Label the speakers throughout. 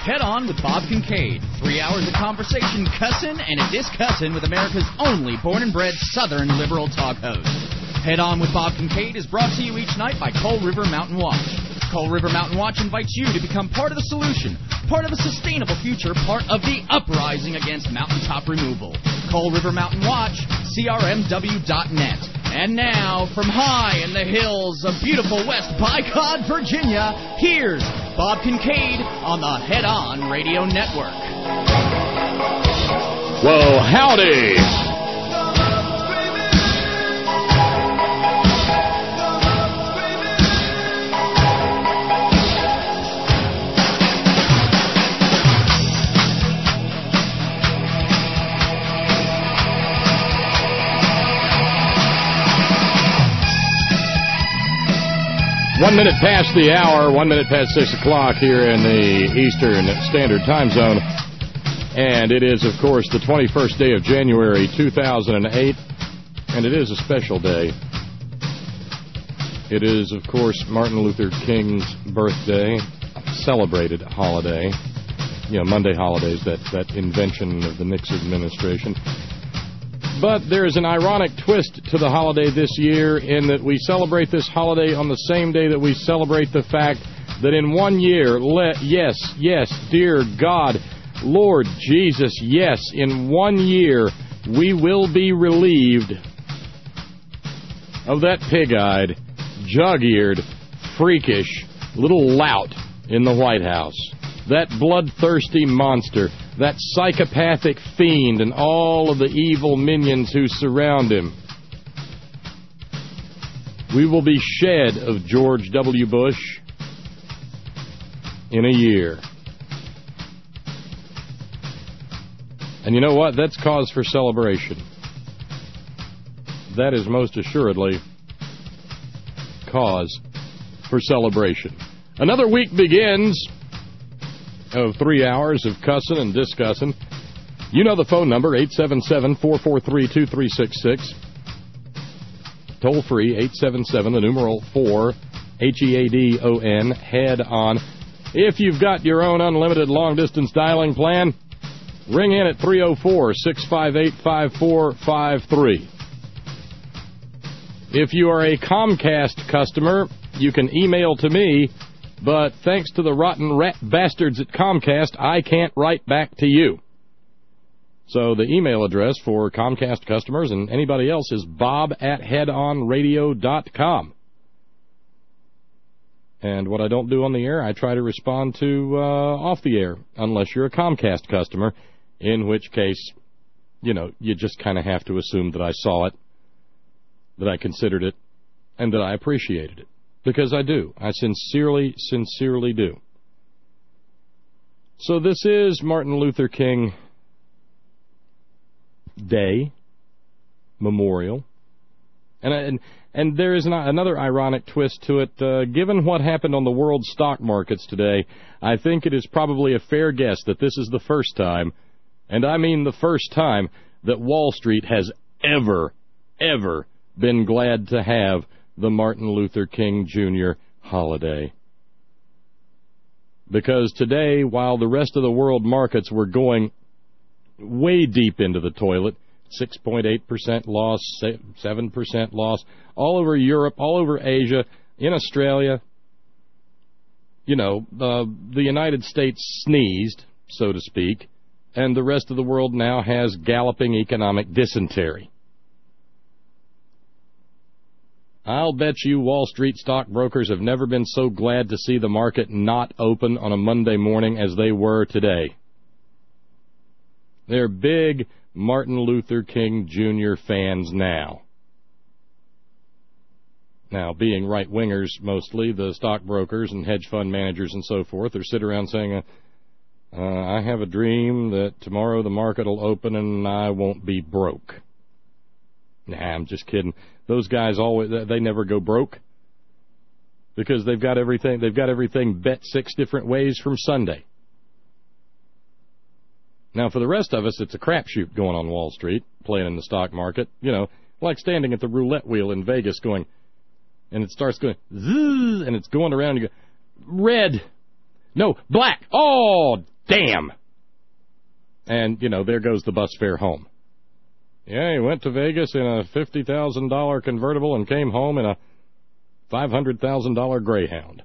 Speaker 1: Head On with Bob Kincaid. 3 hours of conversation, cussin' and a discussin' with America's only born and bred Southern liberal talk host. Head On with Bob Kincaid is brought to you each night by Coal River Mountain Watch. Coal River Mountain Watch invites you to become part of the solution, part of a sustainable future, part of the uprising against mountaintop removal. Coal River Mountain Watch, crmw.net. And now, from high in the hills of beautiful West Bicod, Virginia, here's Bob Kincaid on the Head On Radio Network.
Speaker 2: Well, howdy. 1 minute past the hour, 1 minute past 6 o'clock here in the Eastern Standard Time Zone. And it is, of course, the 21st day of January, 2008. And it is a special day. It is, of course, Martin Luther King's birthday, celebrated holiday. You know, Monday holidays, that invention of the Nixon administration. But there is an ironic twist to the holiday this year in that we celebrate this holiday on the same day that we celebrate the fact that in 1 year, yes, dear God, Lord Jesus, yes, in 1 year we will be relieved of that pig-eyed, jug-eared, freakish little lout in the White House. That bloodthirsty monster, that psychopathic fiend, and all of the evil minions who surround him. We will be shed of George W. Bush in a year. And you know what? That's cause for celebration. That is most assuredly cause for celebration. Another week begins of 3 hours of cussing and discussing. You know the phone number, 877-443-2366. Toll free, 877, the numeral 4, HEADON, Head On. If you've got your own unlimited long-distance dialing plan, ring in at 304-658-5453. If you are a Comcast customer, you can email to me, but thanks to the rotten rat bastards at Comcast, I can't write back to you. So the email address for Comcast customers and anybody else is bob@headonradio.com. And what I don't do on the air, I try to respond to off the air, unless you're a Comcast customer, in which case, you know, you just kind of have to assume that I saw it, that I considered it, and that I appreciated it. Because I do. I sincerely, sincerely do. So this is Martin Luther King Day, Memorial. And there is another ironic twist to it. Given what happened on the world stock markets today, I think it is probably a fair guess that this is the first time, and I mean the first time, that Wall Street has ever been glad to have the Martin Luther King Jr. holiday. Because today, while the rest of the world markets were going way deep into the toilet, 6.8% loss, 7% loss, all over Europe, all over Asia, in Australia, you know, the United States sneezed, so to speak, and the rest of the world now has galloping economic dysentery. I'll bet you Wall Street stockbrokers have never been so glad to see the market not open on a Monday morning as they were today. They're big Martin Luther King Jr. fans now. Now, being right-wingers mostly, the stockbrokers and hedge fund managers and so forth, are sitting around saying, I have a dream that tomorrow the market will open and I won't be broke. Nah, I'm just kidding. Those guys they never go broke because they've got everything bet 6 different ways from Sunday. Now, for the rest of us, it's a crapshoot going on Wall Street, playing in the stock market. You know, like standing at the roulette wheel in Vegas going, and it starts going, zzz, and it's going around, and you go, red, no, black, oh, Damn! And, there goes the bus fare home. Yeah, he went to Vegas in a $50,000 convertible and came home in a $500,000 Greyhound.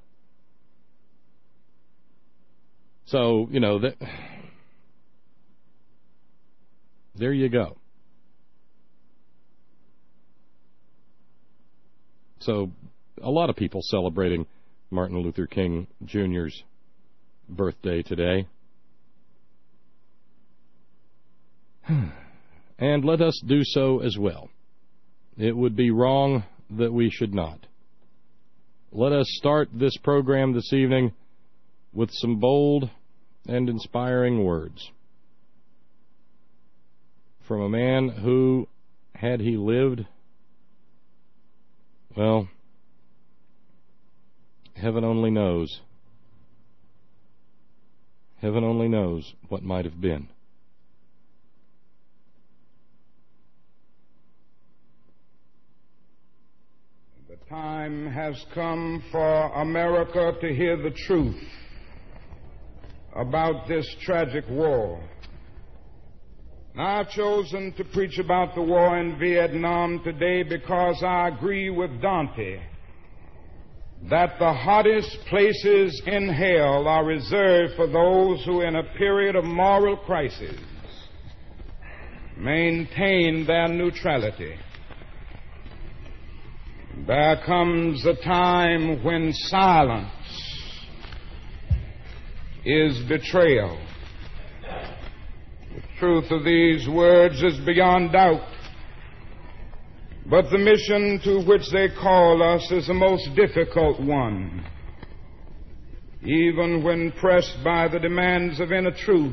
Speaker 2: So, there you go. So, a lot of people celebrating Martin Luther King Jr.'s birthday today. And let us do so as well. It would be wrong that we should not. Let us start this program this evening with some bold and inspiring words from a man who, had he lived, well, heaven only knows. Heaven only knows what might have been.
Speaker 3: The time has come for America to hear the truth about this tragic war. I've chosen to preach about the war in Vietnam today because I agree with Dante that the hottest places in hell are reserved for those who, in a period of moral crisis, maintain their neutrality. There comes a time when silence is betrayal. The truth of these words is beyond doubt, but the mission to which they call us is the most difficult one. Even when pressed by the demands of inner truth,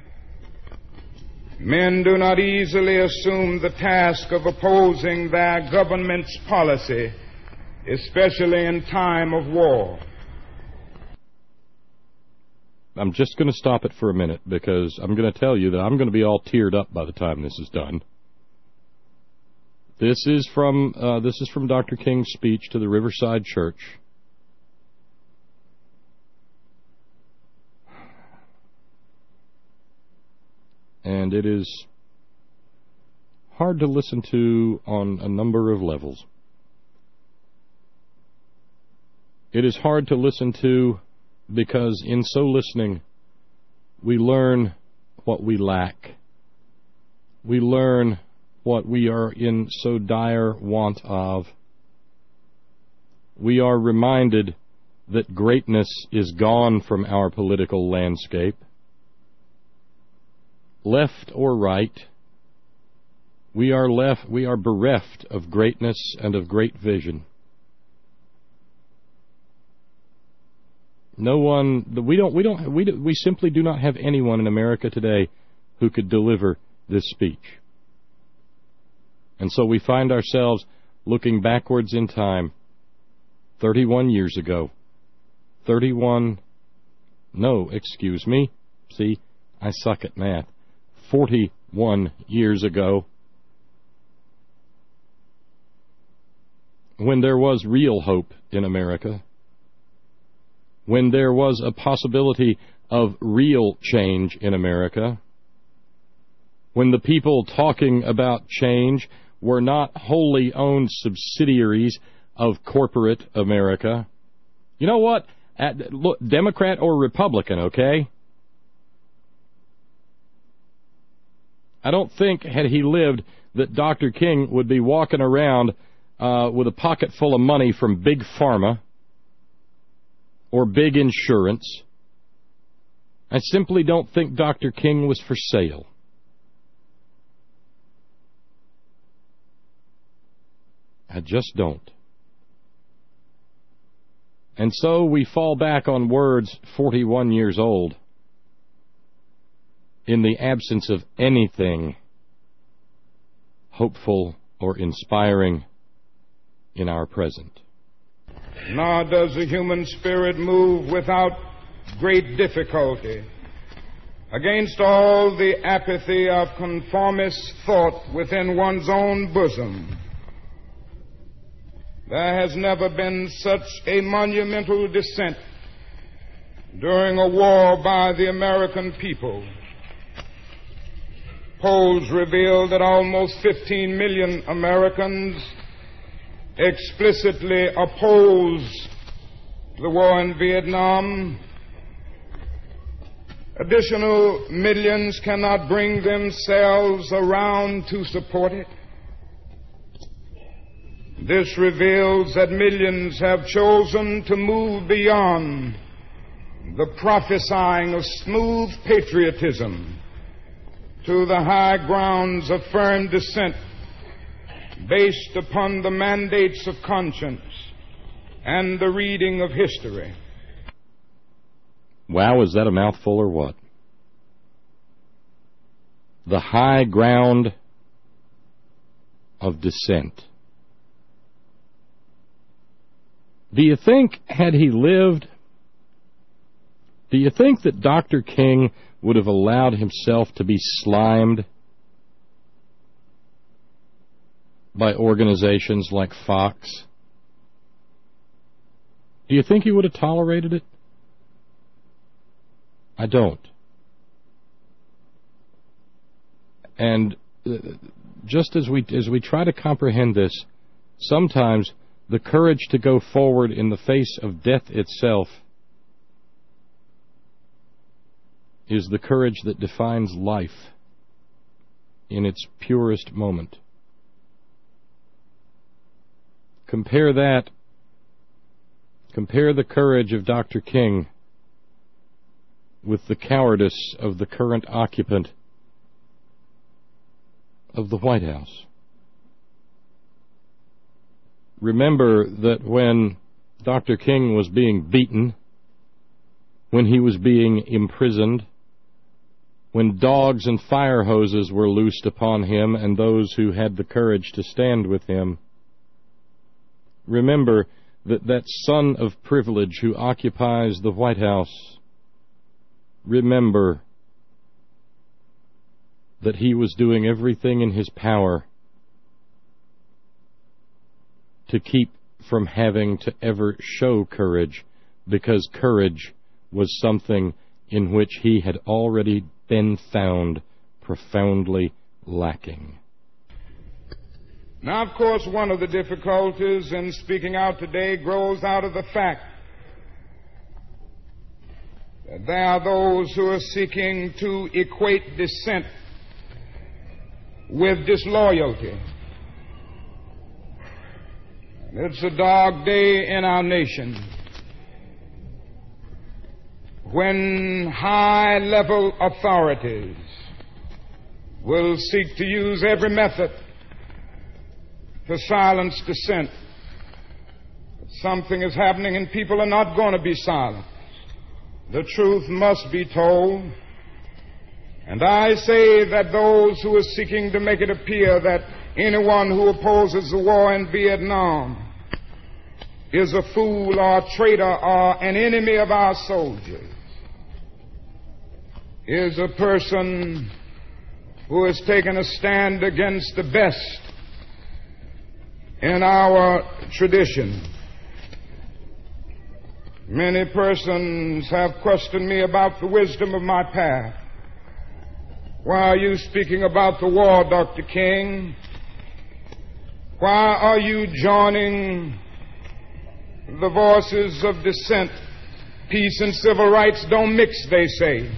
Speaker 3: men do not easily assume the task of opposing their government's policy, especially in time of war.
Speaker 2: I'm just going to stop it for a minute because I'm going to tell you that I'm going to be all teared up by the time this is done. This is from Dr. King's speech to the Riverside Church. And it is hard to listen to on a number of levels. It is hard to listen to because in so listening, we learn what we lack. We learn what we are in so dire want of. We are reminded that greatness is gone from our political landscape. Left or right, we are bereft of greatness and of great vision. We simply do not have anyone in America today who could deliver this speech. And so we find ourselves looking backwards in time, 31 years ago. See, I suck at math. 41 years ago, when there was real hope in America, when there was a possibility of real change in America, when the people talking about change were not wholly owned subsidiaries of corporate America. You know what? Look, Democrat or Republican, okay? I don't think, had he lived, that Dr. King would be walking around with a pocket full of money from Big Pharma or big insurance. I simply don't think Dr. King was for sale. I just don't. And so we fall back on words 41 years old in the absence of anything hopeful or inspiring in our present.
Speaker 3: Nor does the human spirit move without great difficulty against all the apathy of conformist thought within one's own bosom. There has never been such a monumental descent during a war by the American people. Polls reveal that almost 15 million Americans explicitly oppose the war in Vietnam. Additional millions cannot bring themselves around to support it. This reveals that millions have chosen to move beyond the prophesying of smooth patriotism to the high grounds of firm dissent based upon the mandates of conscience and the reading of history.
Speaker 2: Wow, is that a mouthful or what? The high ground of dissent. Do you think, had he lived, do you think that Dr. King would have allowed himself to be slimed by organizations like Fox? Do you think he would have tolerated it? I don't. And just as we try to comprehend this, sometimes the courage to go forward in the face of death itself is the courage that defines life in its purest moment. Compare the courage of Dr. King with the cowardice of the current occupant of the White House. Remember that when Dr. King was being beaten, when he was being imprisoned, when dogs and fire hoses were loosed upon him and those who had the courage to stand with him, remember that that son of privilege who occupies the White House, remember that he was doing everything in his power to keep from having to ever show courage, because courage was something in which he had already been found profoundly lacking.
Speaker 3: Now, of course, one of the difficulties in speaking out today grows out of the fact that there are those who are seeking to equate dissent with disloyalty. It's a dark day in our nation when high-level authorities will seek to use every method to silence dissent. Something is happening and people are not going to be silent. The truth must be told. And I say that those who are seeking to make it appear that anyone who opposes the war in Vietnam is a fool or a traitor or an enemy of our soldiers is a person who has taken a stand against the best in our tradition. Many persons have questioned me about the wisdom of my path. Why are you speaking about the war, Dr. King? Why are you joining the voices of dissent? Peace and civil rights don't mix, they say.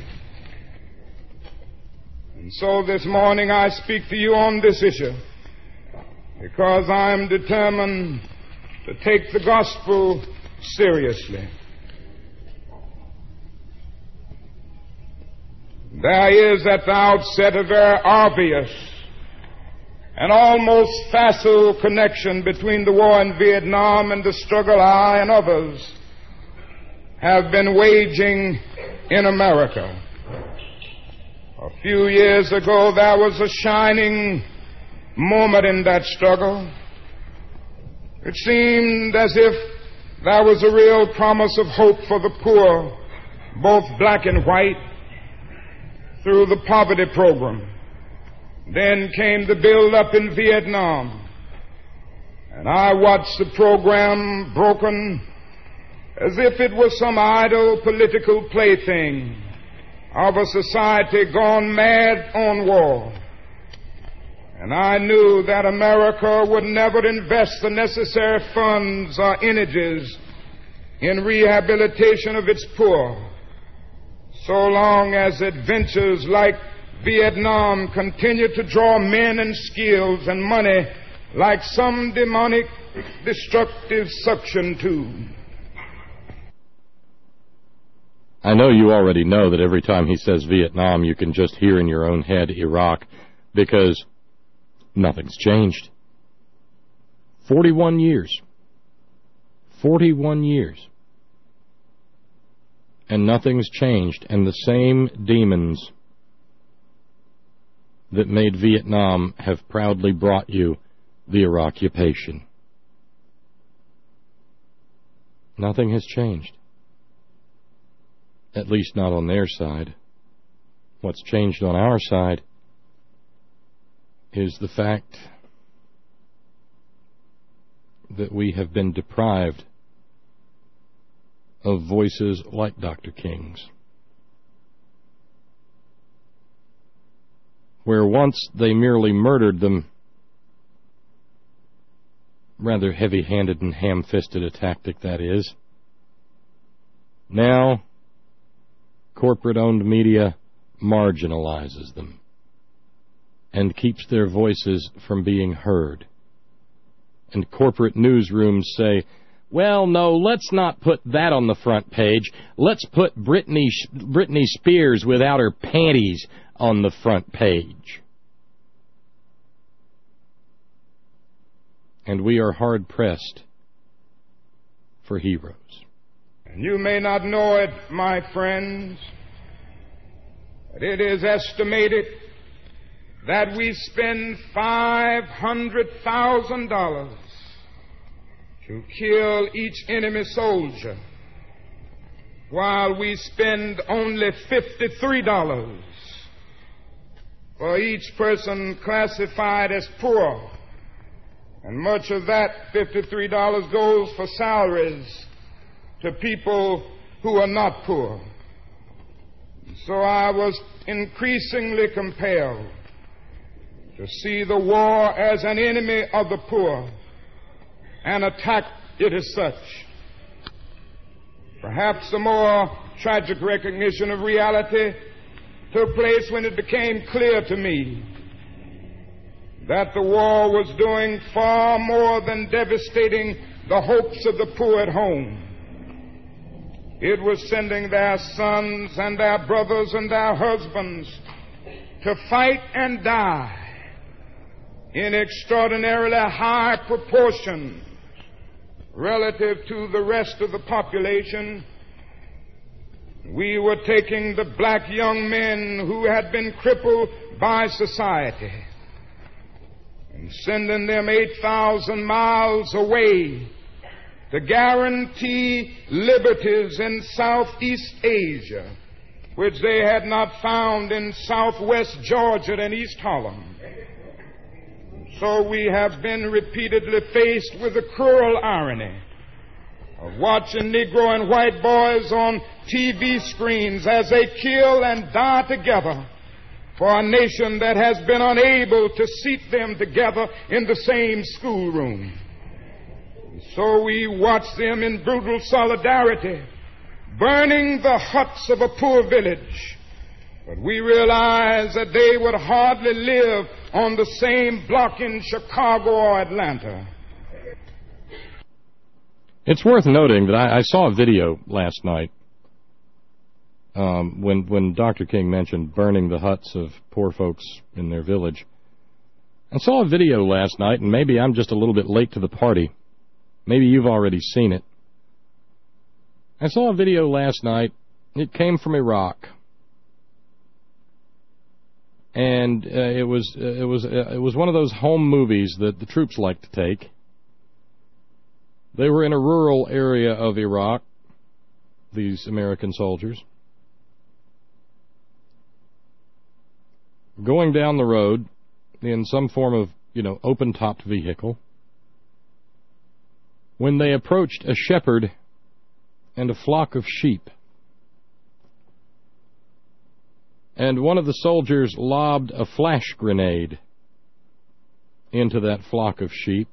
Speaker 3: And so this morning I speak to you on this issue because I am determined to take the gospel seriously. There is at the outset a very obvious and almost facile connection between the war in Vietnam and the struggle I and others have been waging in America. A few years ago, there was a shining moment in that struggle. It seemed as if there was a real promise of hope for the poor, both black and white, through the poverty program. Then came the build-up in Vietnam, and I watched the program broken as if it was some idle political plaything of a society gone mad on war. And I knew that America would never invest the necessary funds or energies in rehabilitation of its poor, so long as adventures like Vietnam continue to draw men and skills and money like some demonic, destructive suction tube.
Speaker 2: I know you already know that every time he says Vietnam, you can just hear in your own head Iraq, because nothing's changed. 41 years. 41 years. And nothing's changed, and the same demons that made Vietnam have proudly brought you the Iraqupation. Nothing has changed. At least not on their side. What's changed on our side is the fact that we have been deprived of voices like Dr. King's. Where once they merely murdered them, rather heavy-handed and ham-fisted a tactic that is, now corporate-owned media marginalizes them and keeps their voices from being heard. And corporate newsrooms say, well, no, let's not put that on the front page. Let's put Britney Spears without her panties on the front page. And we are hard-pressed for heroes.
Speaker 3: And you may not know it, my friends, but it is estimated that we spend $500,000 to kill each enemy soldier, while we spend only $53 for each person classified as poor. And much of that $53 goes for salaries to people who are not poor. So I was increasingly compelled to see the war as an enemy of the poor and attack it as such. Perhaps a more tragic recognition of reality took place when it became clear to me that the war was doing far more than devastating the hopes of the poor at home. It was sending their sons and their brothers and their husbands to fight and die in extraordinarily high proportions relative to the rest of the population. We were taking the black young men who had been crippled by society and sending them 8,000 miles away to guarantee liberties in Southeast Asia, which they had not found in Southwest Georgia and East Holland. So we have been repeatedly faced with the cruel irony of watching Negro and white boys on TV screens as they kill and die together for a nation that has been unable to seat them together in the same schoolroom. So we watch them in brutal solidarity, burning the huts of a poor village. But we realize that they would hardly live on the same block in Chicago or Atlanta.
Speaker 2: It's worth noting that I saw a video last night when Dr. King mentioned burning the huts of poor folks in their village. I saw a video last night, and maybe I'm just a little bit late to the party. Maybe you've already seen it. I saw a video last night. It came from Iraq. And it was one of those home movies that the troops like to take. They were in a rural area of Iraq, these American soldiers, going down the road in some form of, open-topped vehicle, when they approached a shepherd and a flock of sheep. And one of the soldiers lobbed a flash grenade into that flock of sheep.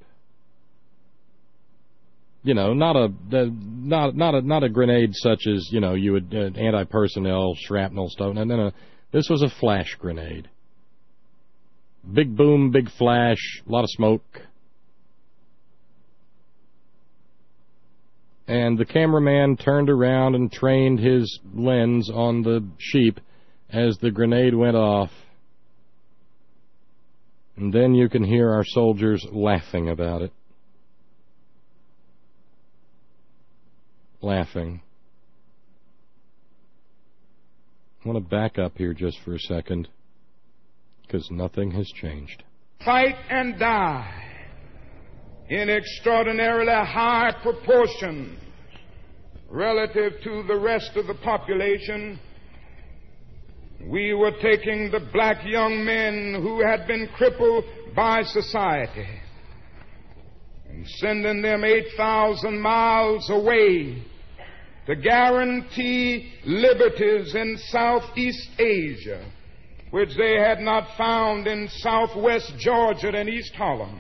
Speaker 2: You know, not a grenade such as, you know, you would anti-personnel shrapnel stuff. No. This was a flash grenade. Big boom, big flash, a lot of smoke. And the cameraman turned around and trained his lens on the sheep as the grenade went off. And then you can hear our soldiers laughing about it. Laughing. I want to back up here just for a second, because nothing has changed.
Speaker 3: Fight and die in extraordinarily high proportions relative to the rest of the population. We were taking the black young men who had been crippled by society and sending them 8,000 miles away to guarantee liberties in Southeast Asia, which they had not found in Southwest Georgia and East Holland.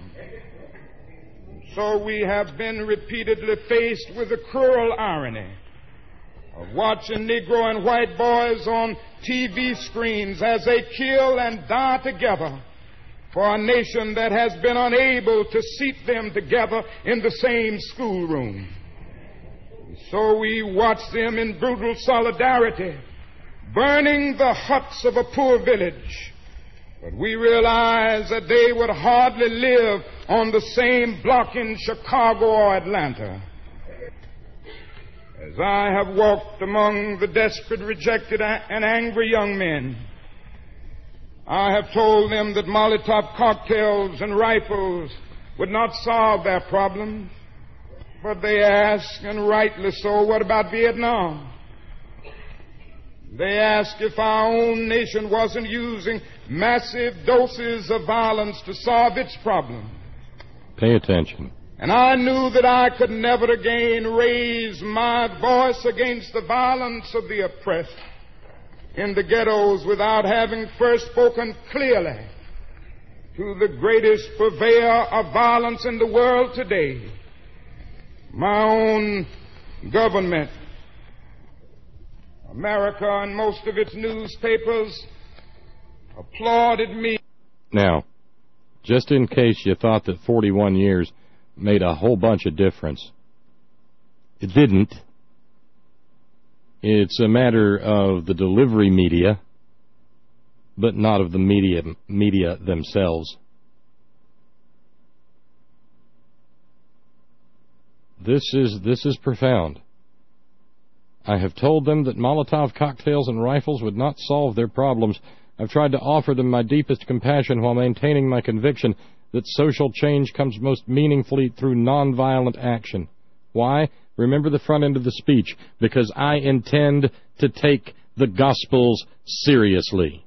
Speaker 3: So we have been repeatedly faced with the cruel irony of watching Negro and white boys on TV screens as they kill and die together for a nation that has been unable to seat them together in the same schoolroom. So we watch them in brutal solidarity, burning the huts of a poor village. But we realize that they would hardly live on the same block in Chicago or Atlanta. As I have walked among the desperate, rejected, and angry young men, I have told them that Molotov cocktails and rifles would not solve their problems. But they ask, and rightly so, what about Vietnam? They ask if our own nation wasn't using massive doses of violence to solve its problem.
Speaker 2: Pay attention.
Speaker 3: And I knew that I could never again raise my voice against the violence of the oppressed in the ghettos without having first spoken clearly to the greatest purveyor of violence in the world today, my own government. America and most of its newspapers applauded me.
Speaker 2: Now, just in case you thought that 41 years made a whole bunch of difference, it didn't. It's a matter of the delivery media, but not of the media themselves. This is profound. I have told them that Molotov cocktails and rifles would not solve their problems. I've tried to offer them my deepest compassion while maintaining my conviction that social change comes most meaningfully through nonviolent action. Why? Remember the front end of the speech. Because I intend to take the Gospels seriously.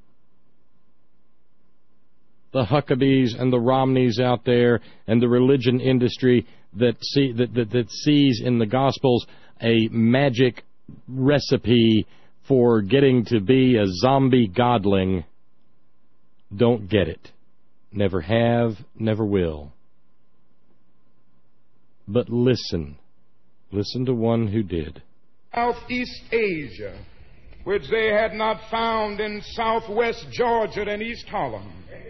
Speaker 2: The Huckabees and the Romneys out there and the religion industry that sees in the Gospels a magic recipe for getting to be a zombie godling don't get it. Never have, never will. But listen. Listen to one who did.
Speaker 3: Southeast Asia, which they had not found in Southwest Georgia and East Holland.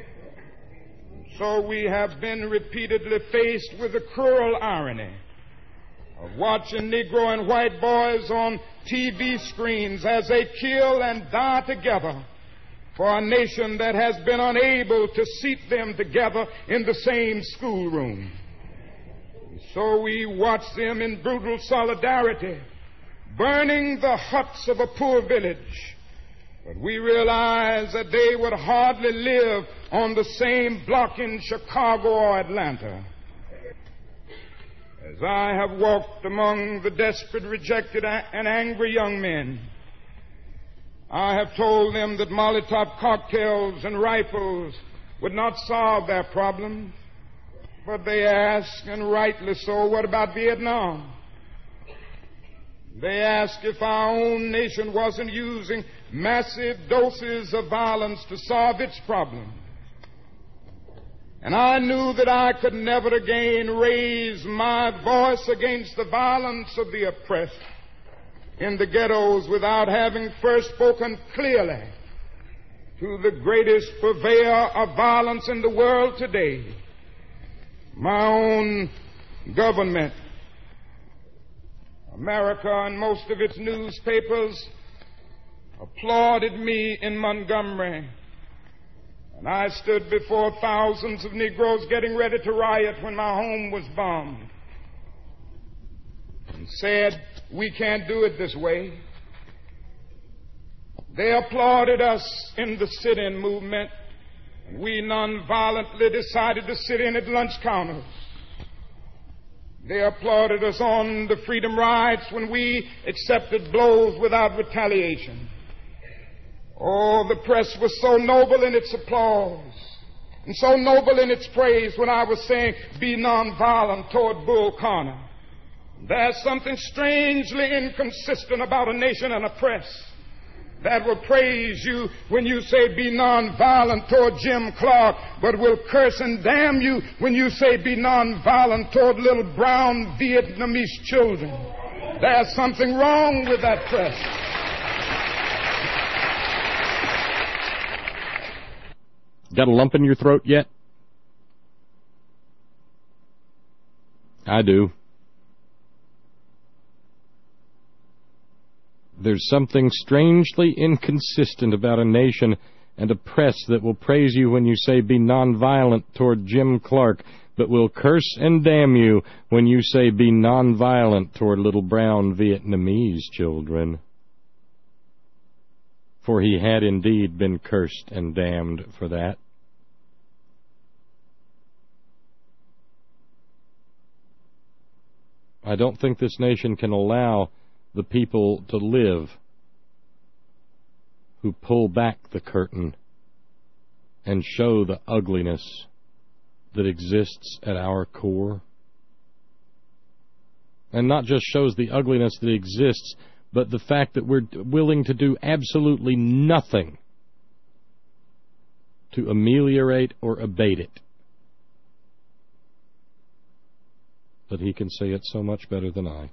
Speaker 3: So we have been repeatedly faced with the cruel irony of watching Negro and white boys on TV screens as they kill and die together for a nation that has been unable to seat them together in the same schoolroom. So we watch them in brutal solidarity, burning the huts of a poor village. But we realize that they would hardly live on the same block in Chicago or Atlanta. As I have walked among the desperate, rejected, and angry young men, I have told them that Molotov cocktails and rifles would not solve their problems. But they ask, and rightly so, what about Vietnam? They ask if our own nation wasn't using massive doses of violence to solve its problem. And I knew that I could never again raise my voice against the violence of the oppressed in the ghettos without having first spoken clearly to the greatest purveyor of violence in the world today, my own government. America and most of its newspapers applauded me in Montgomery, and I stood before thousands of Negroes getting ready to riot when my home was bombed, and said, "We can't do it this way." They applauded us in the sit-in movement, and we nonviolently decided to sit in at lunch counters. They applauded us on the freedom rides when we accepted blows without retaliation. Oh, the press was so noble in its applause and so noble in its praise when I was saying, "Be nonviolent toward Bull Connor." There's something strangely inconsistent about a nation and a press that will praise you when you say, "Be nonviolent toward Jim Clark," but will curse and damn you when you say, "Be nonviolent toward little brown Vietnamese children." There's something wrong with that press.
Speaker 2: Got a lump in your throat yet? I do. There's something strangely inconsistent about a nation and a press that will praise you when you say, "Be nonviolent toward Jim Clark," but will curse and damn you when you say, "Be nonviolent toward little brown Vietnamese children." For he had indeed been cursed and damned for that. I don't think this nation can allow the people to live who pull back the curtain and show the ugliness that exists at our core. And not just shows the ugliness that exists, but the fact that we're willing to do absolutely nothing to ameliorate or abate it. But he can say it so much better than I.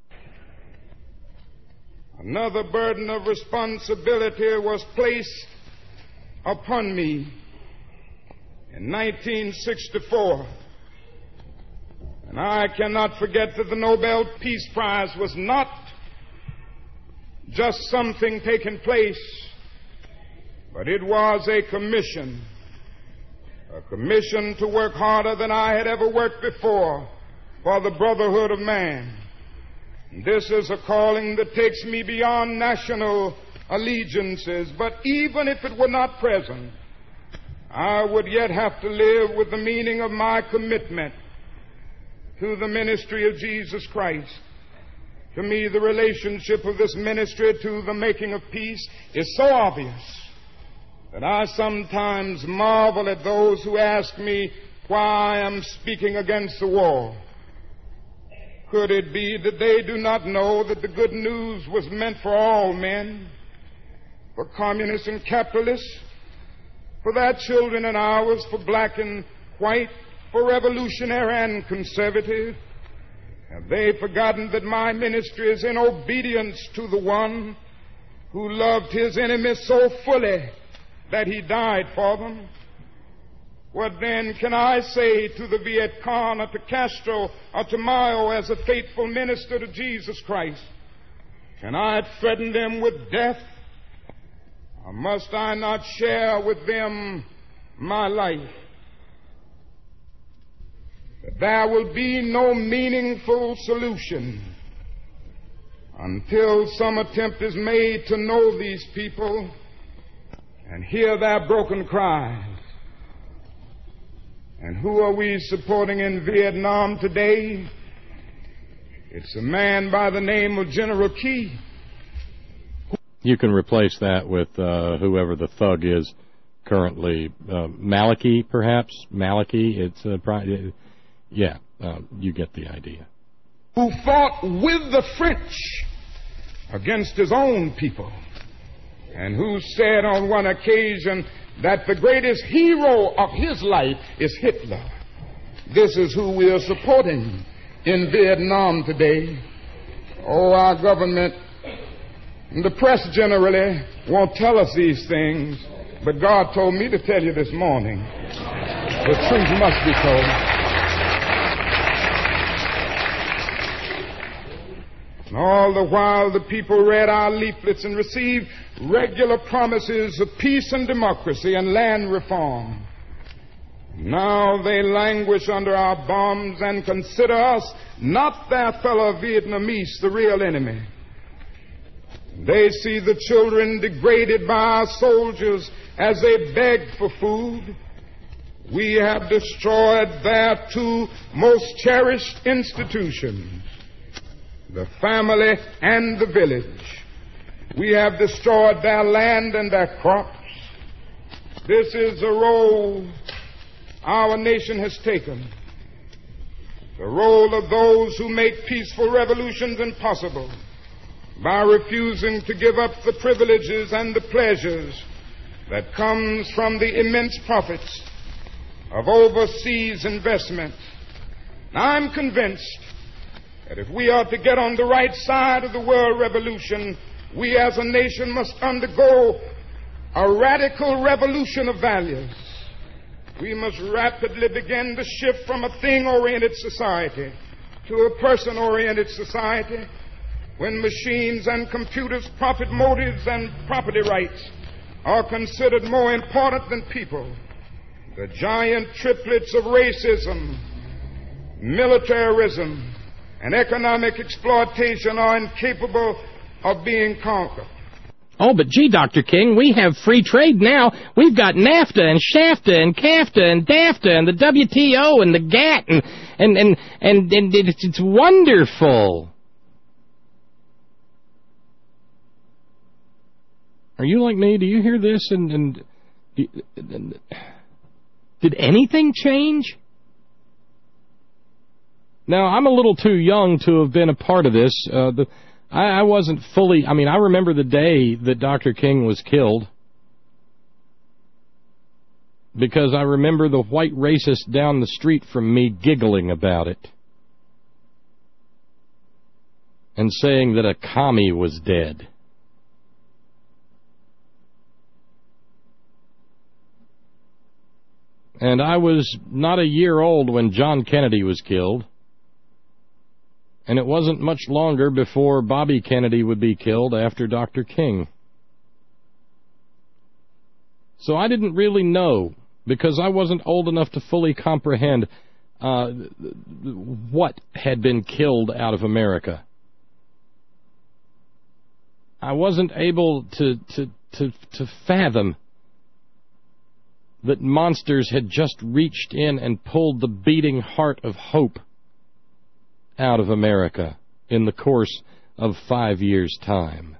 Speaker 3: Another burden of responsibility was placed upon me in 1964. And I cannot forget that the Nobel Peace Prize was not just something taking place, but it was a commission to work harder than I had ever worked before for the brotherhood of man. This is a calling that takes me beyond national allegiances, but even if it were not present, I would yet have to live with the meaning of my commitment to the ministry of Jesus Christ. To me, the relationship of this ministry to the making of peace is so obvious that I sometimes marvel at those who ask me why I am speaking against the war. Could it be that they do not know that the good news was meant for all men, for communists and capitalists, for their children and ours, for black and white, for revolutionary and conservative? Have they forgotten that my ministry is in obedience to the one who loved his enemies so fully that he died for them? What then can I say to the Viet Cong or to Castro or to Mao as a faithful minister to Jesus Christ? Can I threaten them with death? Or must I not share with them my life? There will be no meaningful solution until some attempt is made to know these people and hear their broken cries. And who are we supporting in Vietnam today? It's a man by the name of General Key.
Speaker 2: You can replace that with whoever the thug is currently. Maliki, perhaps? Maliki? It's you get the idea.
Speaker 3: Who fought with the French against his own people, and who said on one occasion that the greatest hero of his life is Hitler. This is who we are supporting in Vietnam today. Oh, our government and the press generally won't tell us these things, but God told me to tell you this morning. The truth must be told. And all the while the people read our leaflets and received regular promises of peace and democracy and land reform. Now they languish under our bombs and consider us, not their fellow Vietnamese, the real enemy. They see the children degraded by our soldiers as they beg for food. We have destroyed their two most cherished institutions, the family and the village. We have destroyed their land and their crops. This is the role our nation has taken, the role of those who make peaceful revolutions impossible by refusing to give up the privileges and the pleasures that comes from the immense profits of overseas investment. I'm convinced that if we are to get on the right side of the world revolution, we as a nation must undergo a radical revolution of values. We must rapidly begin to shift from a thing-oriented society to a person-oriented society, when machines and computers, profit motives, and property rights are considered more important than people. The giant triplets of racism, militarism, and economic exploitation are incapable of being conquered.
Speaker 4: Oh, but gee, Dr. King, we have free trade now. We've got NAFTA and SHAFTA and CAFTA and DAFTA and the WTO and the GATT and it's wonderful. Are you like me? Do you hear this and did anything change? Now, I'm a little too young to have been a part of this. I wasn't fully... I mean, I remember the day that Dr. King was killed, because I remember the white racist down the street from me giggling about it and saying that a commie was dead. And I was not a year old when John Kennedy was killed. And it wasn't much longer before Bobby Kennedy would be killed after Dr. King. So I didn't really know, because I wasn't old enough to fully comprehend what had been killed out of America. I wasn't able to fathom that monsters had just reached in and pulled the beating heart of hope out of America in the course of 5 years' time.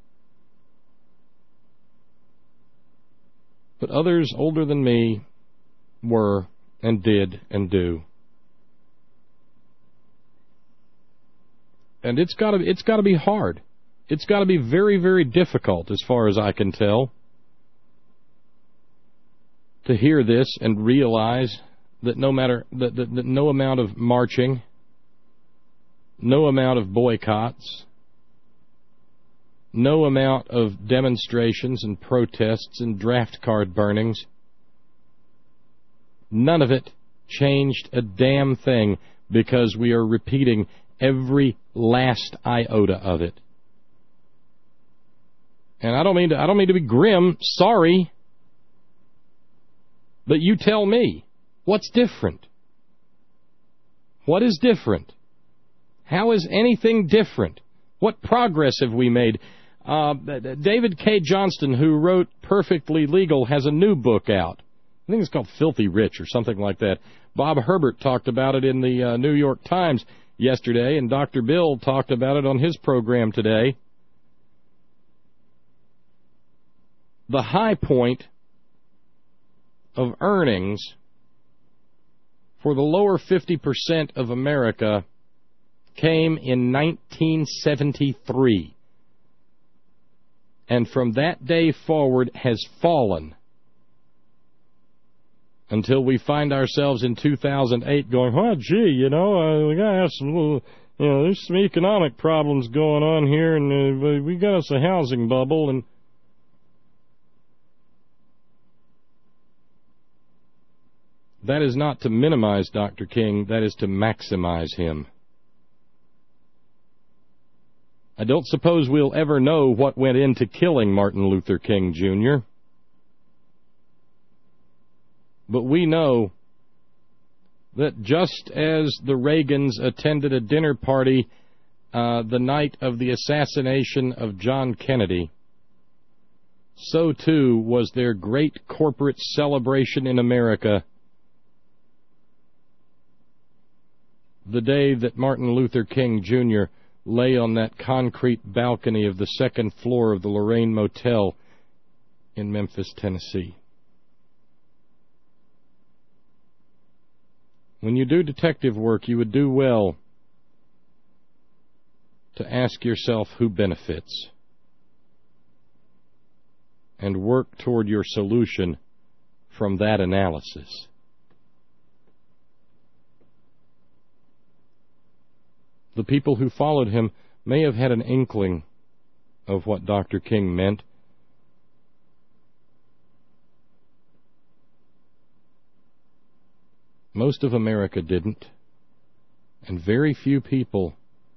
Speaker 4: But others older than me were and did and do. And it's got to be hard. It's got to be very, very difficult, as far as I can tell, to hear this and realize that no matter that no amount of marching, no amount of boycotts, no amount of demonstrations and protests and draft card burnings, none of it changed a damn thing, because we are repeating every last iota of it. And I don't mean to be grim, sorry, but you tell me, what's different? What is different? How is anything different? What progress have we made? David K. Johnston, who wrote Perfectly Legal, has a new book out. I think it's called Filthy Rich or something like that. Bob Herbert talked about it in the New York Times yesterday, and Dr. Bill talked about it on his program today. The high point of earnings for the lower 50% of America came in 1973. and from that day forward has fallen until we find ourselves in 2008 going, well, gee, we got to have some little, there's some economic problems going on here, and we got us a housing bubble, and that is not to minimize Dr. King, that is to maximize him. I don't suppose we'll ever know what went into killing Martin Luther King, Jr., but we know that just as the Reagans attended a dinner party the night of the assassination of John Kennedy, so too was their great corporate celebration in America the day that Martin Luther King, Jr. lay on that concrete balcony of the second floor of the Lorraine Motel in Memphis, Tennessee. When you do detective work, you would do well to ask yourself who benefits and work toward your solution from that analysis. The people who followed him may have had an inkling of what Dr. King meant. Most of America didn't, and very few people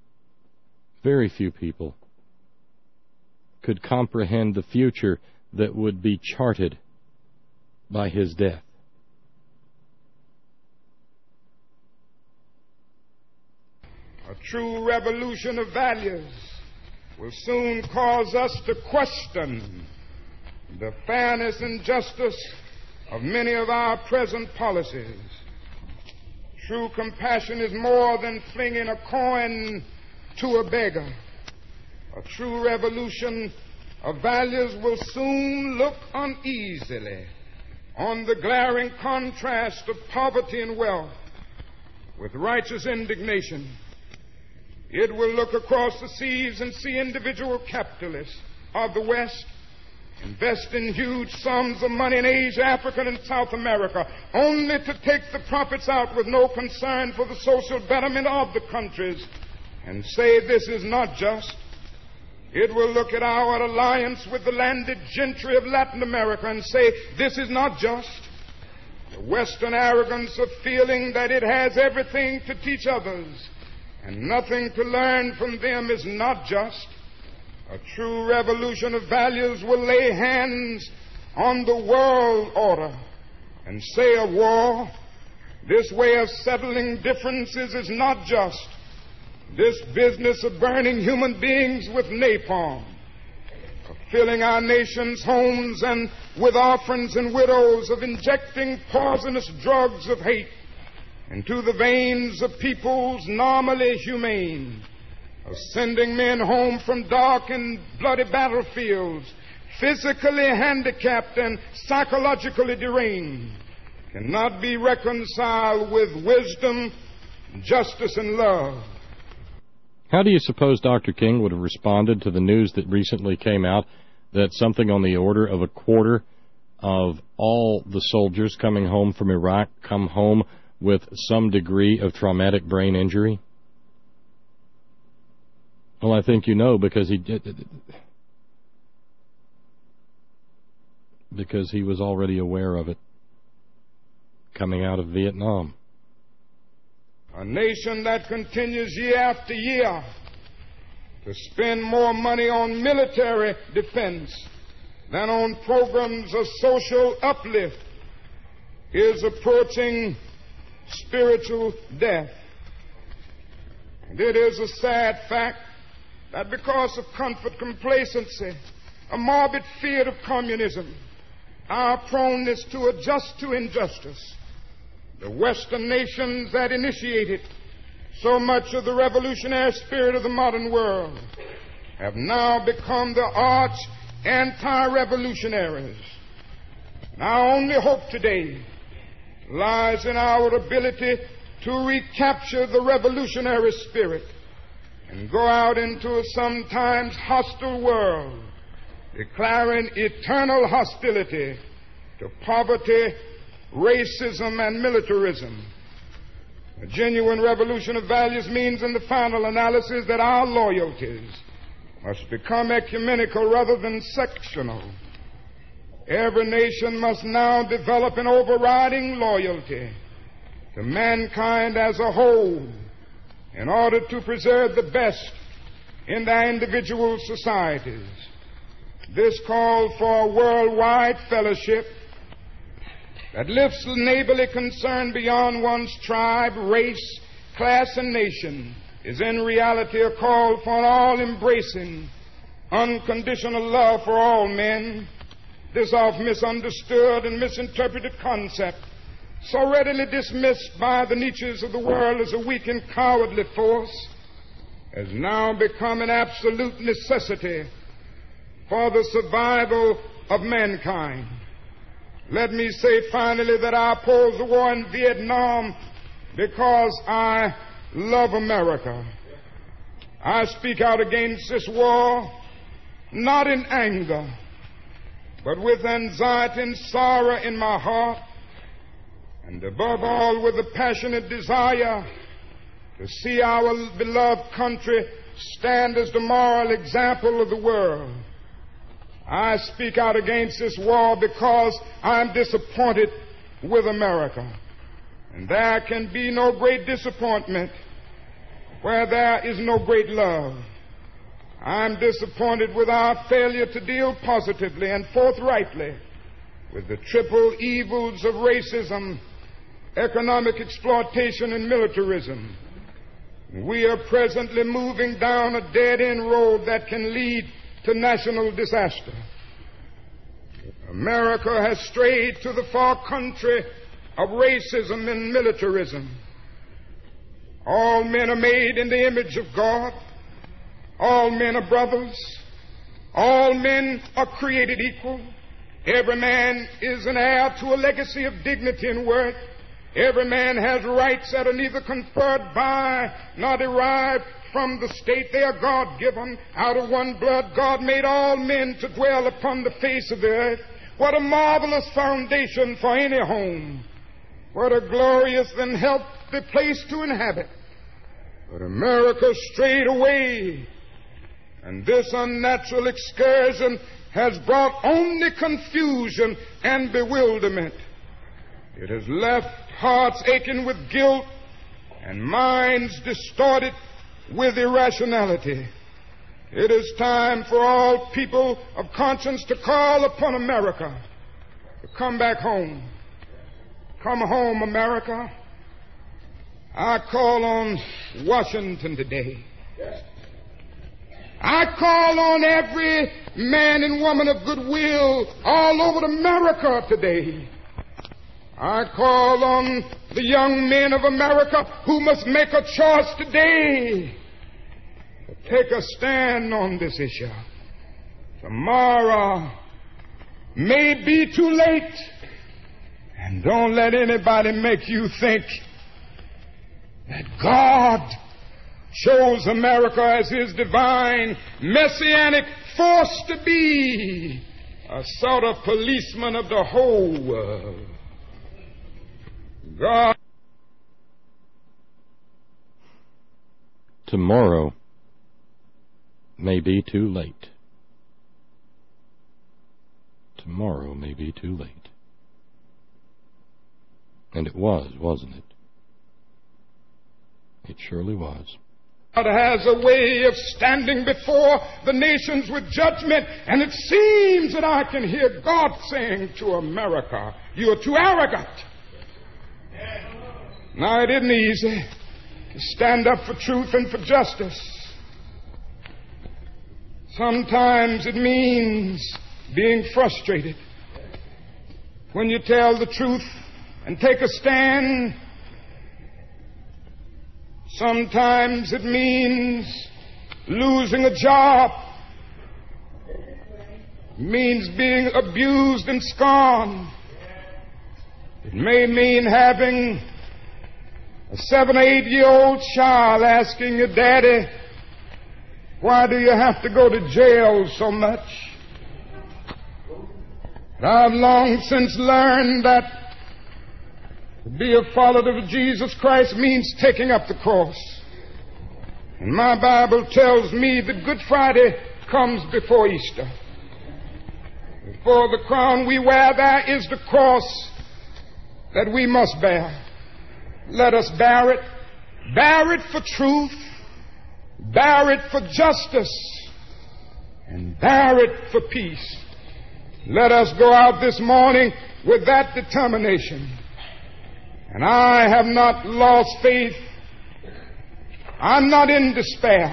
Speaker 4: could comprehend the future that would be charted by his death.
Speaker 3: A true revolution of values will soon cause us to question the fairness and justice of many of our present policies. True compassion is more than flinging a coin to a beggar. A true revolution of values will soon look uneasily on the glaring contrast of poverty and wealth with righteous indignation. It will look across the seas and see individual capitalists of the West investing huge sums of money in Asia, Africa, and South America, only to take the profits out with no concern for the social betterment of the countries, and say this is not just. It will look at our alliance with the landed gentry of Latin America and say this is not just. The Western arrogance of feeling that it has everything to teach others and nothing to learn from them is not just. A true revolution of values will lay hands on the world order and say of war, this way of settling differences is not just. This business of burning human beings with napalm, of filling our nation's homes and with orphans and widows, of injecting poisonous drugs of hate into the veins of peoples normally humane, of sending men home from dark and bloody battlefields, physically handicapped and psychologically deranged, cannot be reconciled with wisdom, justice, and love.
Speaker 4: How do you suppose Dr. King would have responded to the news that recently came out that something on the order of a quarter of all the soldiers coming home from Iraq come home with some degree of traumatic brain injury? Well, I think you know because he was already aware of it coming out of Vietnam.
Speaker 3: A nation that continues year after year to spend more money on military defense than on programs of social uplift is approaching spiritual death. And it is a sad fact that because of comfort, complacency, a morbid fear of communism, our proneness to adjust to injustice, the Western nations that initiated so much of the revolutionary spirit of the modern world have now become the arch anti-revolutionaries. And our only hope today lies in our ability to recapture the revolutionary spirit and go out into a sometimes hostile world declaring eternal hostility to poverty, racism, and militarism. A genuine revolution of values means, in the final analysis, that our loyalties must become ecumenical rather than sectional. Every nation must now develop an overriding loyalty to mankind as a whole in order to preserve the best in their individual societies. This call for a worldwide fellowship that lifts the neighborly concern beyond one's tribe, race, class, and nation is in reality a call for an all-embracing, unconditional love for all men. This oft misunderstood and misinterpreted concept, so readily dismissed by the niches of the world as a weak and cowardly force, has now become an absolute necessity for the survival of mankind. Let me say finally that I oppose the war in Vietnam because I love America. I speak out against this war not in anger, but with anxiety and sorrow in my heart, and above all with a passionate desire to see our beloved country stand as the moral example of the world. I speak out against this war because I'm disappointed with America. And there can be no great disappointment where there is no great love. I'm disappointed with our failure to deal positively and forthrightly with the triple evils of racism, economic exploitation, and militarism. We are presently moving down a dead-end road that can lead to national disaster. America has strayed to the far country of racism and militarism. All men are made in the image of God. All men are brothers. All men are created equal. Every man is an heir to a legacy of dignity and worth. Every man has rights that are neither conferred by nor derived from the state. They are God-given. Out of one blood, God made all men to dwell upon the face of the earth. What a marvelous foundation for any home. What a glorious and healthy place to inhabit. But America strayed away, and this unnatural excursion has brought only confusion and bewilderment. It has left hearts aching with guilt and minds distorted with irrationality. It is time for all people of conscience to call upon America to come back home. Come home, America. I call on Washington today. I call on every man and woman of goodwill all over America today. I call on the young men of America who must make a choice today to take a stand on this issue. Tomorrow may be too late. And don't let anybody make you think that God chose America as his divine, messianic force to be a sort of policeman of the whole world. God.
Speaker 2: Tomorrow may be too late. Tomorrow may be too late. And it was, wasn't it? It surely was.
Speaker 3: God has a way of standing before the nations with judgment, and it seems that I can hear God saying to America, "You are too arrogant." Now, it isn't easy to stand up for truth and for justice. Sometimes it means being frustrated. When you tell the truth and take a stand, sometimes it means losing a job. It means being abused and scorned. It may mean having a 7 or 8-year-old child asking your daddy, "Why do you have to go to jail so much?" But I've long since learned that to be a follower of Jesus Christ means taking up the cross. And my Bible tells me that Good Friday comes before Easter. Before the crown we wear, there is the cross that we must bear. Let us bear it. Bear it for truth. Bear it for justice. And bear it for peace. Let us go out this morning with that determination. And I have not lost faith. I'm not in despair.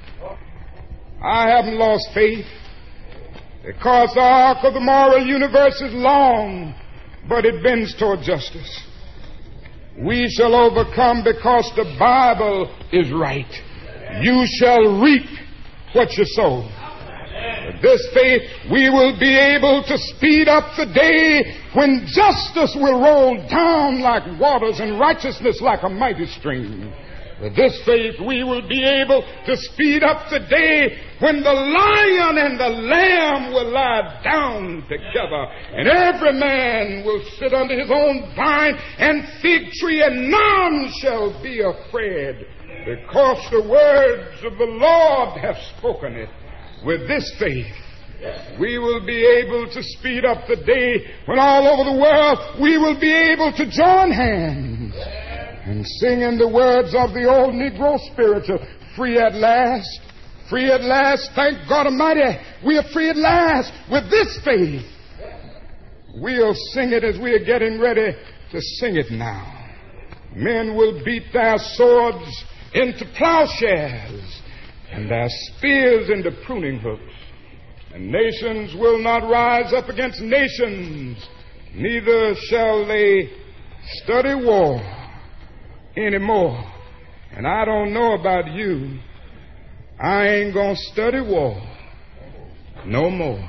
Speaker 3: I haven't lost faith because the arc of the moral universe is long, but it bends toward justice. We shall overcome because the Bible is right. You shall reap what you sow. With this faith, we will be able to speed up the day when justice will roll down like waters and righteousness like a mighty stream. With this faith, we will be able to speed up the day when the lion and the lamb will lie down together, and every man will sit under his own vine and fig tree, and none shall be afraid, because the words of the Lord have spoken it. With this faith, we will be able to speed up the day when all over the world we will be able to join hands and sing in the words of the old Negro spiritual, free at last, thank God Almighty, we are free at last. With this faith, we'll sing it as we are getting ready to sing it now. Men will beat their swords into plowshares and their spears into pruning hooks. And nations will not rise up against nations, neither shall they study war anymore. And I don't know about you, I ain't gonna study war no more.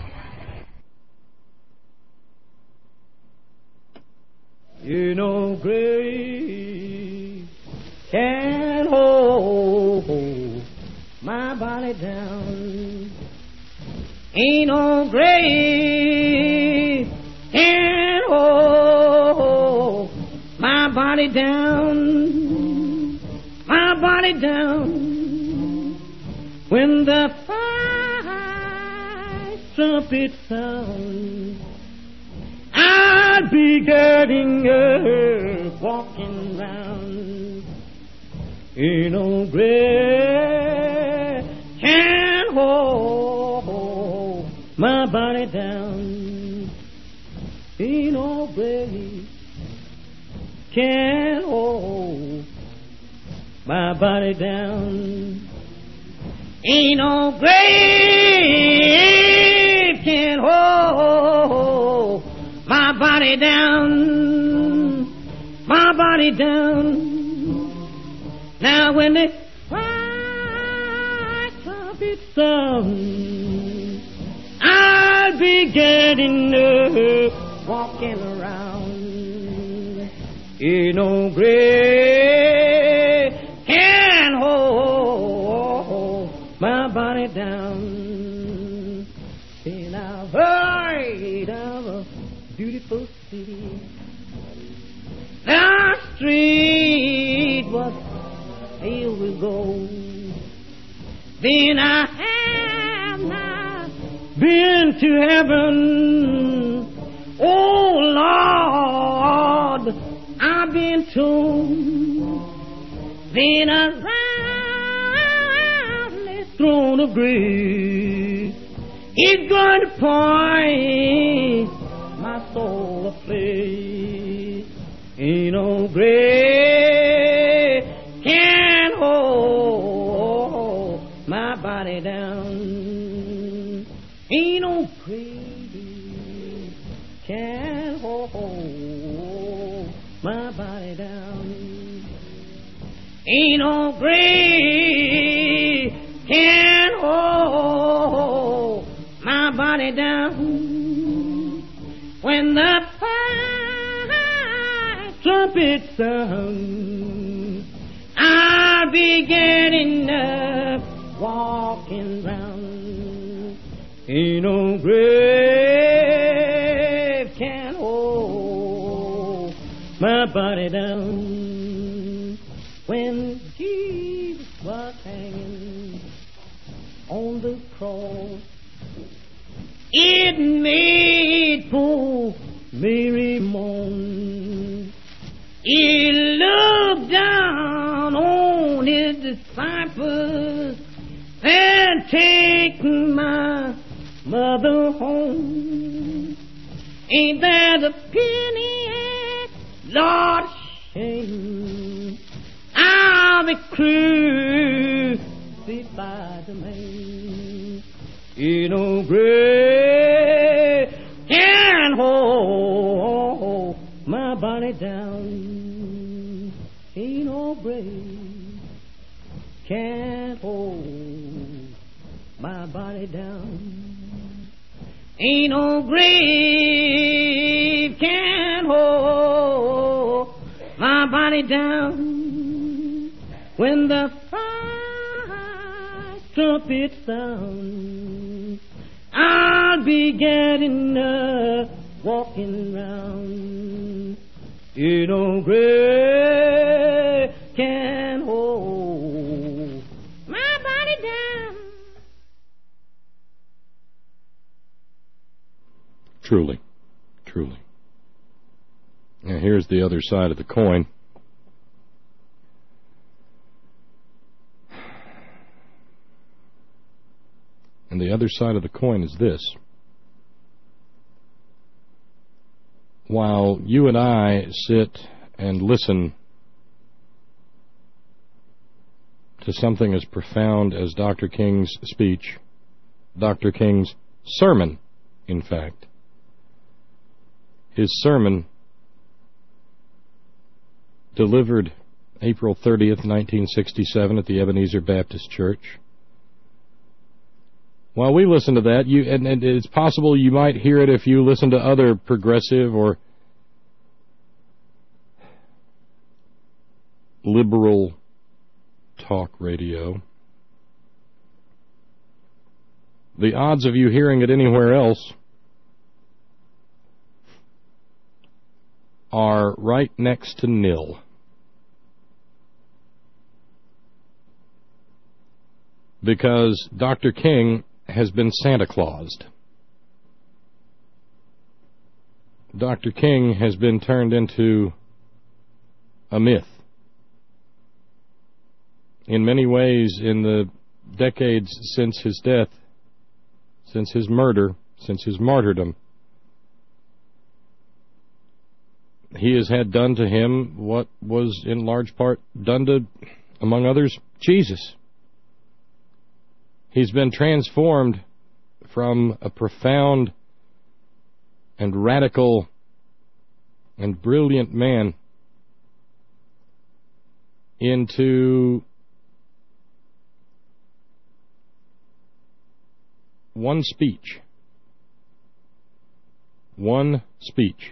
Speaker 5: You know, grave can hold my body down. Ain't no grave can hold my body down, my body down. When the fire trumpet sounds, I'll be getting up, walking round. Ain't no grave can hold my body down. Ain't no grave can hold my body down. Ain't no grave can hold my body down, my body down. Now when the white trumpet sounds, I'll be getting up, walking around. Ain't no grave can hold my body down. And I've heard of a beautiful city. The street was filled with gold. Then I have not been to heaven. Oh Lord, I've been told. Then around this throne of grace, it's going to point my soul a place. Ain't no grave can hold my body down. Ain't no grave can hold my body down. Ain't no grave can hold my body down. When the fire trumpet sounds, I'll be getting up, walking round. Ain't no grave my body down. When Jesus was hanging on the cross, it made poor Mary moan. He looked down on his disciples and taken my mother home. Ain't that a penny, Lord, shame? I'll be crucified to me. Ain't no grave can hold my body down. Ain't no grave can hold my body down. Ain't no grave can hold my body down. When the first trumpet sounds, I'll be getting up, walking round. Ain't no grave can hold my body down.
Speaker 2: Truly, truly. Now here's the other side of the coin. And the other side of the coin is this. While you and I sit and listen to something as profound as Dr. King's speech, Dr. King's sermon, in fact, his sermon delivered April 30th, 1967 at the Ebenezer Baptist Church. While we listen to that, and it's possible you might hear it if you listen to other progressive or liberal talk radio. The odds of you hearing it anywhere else are right next to nil. Because Dr. King has been Santa Claused. Dr. King has been turned into a myth. In many ways, in the decades since his death, since his murder, since his martyrdom, he has had done to him what was in large part done to, among others, Jesus. He's been transformed from a profound and radical and brilliant man into one speech. One speech.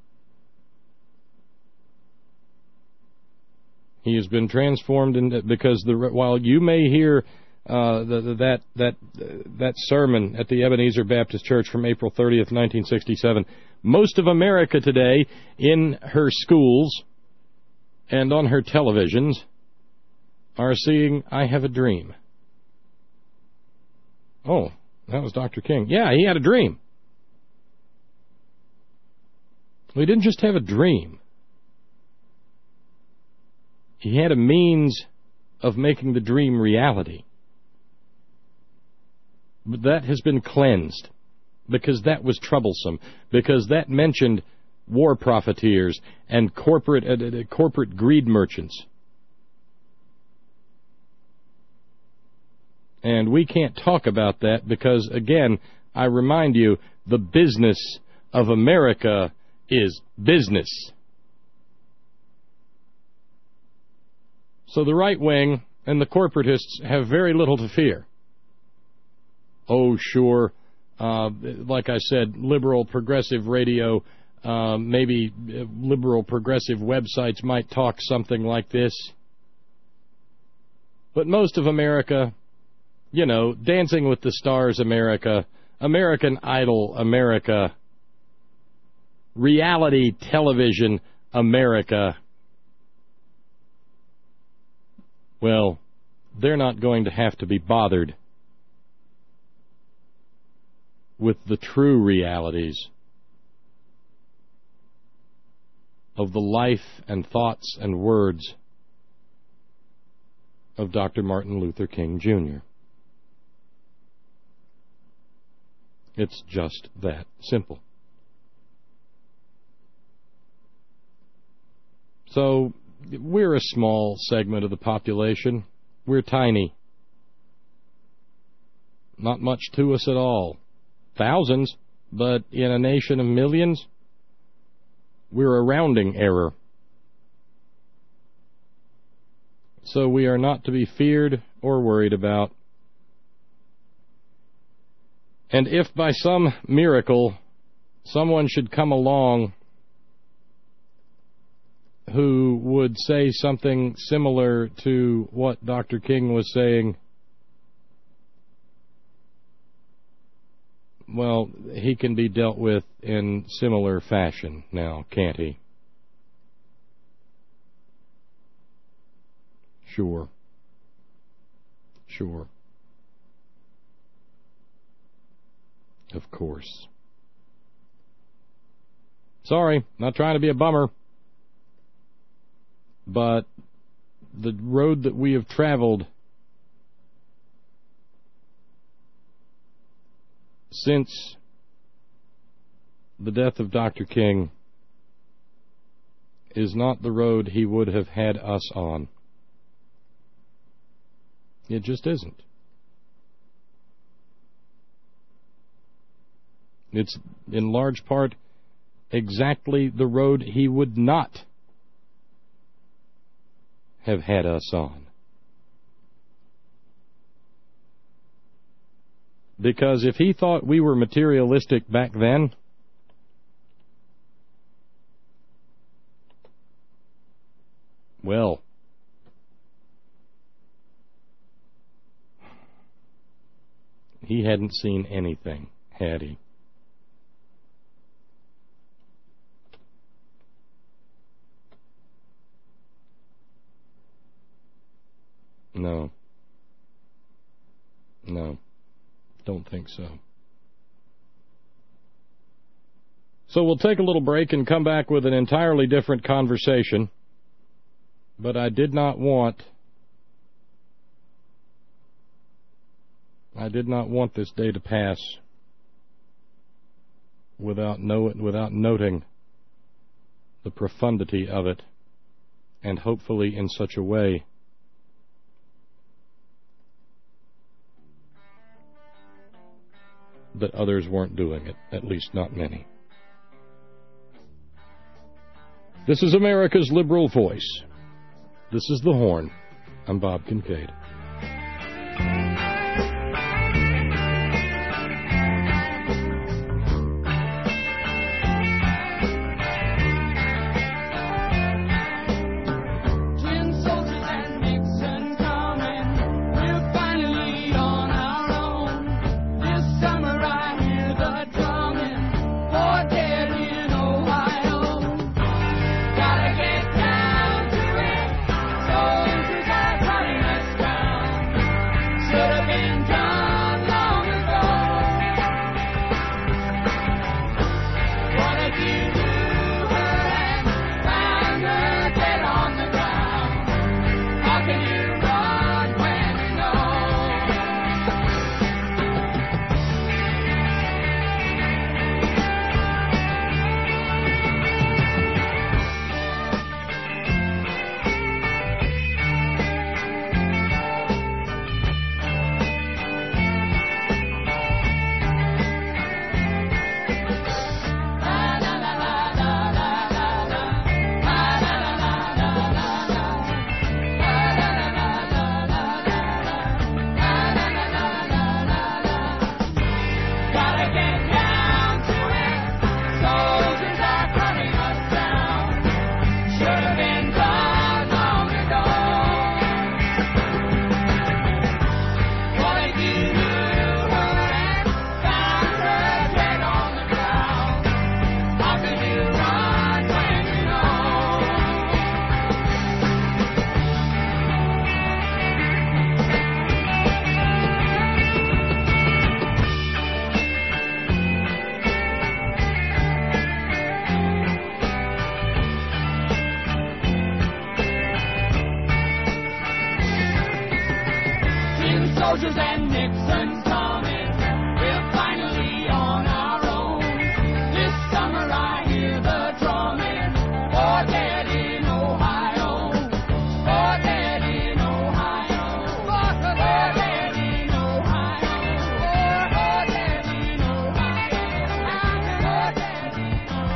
Speaker 2: He has been transformed because while you may hear that sermon at the Ebenezer Baptist Church from April 30th, 1967, most of America today, in her schools and on her televisions, are seeing I Have a Dream. Oh, that was Dr. King. Yeah, he had a dream. Well, he didn't just have a dream. He had a means of making the dream reality. But that has been cleansed, because that was troublesome, because that mentioned war profiteers and corporate greed merchants. And we can't talk about that because, again, I remind you, the business of America is business. So the right wing and the corporatists have very little to fear. Oh, sure, like I said, liberal progressive radio, maybe liberal progressive websites might talk something like this. But most of America, you know, Dancing with the Stars America, American Idol America, reality television
Speaker 4: America, well, they're not going to have to be bothered with the true realities of the life and thoughts and words of Dr. Martin Luther King, Jr. It's just that simple. So, we're a small segment of the population. We're tiny. Not much to us at all. Thousands, but in a nation of millions, we're a rounding error. So we are not to be feared or worried about. And if by some miracle someone should come along who would say something similar to what Dr. King was saying, well, he can be dealt with in similar fashion now, can't he? Sure. Sure. Of course. Sorry, not trying to be a bummer. But the road that we have traveled since the death of Dr. King is not the road he would have had us on. It just isn't. It's in large part exactly the road he would not have had us on. Because if he thought we were materialistic back then, well, he hadn't seen anything, had he? No. No. Don't think so. So we'll take a little break and come back with an entirely different conversation. But I did not want this day to pass without noting the profundity of it, and hopefully in such a way that others weren't doing it, at least not many. This is America's Liberal Voice. This is The Horn. I'm Bob Kincaid.
Speaker 6: Gotta get down to it. Soldiers are running us down. Rogers and Nixon's coming. We're finally on our own. This summer I hear the drumming. For dead in Ohio. For dead in Ohio. For dead in Ohio. For dead in Ohio. For dead in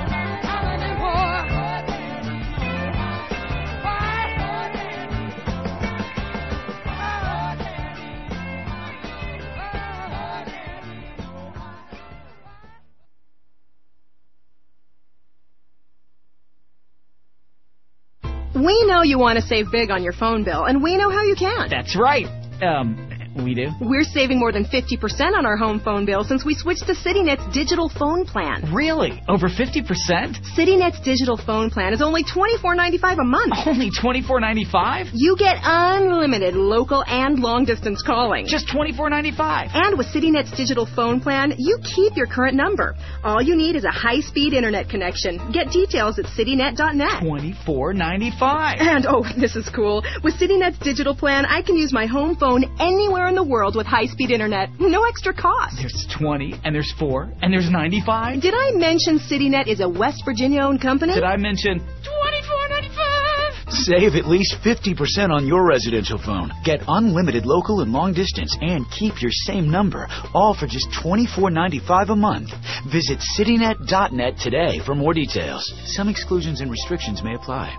Speaker 7: We know you want to save big on your phone bill, and we know how you can.
Speaker 1: That's right. We do?
Speaker 7: We're saving more than 50% on our home phone bill since we switched to CityNet's digital phone plan.
Speaker 1: Really? Over 50%?
Speaker 7: CityNet's digital phone plan is only $24.95 a month.
Speaker 1: Only $24.95?
Speaker 7: You get unlimited local and long-distance calling.
Speaker 1: Just $24.95.
Speaker 7: And with CityNet's digital phone plan, you keep your current number. All you need is a high-speed internet connection. Get details at citynet.net.
Speaker 1: $24.95.
Speaker 7: And, oh, this is cool. With CityNet's digital plan, I can use my home phone anywhere in the world with high-speed internet. No extra cost.
Speaker 1: There's 20, and there's 4, and there's 95.
Speaker 7: Did I mention CityNet is a West Virginia-owned company?
Speaker 1: Did I mention $24.95?
Speaker 8: Save at least 50% on your residential phone. Get unlimited local and long distance and keep your same number, all for just $24.95 a month. Visit citynet.net today for more details. Some exclusions and restrictions may apply.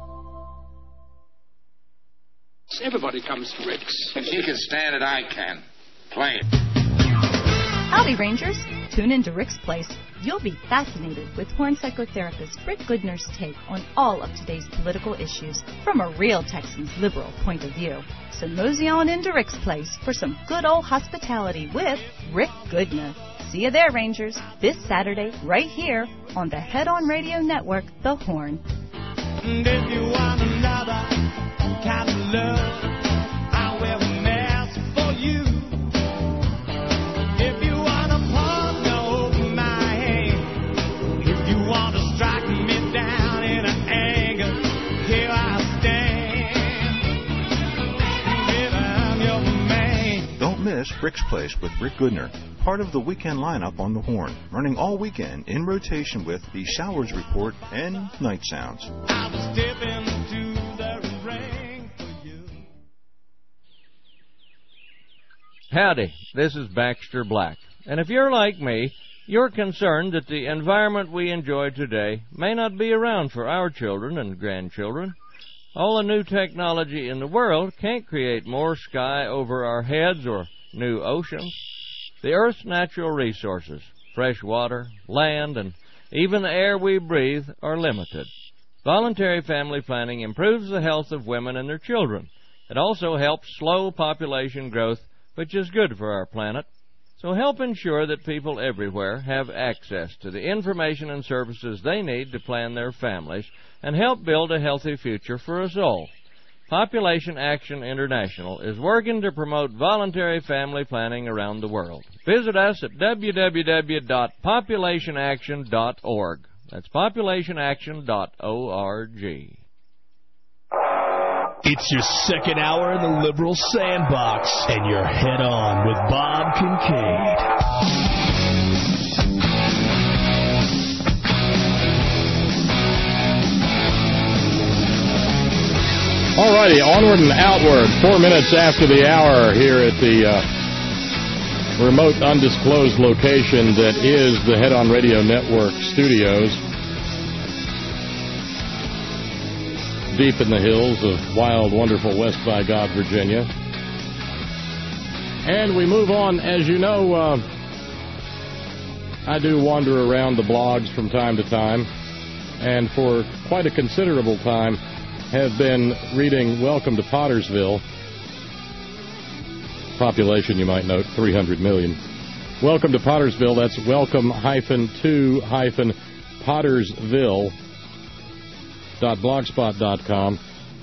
Speaker 9: Everybody comes to Rick's. If you can stand it, I can. Play it.
Speaker 10: Howdy, Rangers. Tune in to Rick's Place. You'll be fascinated with horn psychotherapist Rick Goodner's take on all of today's political issues from a real Texan's liberal point of view. So mosey on into Rick's Place for some good old hospitality with Rick Goodner. See you there, Rangers, this Saturday right here on the Head On Radio Network, The Horn.
Speaker 6: And if you want another kind of love, I will mess for you. If you want a partner over my head, if you want to strike me down in an anger, here I stand. Baby, I'm your man.
Speaker 11: Don't miss Rick's Place with Rick Goodner, part of the weekend lineup on the Horn, running all weekend in rotation with the Showers Report and Night Sounds.
Speaker 6: I'll step into the ring for you.
Speaker 12: Howdy, this is Baxter Black. And if you're like me, you're concerned that the environment we enjoy today may not be around for our children and grandchildren. All the new technology in the world can't create more sky over our heads or new oceans. The Earth's natural resources, fresh water, land, and even the air we breathe are limited. Voluntary family planning improves the health of women and their children. It also helps slow population growth, which is good for our planet. So help ensure that people everywhere have access to the information and services they need to plan their families and help build a healthy future for us all. Population Action International is working to promote voluntary family planning around the world. Visit us at www.populationaction.org. That's populationaction.org.
Speaker 13: It's your second hour in the Liberal Sandbox, and you're head on with Bob Kincaid.
Speaker 2: All righty, onward and outward. 4 minutes after the hour here at the remote, undisclosed location that is the Head On Radio Network studios, deep in the hills of wild, wonderful West by God, Virginia. And we move on. As you know, I do wander around the blogs from time to time, and for quite a considerable time have been reading Welcome to Pottersville. Population, you might note, 300 million. Welcome to Pottersville. That's welcome-to-Pottersville.blogspot.com.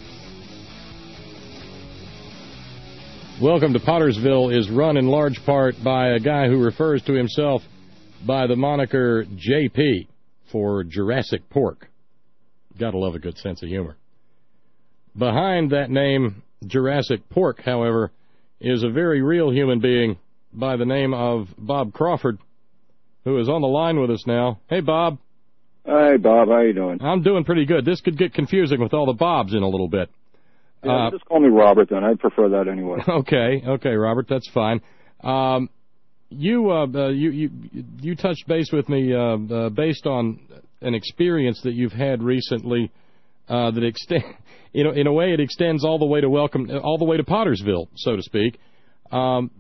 Speaker 2: Welcome to Pottersville is run in large part by a guy who refers to himself by the moniker JP for Jurassic Pork. Gotta love a good sense of humor. Behind that name, Jurassic Pork, however,
Speaker 4: is a very real human being by the name of Bob Crawford, who is on the line with us now. Hey, Bob.
Speaker 14: Hi, Bob. How you doing?
Speaker 4: I'm doing pretty good. This could get confusing with all the Bobs in a little bit.
Speaker 14: Yeah, just call me Robert, then. I'd prefer that anyway.
Speaker 4: Okay, Robert, that's fine. You touched base with me based on an experience that you've had recently that in a way it extends all the way to Pottersville, so to speak. When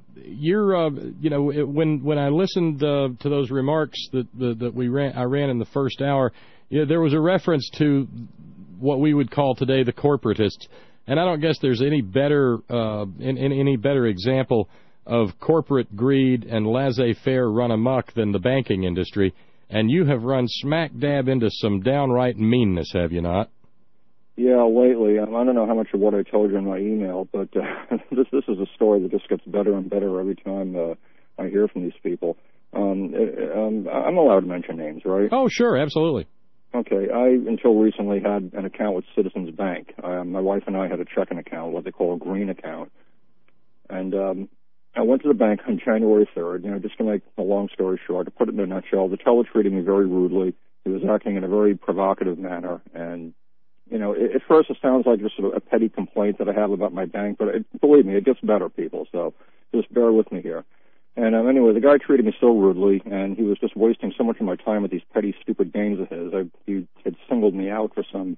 Speaker 4: I listened to those remarks that I ran in the first hour, there was a reference to what we would call today the corporatists, and I don't guess there's any better example of corporate greed and laissez-faire run amok than the banking industry, and you have run smack dab into some downright meanness, have you not?
Speaker 14: Yeah, lately. I don't know how much of what I told you in my email, but this is a story that just gets better and better every time I hear from these people. I'm allowed to mention names, right?
Speaker 4: Oh, sure, absolutely.
Speaker 14: Okay, I, until recently, had an account with Citizens Bank. My wife and I had a checking account, what they call a green account. And I went to the bank on January 3rd, just to make a long story short, to put it in a nutshell. The teller treated me very rudely. He was acting in a very provocative manner. And, at first it sounds like just a petty complaint that I have about my bank, but believe me, it gets better, people. So just bear with me here. And anyway, the guy treated me so rudely, and he was just wasting so much of my time with these petty, stupid games of his. He had singled me out for some,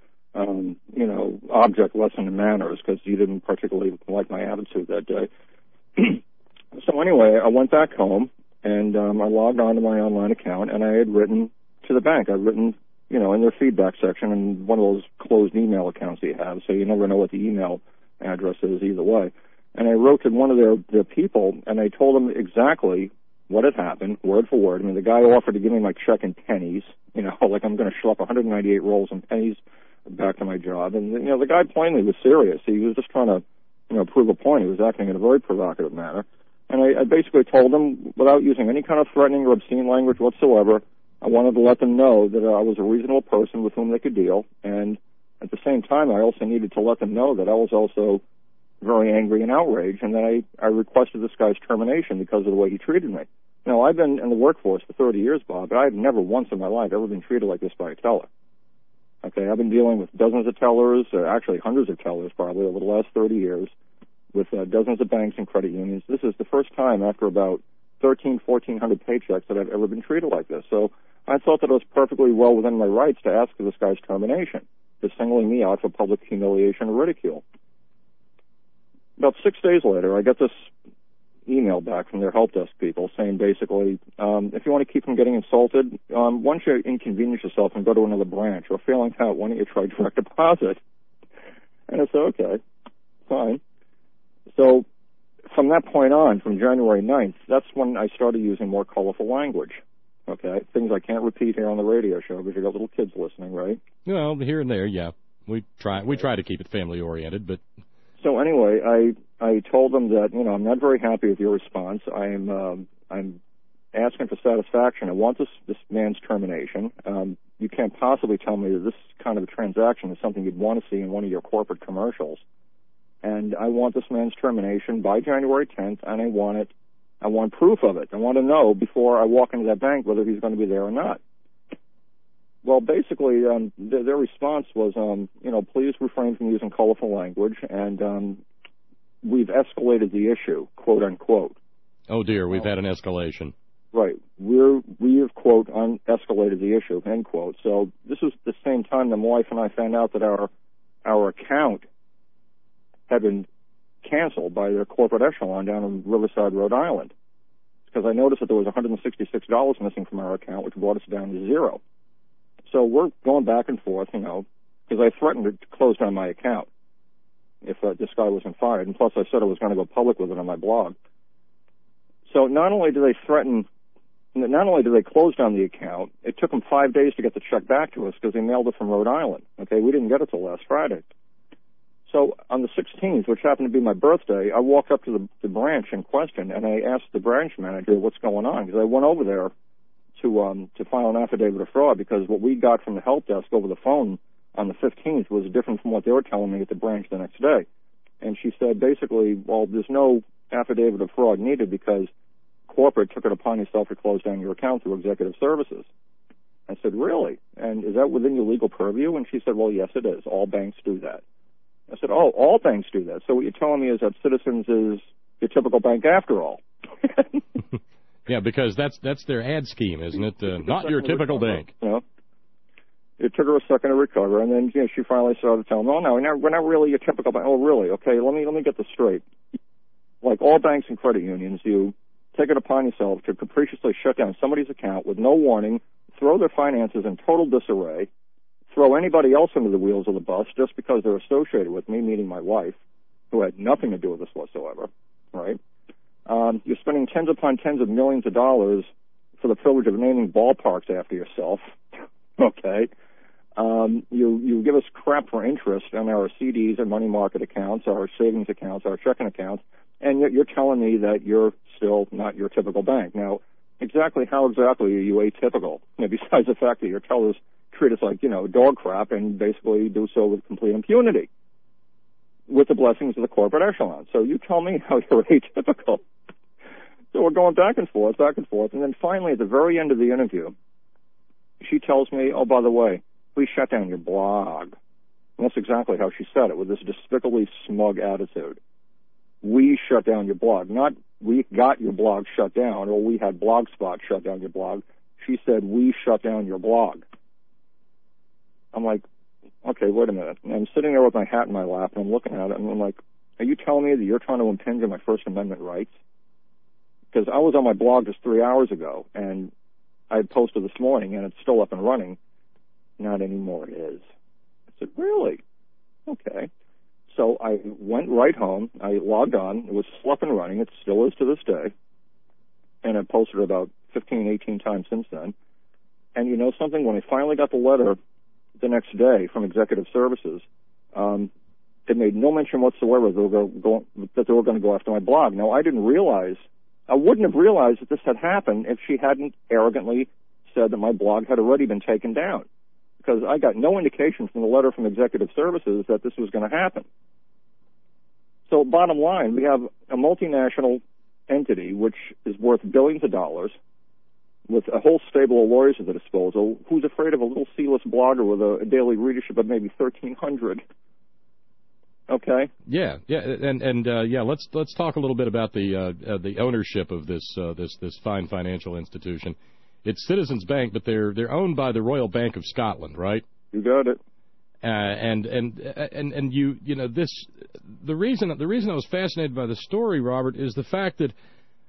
Speaker 14: object lesson in manners because he didn't particularly like my attitude that day. So anyway, I went back home, and I logged on to my online account, and I had written to the bank. I'd written, in their feedback section, and one of those closed email accounts you have, so you never know what the email address is either way. And I wrote to one of their people, and I told them exactly what had happened, word for word. I mean, the guy offered to give me my check in pennies, like I'm going to schlep 198 rolls in pennies back to my job. And, the guy plainly was serious. He was just trying to, prove a point. He was acting in a very provocative manner. And I basically told him, without using any kind of threatening or obscene language whatsoever, I wanted to let them know that I was a reasonable person with whom they could deal. And at the same time, I also needed to let them know that I was also very angry and outraged, and that I requested this guy's termination because of the way he treated me. Now, I've been in the workforce for 30 years, Bob, but I've never once in my life ever been treated like this by a teller. Okay, I've been dealing with dozens of tellers, actually hundreds of tellers probably over the last 30 years, with dozens of banks and credit unions. This is the first time after about 1,400 paychecks that I've ever been treated like this. So I thought that it was perfectly well within my rights to ask for this guy's termination, for singling me out for public humiliation or ridicule. About 6 days later, I get this email back from their help desk people saying basically, if you want to keep from getting insulted, why don't you inconvenience yourself and go to another branch, or failing that, why don't you try direct deposit? And I said, okay, fine. So from that point on, from January 9th, that's when I started using more colorful language. Okay, things I can't repeat here on the radio show because you got little kids listening, right?
Speaker 4: Well, here and there, yeah. We try to keep it family oriented, but.
Speaker 14: So anyway, I told them that I'm not very happy with your response. I'm asking for satisfaction. I want this man's termination. You can't possibly tell me that this kind of a transaction is something you'd want to see in one of your corporate commercials. And I want this man's termination by January 10th, and I want proof of it. I want to know before I walk into that bank whether he's going to be there or not. Well, basically, their response was, please refrain from using colorful language, and we've escalated the issue, quote unquote.
Speaker 4: Oh dear, we've had an escalation.
Speaker 14: Right, we have quote escalated the issue, end quote. So this was the same time that my wife and I found out that our account had been canceled by their corporate echelon down in Riverside, Rhode Island, because I noticed that there was $166 missing from our account, which brought us down to zero. So we're going back and forth, because I threatened to close down my account if this guy wasn't fired. And plus I said I was going to go public with it on my blog. So not only do they close down the account, it took them 5 days to get the check back to us because they mailed it from Rhode Island. Okay, we didn't get it till last Friday. So on the 16th, which happened to be my birthday, I walked up to the branch in question, and I asked the branch manager what's going on, because I went over there to file an affidavit of fraud, because what we got from the help desk over the phone on the 15th was different from what they were telling me at the branch the next day. And she said, basically, well, there's no affidavit of fraud needed because corporate took it upon itself to close down your account through executive services. I said, really? And is that within your legal purview? And she said, well, yes, it is. All banks do that. I said, oh, all banks do that. So what you're telling me is that Citizens is your typical bank after all.
Speaker 4: Yeah, because that's their ad scheme, isn't it? Not your typical bank.
Speaker 14: You know? It took her a second to recover, and then she finally started telling me, oh, no, we're not really your typical bank. Oh, really? Okay, let me get this straight. Like all banks and credit unions, you take it upon yourself to capriciously shut down somebody's account with no warning, throw their finances in total disarray, throw anybody else under the wheels of the bus just because they're associated with me, meaning my wife, who had nothing to do with this whatsoever, right? You're spending tens upon tens of millions of dollars for the privilege of naming ballparks after yourself, okay? You give us crap for interest on our CDs and money market accounts, our savings accounts, our checking accounts, and yet you're telling me that you're still not your typical bank. Now, how exactly are you atypical? Besides the fact that your tellers treat us like, dog crap and basically do so with complete impunity with the blessings of the corporate echelon. So you tell me how you're atypical. So we're going back and forth, and then finally at the very end of the interview, she tells me, oh, by the way, please shut down your blog. And that's exactly how she said it, with this despicably smug attitude. We shut down your blog, not we got your blog shut down, or we had Blogspot shut down your blog. She said, we shut down your blog. I'm like, okay, wait a minute. And I'm sitting there with my hat in my lap, and I'm looking at it, and I'm like, are you telling me that you're trying to impinge on my First Amendment rights? Because I was on my blog just 3 hours ago, and I had posted this morning, and it's still up and running. Not anymore, it is. I said, really? Okay. So I went right home. I logged on. It was still up and running. It still is to this day. And I posted it about 15, 18 times since then. And you know something? When I finally got the letter the next day from Executive Services, it made no mention whatsoever that they were going to go after my blog. Now, I wouldn't have realized that this had happened if she hadn't arrogantly said that my blog had already been taken down. Because I got no indication from the letter from Executive Services that this was going to happen. So bottom line, we have a multinational entity which is worth billions of dollars with a whole stable of lawyers at the disposal who's afraid of a little C-list blogger with a daily readership of maybe 1,300. Okay.
Speaker 4: Yeah, and let's talk a little bit about the ownership of this fine financial institution. It's Citizens Bank, but they're owned by the Royal Bank of Scotland, right?
Speaker 14: You got it.
Speaker 4: And you know this. The reason I was fascinated by the story, Robert, is the fact that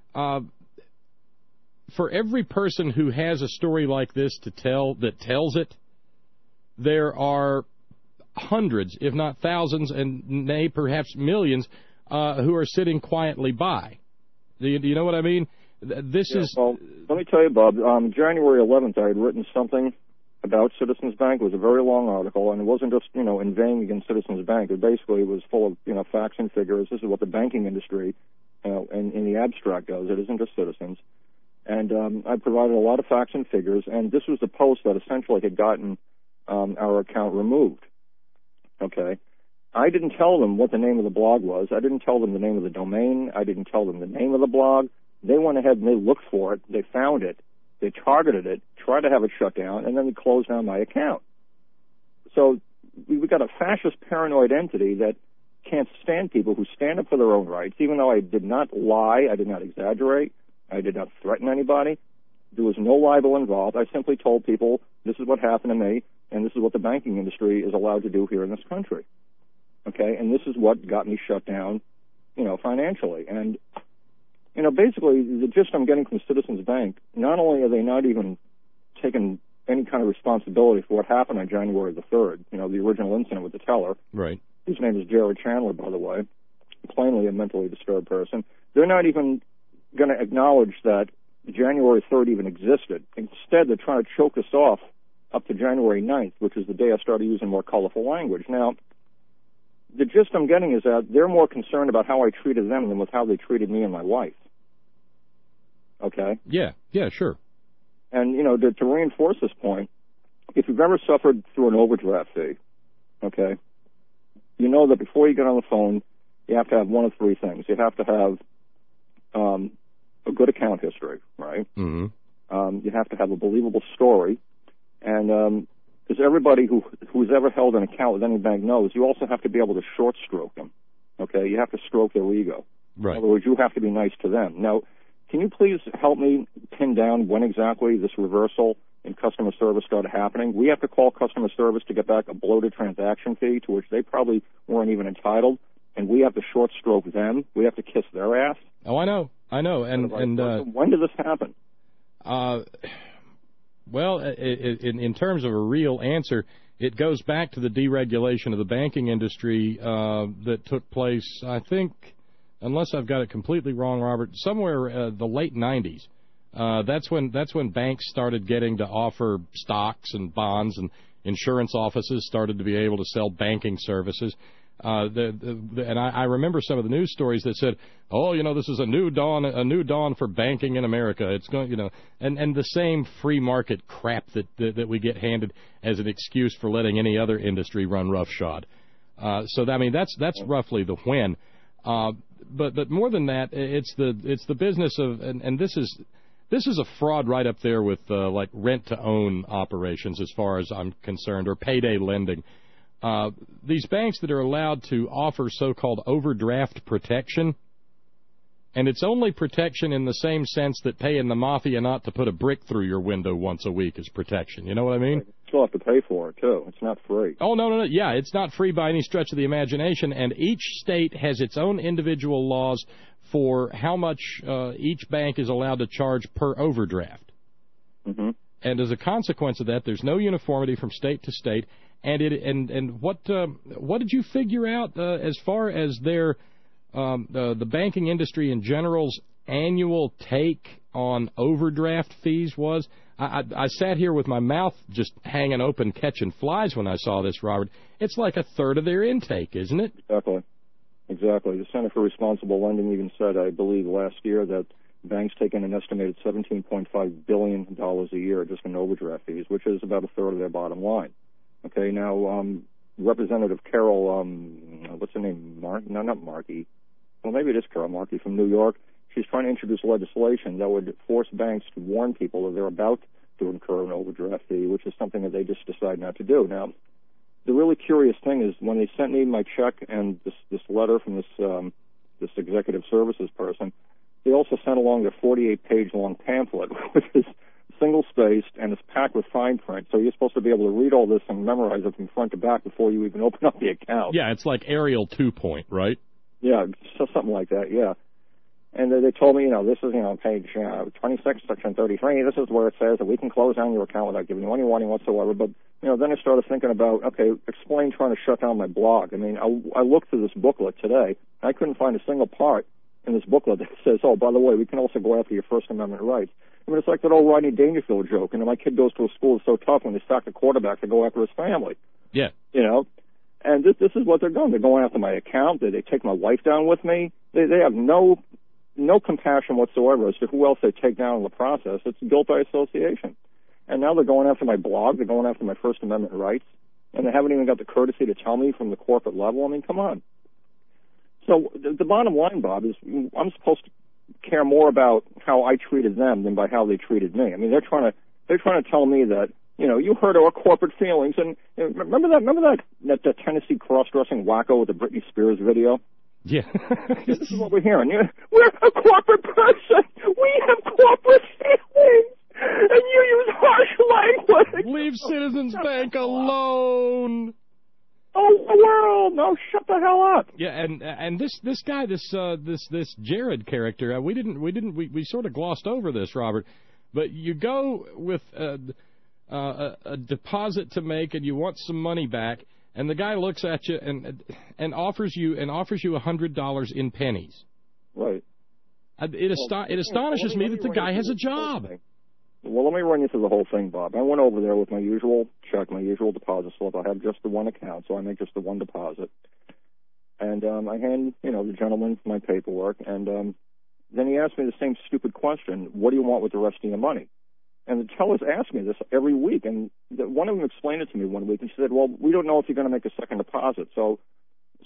Speaker 4: for every person who has a story like this to tell that tells it, there are hundreds, if not thousands, and nay, perhaps millions, who are sitting quietly by. Do you know what I mean?
Speaker 14: Well, let me tell you, Bob, January 11th, I had written something about Citizens Bank. It was a very long article, and it wasn't just, inveighing against Citizens Bank. It basically was full of, facts and figures. This is what the banking industry, in the abstract does. It isn't just Citizens. And I provided a lot of facts and figures, and this was the post that essentially had gotten our account removed. Okay? I didn't tell them what the name of the blog was. I didn't tell them the name of the domain. I didn't tell them the name of the blog. They went ahead and they looked for it. They found it. They targeted it, tried to have it shut down, and then they closed down my account. So we've got a fascist, paranoid entity that can't stand people who stand up for their own rights, even though I did not lie, I did not exaggerate, I did not threaten anybody. There was no libel involved. I simply told people this is what happened to me, and this is what the banking industry is allowed to do here in this country. Okay? And this is what got me shut down, financially. And basically, the gist I'm getting from Citizens Bank, not only are they not even taking any kind of responsibility for what happened on January the 3rd, the original incident with the teller.
Speaker 4: Right.
Speaker 14: His name is Jared Chandler, by the way, plainly a mentally disturbed person. They're not even going to acknowledge that January 3rd even existed. Instead, they're trying to choke us off up to January 9th, which is the day I started using more colorful language. Now, the gist I'm getting is that they're more concerned about how I treated them than with how they treated me and my wife. Okay?
Speaker 4: Yeah, sure.
Speaker 14: And, to reinforce this point, if you've ever suffered through an overdraft fee, okay, you know that before you get on the phone you have to have one of three things. You have to have a good account history, right?
Speaker 2: Mm-hmm.
Speaker 14: You have to have a believable story, and as everybody who's ever held an account with any bank knows, you also have to be able to short stroke them. Okay, you have to stroke their ego.
Speaker 2: Right.
Speaker 14: In other words, you have to be nice to them. Now, can you please help me pin down when exactly this reversal in customer service started happening? We have to call customer service to get back a bloated transaction fee to which they probably weren't even entitled, and we have to short stroke them. We have to kiss their ass.
Speaker 2: Oh, I know. And
Speaker 14: when did this happen?
Speaker 2: Well, in terms of a real answer, it goes back to the deregulation of the banking industry that took place, I think, unless I've got it completely wrong, Robert, somewhere the late 90s. That's when banks started getting to offer stocks and bonds, and insurance offices started to be able to sell banking services. And I remember some of the news stories that said, "Oh, this is a new dawn for banking in America." It's going, and the same free market crap that we get handed as an excuse for letting any other industry run roughshod. That's roughly the when. But more than that, it's the business of, and this is a fraud right up there with like rent to own operations as far as I'm concerned, or payday lending. These banks that are allowed to offer so-called overdraft protection, and it's only protection in the same sense that paying the mafia not to put a brick through your window once a week is protection. You know what I mean?
Speaker 14: You still have to pay for it, too. It's not free.
Speaker 2: Oh, no. Yeah, it's not free by any stretch of the imagination, and each state has its own individual laws for how much each bank is allowed to charge per overdraft.
Speaker 14: Mm-hmm.
Speaker 2: And as a consequence of that, there's no uniformity from state to state. And what did you figure out as far as their the banking industry in general's annual take on overdraft fees was? I sat here with my mouth just hanging open, catching flies when I saw this, Robert. It's like a third of their intake, isn't it?
Speaker 14: Exactly. The Center for Responsible Lending even said, I believe, last year that banks take in an estimated $17.5 billion a year just in overdraft fees, which is about a third of their bottom line. Okay, now, Representative Carol, what's her name? Not Markey. Well, maybe it is Carol Markey from New York. She's trying to introduce legislation that would force banks to warn people that they're about to incur an overdraft fee, which is something that they just decide not to do. Now, the really curious thing is when they sent me my check and this letter from this executive services person, they also sent along their 48-page long pamphlet, which is single-spaced and it's packed with fine print. So you're supposed to be able to read all this and memorize it from front to back before you even open up the account.
Speaker 2: Yeah, it's like Arial 2-point, right?
Speaker 14: Yeah, so something like that, yeah. And they told me, this is, page 26, section 33. This is where it says that we can close down your account without giving you any warning whatsoever. But, then I started thinking about, okay, explain trying to shut down my blog. I mean, I looked through this booklet today. I couldn't find a single part in this booklet that says, oh, by the way, we can also go after your First Amendment rights. I mean, it's like that old Rodney Dangerfield joke. My kid goes to a school that's so tough when they sack the quarterback to go after his family.
Speaker 2: Yeah.
Speaker 14: And this is what they're doing. They're going after my account. They take my wife down with me. They have no compassion whatsoever as to who else they take down in the process. It's guilt by association. And now they're going after my blog. They're going after my First Amendment rights. And they haven't even got the courtesy to tell me from the corporate level. I mean, come on. So the bottom line, Bob, is I'm supposed to care more about how I treated them than by how they treated me. I mean, they're trying to tell me that, you hurt our corporate feelings. And remember that Tennessee cross-dressing wacko with the Britney Spears video?
Speaker 2: Yeah.
Speaker 14: This is what we're hearing. We're a corporate person. We have corporate feelings. And you use harsh language.
Speaker 2: Leave Citizens Bank alone.
Speaker 14: Oh, the world! No, shut the hell up.
Speaker 2: Yeah, and this guy, this Jared character, we sort of glossed over this, Robert. But you go with a deposit to make, and you want some money back, and the guy looks at you and offers you $100 in pennies.
Speaker 14: Right.
Speaker 2: It astonishes me that the guy has a job.
Speaker 14: Well, let me run you through the whole thing, Bob. I went over there with my usual check, my usual deposit slip. I have just the one account, so I make just the one deposit. And I hand, the gentleman my paperwork, and then he asked me the same stupid question, what do you want with the rest of your money? And the tellers ask me this every week, and one of them explained it to me one week, and she said, well, we don't know if you're going to make a second deposit, so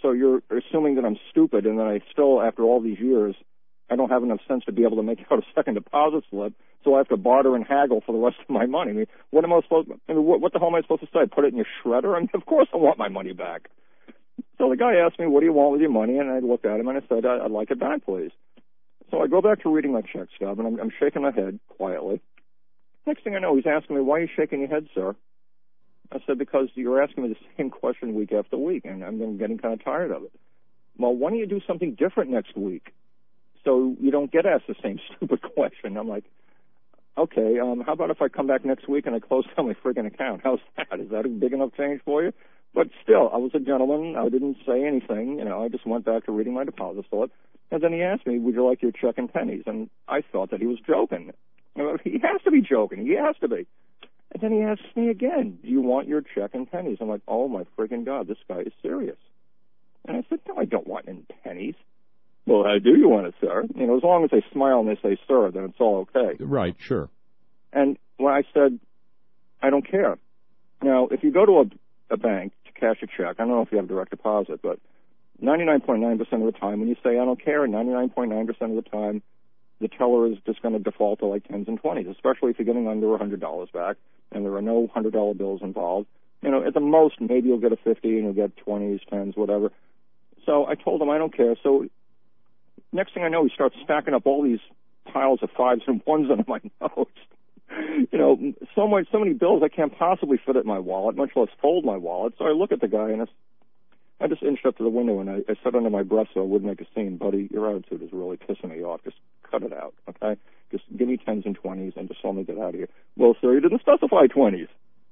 Speaker 14: So you're assuming that I'm stupid and that I still, after all these years, I don't have enough sense to be able to make out a second deposit slip, so I have to barter and haggle for the rest of my money. I mean, what am I supposed to, I mean, what the hell am I supposed to say? Put it in your shredder? I mean, of course I want my money back. So the guy asked me, what do you want with your money? And I looked at him and I said, I'd like it back, please. So I go back to reading my check stub, and I'm shaking my head quietly. Next thing I know, he's asking me, why are you shaking your head, sir? I said, because you're asking me the same question week after week, and I'm getting kind of tired of it. Well, why don't you do something different next week so you don't get asked the same stupid question? I'm like, okay, how about if I come back next week and I close down my friggin' account? How's that? Is that a big enough change for you? But still, I was a gentleman. I didn't say anything. You know, I just went back to reading my deposit slip. And then he asked me, would you like your check and pennies? And I thought that he was joking. You know, he has to be joking. He has to be. And then he asks me again, do you want your check and pennies? I'm like, oh, my friggin' God, this guy is serious. And I said, no, I don't want any pennies. Well, how do you want it, sir? You know, as long as they smile and they say, sir, then it's all okay.
Speaker 2: Right, sure.
Speaker 14: And when I said, I don't care. Now, if you go to a bank to cash a check, I don't know if you have direct deposit, but 99.9% of the time when you say, I don't care, 99.9% of the time, the teller is just going to default to like 10s and 20s, especially if you're getting under $100 back and there are no $100 bills involved. You know, at the most, maybe you'll get a 50 and you'll get 20s, 10s, whatever. So I told him I don't care. So next thing I know, he starts stacking up all these piles of 5s and 1s under my nose. You know, so many bills I can't possibly fit it in my wallet, much less fold my wallet. So I look at the guy and I just inched up to the window and I said under my breath so I wouldn't make a scene, buddy, your attitude is really pissing me off. Just cut it out, okay? Just give me 10s and 20s and just let me get out of here. Well, sir, you didn't specify 20s.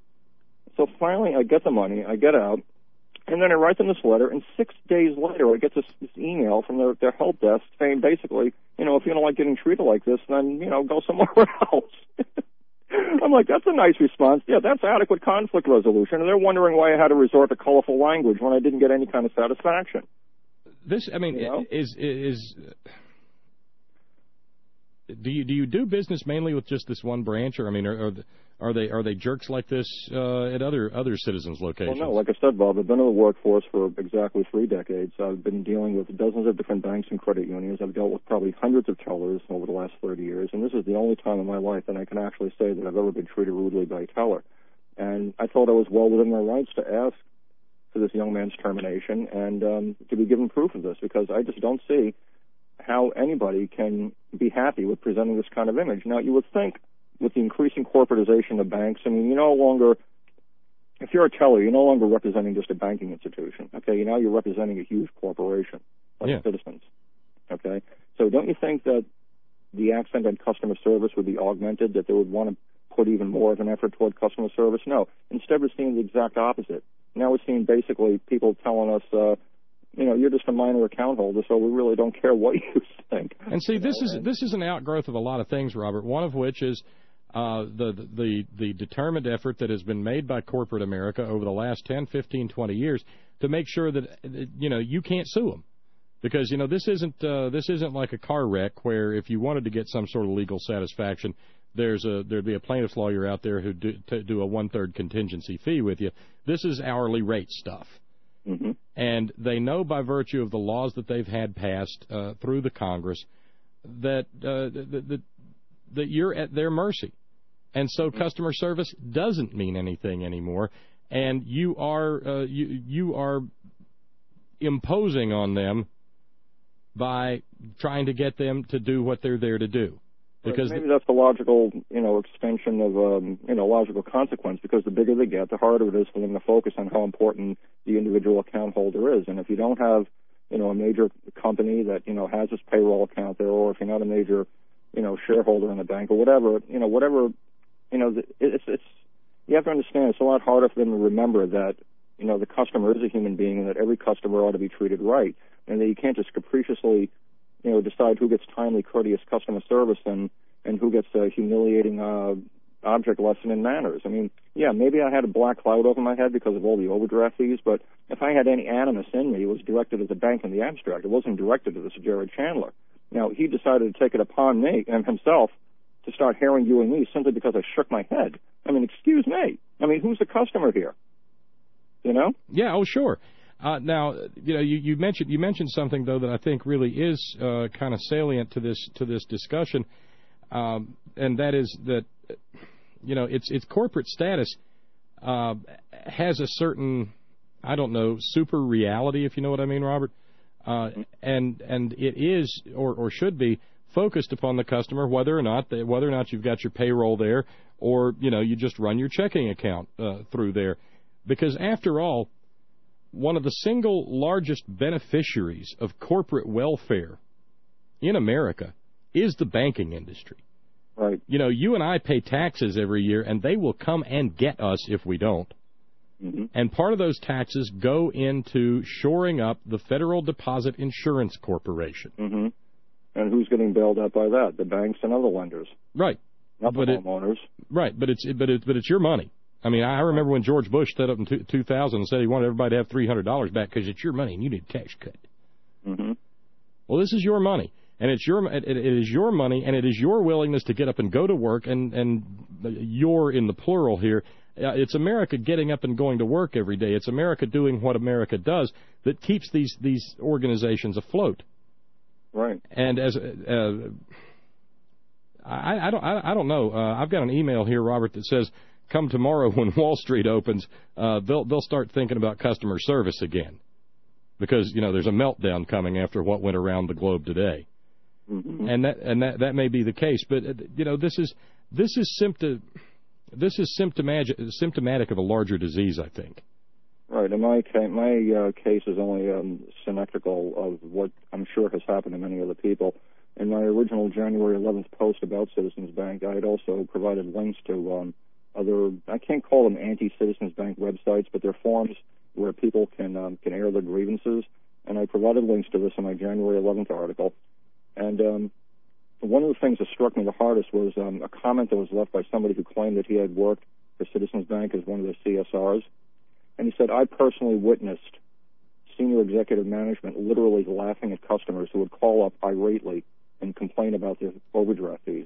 Speaker 14: So finally I get the money, I get out, and then I write them this letter, and 6 days later I get this email from their help desk saying basically, you know, if you don't like getting treated like this, then, you know, go somewhere else. I'm like, that's a nice response. Yeah, that's adequate conflict resolution. And they're wondering why I had to resort to colorful language when I didn't get any kind of satisfaction.
Speaker 2: This, I mean, you know? Do you do business mainly with just this one branch, or I mean, are they jerks like this at other citizens' locations?
Speaker 14: Well, no, like I said, Bob, I've been in the workforce for exactly 3 decades. I've been dealing with dozens of different banks and credit unions. I've dealt with probably hundreds of tellers over the last 30 years, and this is the only time in my life that I can actually say that I've ever been treated rudely by a teller. And I thought I was well within my rights to ask for this young man's termination and to be given proof of this, because I just don't see how anybody can be happy with presenting this kind of image. Now, you would think with the increasing corporatization of banks, I mean, you no longer, if you're a teller, you're no longer representing just a banking institution, okay? Now you're representing a huge corporation, like Citizens, okay? So don't you think that the accent on customer service would be augmented, that they would want to put even more of an effort toward customer service? No. Instead, we're seeing the exact opposite. Now we're seeing basically people telling us, you know, you're just a minor account holder, so we really don't care what you think.
Speaker 2: And see, this is an outgrowth of a lot of things, Robert. One of which is the determined effort that has been made by corporate America over the last 10, 15, 20 years to make sure that you can't sue them, because this isn't like a car wreck where if you wanted to get some sort of legal satisfaction, there'd be a plaintiff's lawyer out there who'd do a 1/3 contingency fee with you. This is hourly rate stuff.
Speaker 14: Mm-hmm.
Speaker 2: And they know by virtue of the laws that they've had passed through the Congress that you're at their mercy. And so customer service doesn't mean anything anymore, and you are imposing on them by trying to get them to do what they're there to do. Because
Speaker 14: maybe that's the logical, extension of, logical consequence, because the bigger they get, the harder it is for them to focus on how important the individual account holder is. And if you don't have, a major company that, has this payroll account there, or if you're not a major, shareholder in the bank or whatever, it's you have to understand it's a lot harder for them to remember that, the customer is a human being and that every customer ought to be treated right, and that you can't just capriciously decide who gets timely, courteous customer service and who gets a humiliating object lesson in manners. I mean, yeah, maybe I had a black cloud over my head because of all the overdraft fees, but if I had any animus in me, it was directed at the bank in the abstract. It wasn't directed to this Jared Chandler. Now, he decided to take it upon me and himself to start haranguing me simply because I shook my head. I mean, excuse me. I mean, who's the customer here?
Speaker 2: Yeah, oh, sure.
Speaker 4: Now, you mentioned something though that I think really is kind of salient to this discussion, and that is that its corporate status has a certain, I don't know, super reality, if you know what I mean, Robert, and it is or should be focused upon the customer, whether or not you've got your payroll there, or you just run your checking account through there, because after all, one of the single largest beneficiaries of corporate welfare in America is the banking industry.
Speaker 14: Right.
Speaker 4: You and I pay taxes every year, and they will come and get us if we don't.
Speaker 14: Mm-hmm.
Speaker 4: And part of those taxes go into shoring up the Federal Deposit Insurance Corporation.
Speaker 14: Mm-hmm. And who's getting bailed out by that? The banks and other lenders.
Speaker 4: Right.
Speaker 14: Not the homeowners.
Speaker 4: Right, but it's your money. I mean, I remember when George Bush stood up in 2000 and said he wanted everybody to have $300 back because it's your money and you need a tax cut.
Speaker 14: Mm-hmm.
Speaker 4: Well, this is your money, and it is your money, and it is your willingness to get up and go to work, and you're in the plural here. It's America getting up and going to work every day. It's America doing what America does that keeps these organizations afloat.
Speaker 14: Right.
Speaker 4: And as I don't know. I've got an email here, Robert, that says, come tomorrow when Wall Street opens, they'll start thinking about customer service again, because there's a meltdown coming after what went around the globe today,
Speaker 14: mm-hmm.
Speaker 4: and that may be the case. But this is symptomatic of a larger disease, I think.
Speaker 14: Right. In my case is only synecdoche of what I'm sure has happened to many other people. In my original January 11th post about Citizens Bank, I had also provided links to other, I can't call them anti-Citizens Bank websites, but they're forums where people can air their grievances. And I provided links to this in my January 11th article. And one of the things that struck me the hardest was a comment that was left by somebody who claimed that he had worked for Citizens Bank as one of their CSRs. And he said, I personally witnessed senior executive management literally laughing at customers who would call up irately and complain about their overdraft fees.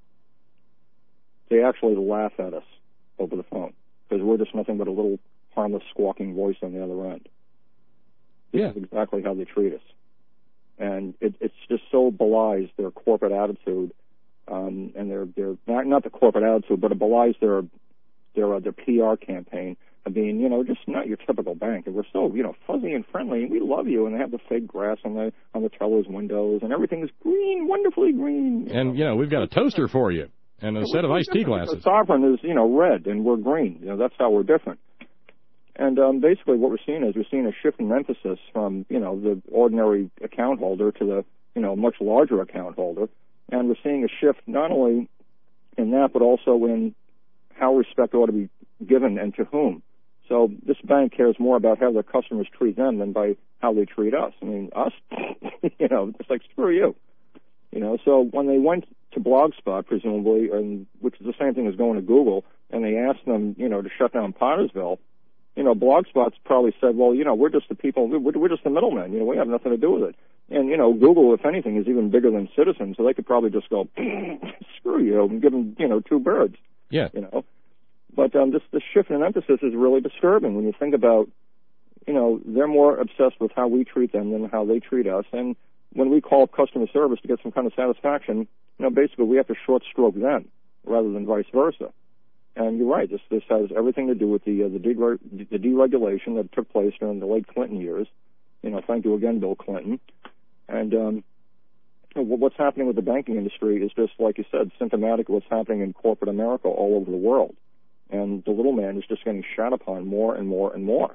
Speaker 14: They actually laugh at us over the phone because we're just nothing but a little harmless squawking voice on the other end. This is exactly how they treat us. And it's just so belies their corporate attitude, and their not the corporate attitude, but it belies their PR campaign of being, just not your typical bank. And we're so, fuzzy and friendly, and we love you. And they have the fake grass on the tellers' windows, and everything is green, wonderfully green.
Speaker 4: And we've got a toaster for you and a set of iced tea glasses.
Speaker 14: The sovereign is, red, and we're green. That's how we're different. And basically, what we're seeing is a shift in emphasis from, the ordinary account holder to the, much larger account holder. And we're seeing a shift not only in that, but also in how respect ought to be given and to whom. So this bank cares more about how their customers treat them than by how they treat us. I mean, us, it's like, screw you. So when they went to Blogspot, presumably, and which is the same thing as going to Google, and they asked them, to shut down Pottersville, Blogspot's probably said, well, we're just the people, we're just the middlemen, we have nothing to do with it. And, Google, if anything, is even bigger than Citizens, so they could probably just go, screw you, and give them, two birds.
Speaker 4: Yeah.
Speaker 14: But this shift in emphasis is really disturbing when you think about, they're more obsessed with how we treat them than how they treat us. And when we call customer service to get some kind of satisfaction, basically we have to short stroke them rather than vice versa. And you're right, this has everything to do with the deregulation that took place during the late Clinton years. Thank you again, Bill Clinton. And what's happening with the banking industry is just, like you said, symptomatic of what's happening in corporate America all over the world. And the little man is just getting shat upon more and more and more.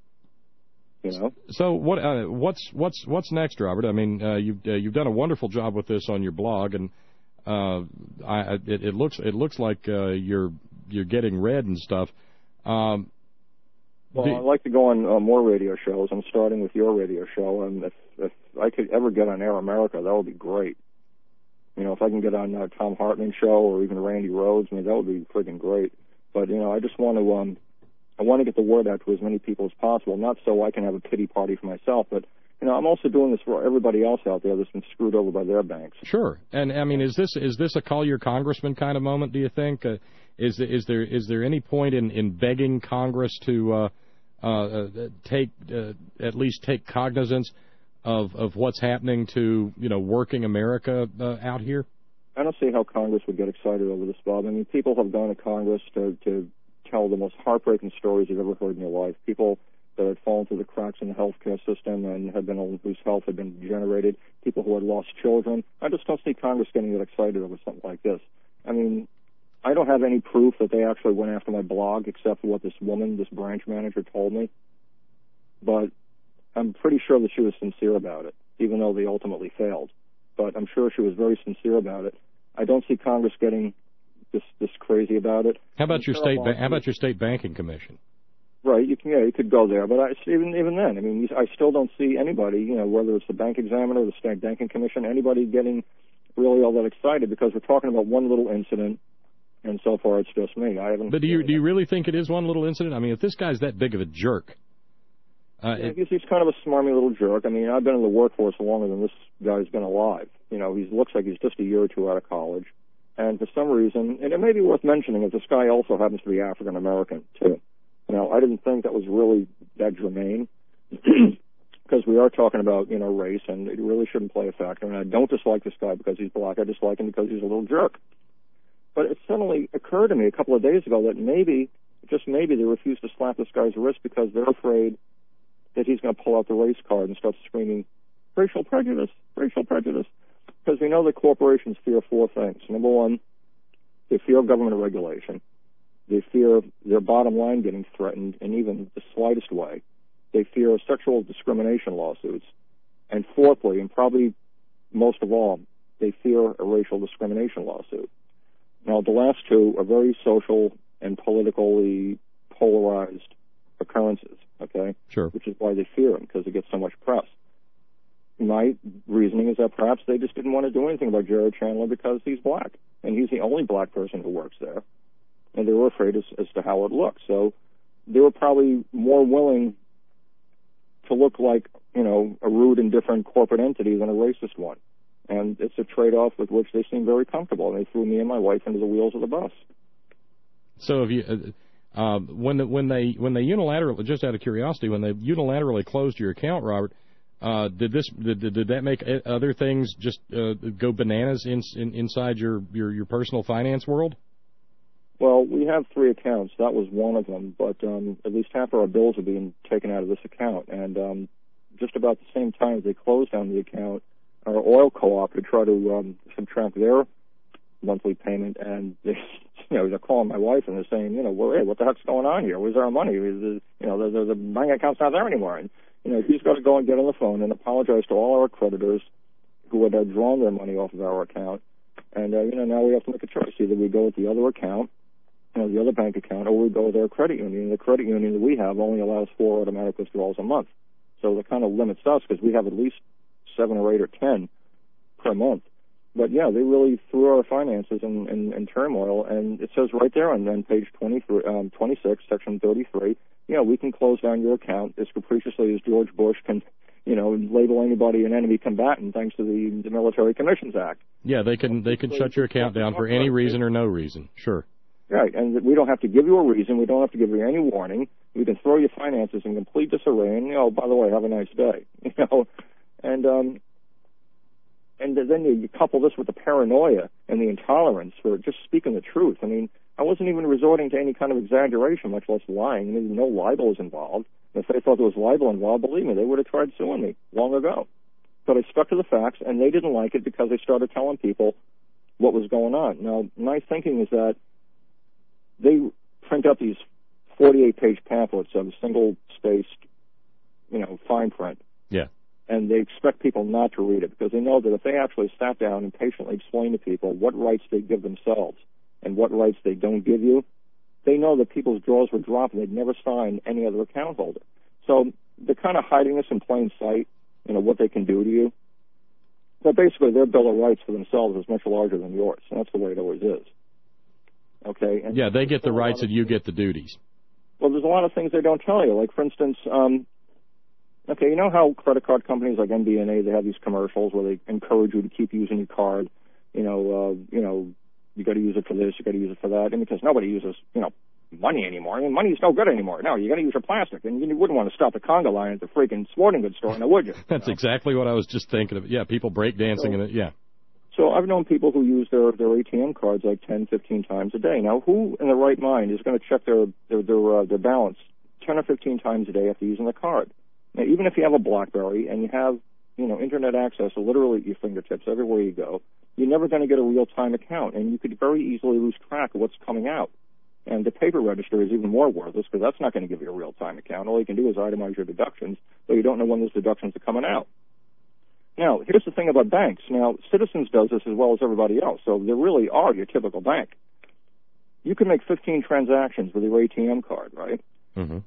Speaker 4: So what's next, Robert? I mean, you've done a wonderful job with this on your blog, and it looks like you're getting read and stuff.
Speaker 14: Well, I'd like to go on more radio shows. I'm starting with your radio show, and if I could ever get on Air America, that would be great. If I can get on Tom Hartman show or even Randy Rhodes, that would be freaking great. But I just want to get the word out to as many people as possible, not so I can have a pity party for myself, but I'm also doing this for everybody else out there that's been screwed over by their banks.
Speaker 4: Sure. And I mean, is this a call your congressman kind of moment, do you think? Is there any point in begging Congress to at least take cognizance of what's happening to working America out here?
Speaker 14: I don't see how Congress would get excited over this, Bob. I mean, people have gone to Congress to tell the most heartbreaking stories you've ever heard in your life. People that had fallen through the cracks in the healthcare system and whose health had been degenerated. People who had lost children. I just don't see Congress getting that excited over something like this. I mean, I don't have any proof that they actually went after my blog except for what this woman, this branch manager, told me. But I'm pretty sure that she was sincere about it, even though they ultimately failed. But I'm sure she was very sincere about it. I don't see Congress getting this crazy about it.
Speaker 4: How about your state banking commission?
Speaker 14: Right, you could go there, but even then, I mean, I still don't see anybody, whether it's the bank examiner or the state banking commission, anybody getting really all that excited because we're talking about one little incident, and so far it's just me. I haven't.
Speaker 4: But do you really think it is one little incident? I mean, if this guy's that big of a jerk,
Speaker 14: he's kind of a smarmy little jerk. I mean, I've been in the workforce longer than this guy's been alive. He looks like he's just a year or two out of college, and for some reason, and it may be worth mentioning that this guy also happens to be African American too. I didn't think that was really that germane because we are talking about, race, and it really shouldn't play a factor. And I don't dislike this guy because he's black. I dislike him because he's a little jerk. But it suddenly occurred to me a couple of days ago that maybe, just maybe, they refuse to slap this guy's wrist because they're afraid that he's going to pull out the race card and start screaming, racial prejudice, racial prejudice. Because we know that corporations fear four things. Number one, they fear government regulation. They fear their bottom line getting threatened in even the slightest way. They fear sexual discrimination lawsuits. And fourthly, and probably most of all, they fear a racial discrimination lawsuit. Now, the last two are very social and politically polarized occurrences, okay?
Speaker 4: Sure.
Speaker 14: Which is why they fear them, because it gets so much press. My reasoning is that perhaps they just didn't want to do anything about Jared Chandler because he's black, and he's the only black person who works there. And they were afraid as to how it looked. So they were probably more willing to look like, a rude and different corporate entity than a racist one. And it's a trade-off with which they seem very comfortable. And they threw me and my wife into the wheels of the bus.
Speaker 4: So if you, when they unilaterally, just out of curiosity, when they unilaterally closed your account, Robert, did that make other things just go bananas inside your personal finance world?
Speaker 14: Well, we have 3 accounts. That was one of them, but at least half of our bills are being taken out of this account. And just about the same time as they closed down the account, our oil co-op could try to subtract their monthly payment, and they're calling my wife and they're saying, well, hey, what the heck's going on here? Where's our money? The bank account's not there anymore. And he's got to go and get on the phone and apologize to all our creditors who had drawn their money off of our account. And now we have to make a choice: either we go with the other account, the other bank account, or we go with our credit union. The credit union that we have only allows 4 automatic withdrawals a month. So that kind of limits us because we have at least 7 or 8 or 10 per month. But, yeah, they really threw our finances in turmoil. And it says right there on then page 26, section 33, we can close down your account as capriciously as George Bush can, label anybody an enemy combatant thanks to the Military Commissions Act.
Speaker 4: Yeah, they can shut your account down for any reason or no reason. Sure.
Speaker 14: Right, and we don't have to give you a reason. We don't have to give you any warning. We can throw your finances in complete disarray, and, by the way, have a nice day. And then you couple this with the paranoia and the intolerance for just speaking the truth. I mean, I wasn't even resorting to any kind of exaggeration, much less lying. I mean, no libel is involved. If they thought there was libel involved, believe me, they would have tried suing me long ago. But I stuck to the facts, and they didn't like it because they started telling people what was going on. Now, my thinking is that they print up these 48-page pamphlets of single-spaced, fine print.
Speaker 4: Yeah.
Speaker 14: And they expect people not to read it because they know that if they actually sat down and patiently explained to people what rights they give themselves and what rights they don't give you, they know that people's jaws would drop and they'd never sign any other account holder. So they're kind of hiding this in plain sight, what they can do to you. But basically, their Bill of Rights for themselves is much larger than yours, and that's the way it always is. Okay. And
Speaker 4: yeah, they get the rights and you get the duties.
Speaker 14: Well, there's a lot of things they don't tell you. Like, for instance, okay, you know how credit card companies like MBNA, they have these commercials where they encourage you to keep using your card. You got to use it for this, you got to use it for that. And because nobody uses, money anymore. I mean, money's no good anymore. No, you got to use your plastic. And you wouldn't want to stop a conga line at the freaking sporting goods store, now would you?
Speaker 4: That's exactly what I was just thinking of. Yeah, people breakdancing in it. Yeah.
Speaker 14: So I've known people who use their ATM cards like 10, 15 times a day. Now, who in their right mind is going to check their balance 10 or 15 times a day after using the card? Now, even if you have a BlackBerry and you have, internet access literally at your fingertips everywhere you go, you're never going to get a real-time account, and you could very easily lose track of what's coming out. And the paper register is even more worthless because that's not going to give you a real-time account. All you can do is itemize your deductions, but you don't know when those deductions are coming out. Now, here's the thing about banks. Now, Citizens does this as well as everybody else, so they really are your typical bank. You can make 15 transactions with your ATM card, right?
Speaker 4: Mm-hmm.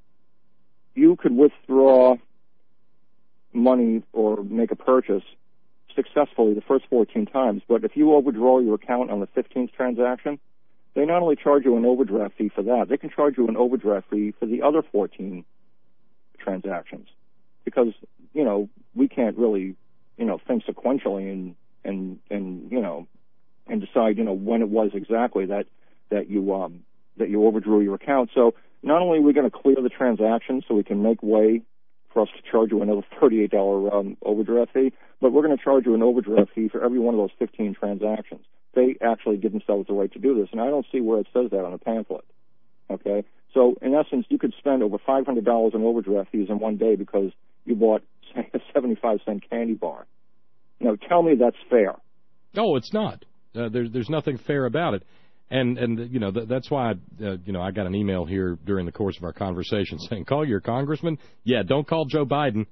Speaker 14: You could withdraw money or make a purchase successfully the first 14 times, but if you overdraw your account on the 15th transaction, they not only charge you an overdraft fee for that, they can charge you an overdraft fee for the other 14 transactions because, we can't really, think sequentially and decide, when it was exactly that you overdrew your account. So not only are we going to clear the transaction so we can make way for us to charge you another $38 overdraft fee, but we're going to charge you an overdraft fee for every one of those 15 transactions. They actually give themselves the right to do this, and I don't see where it says that on the pamphlet. Okay? So, in essence, you could spend over $500 in overdraft fees in one day because you bought, say, a 75-cent candy bar. Now, tell me that's fair.
Speaker 4: No, it's not. There's nothing fair about it. And that's why, I got an email here during the course of our conversation saying, call your congressman. Yeah, don't call Joe Biden.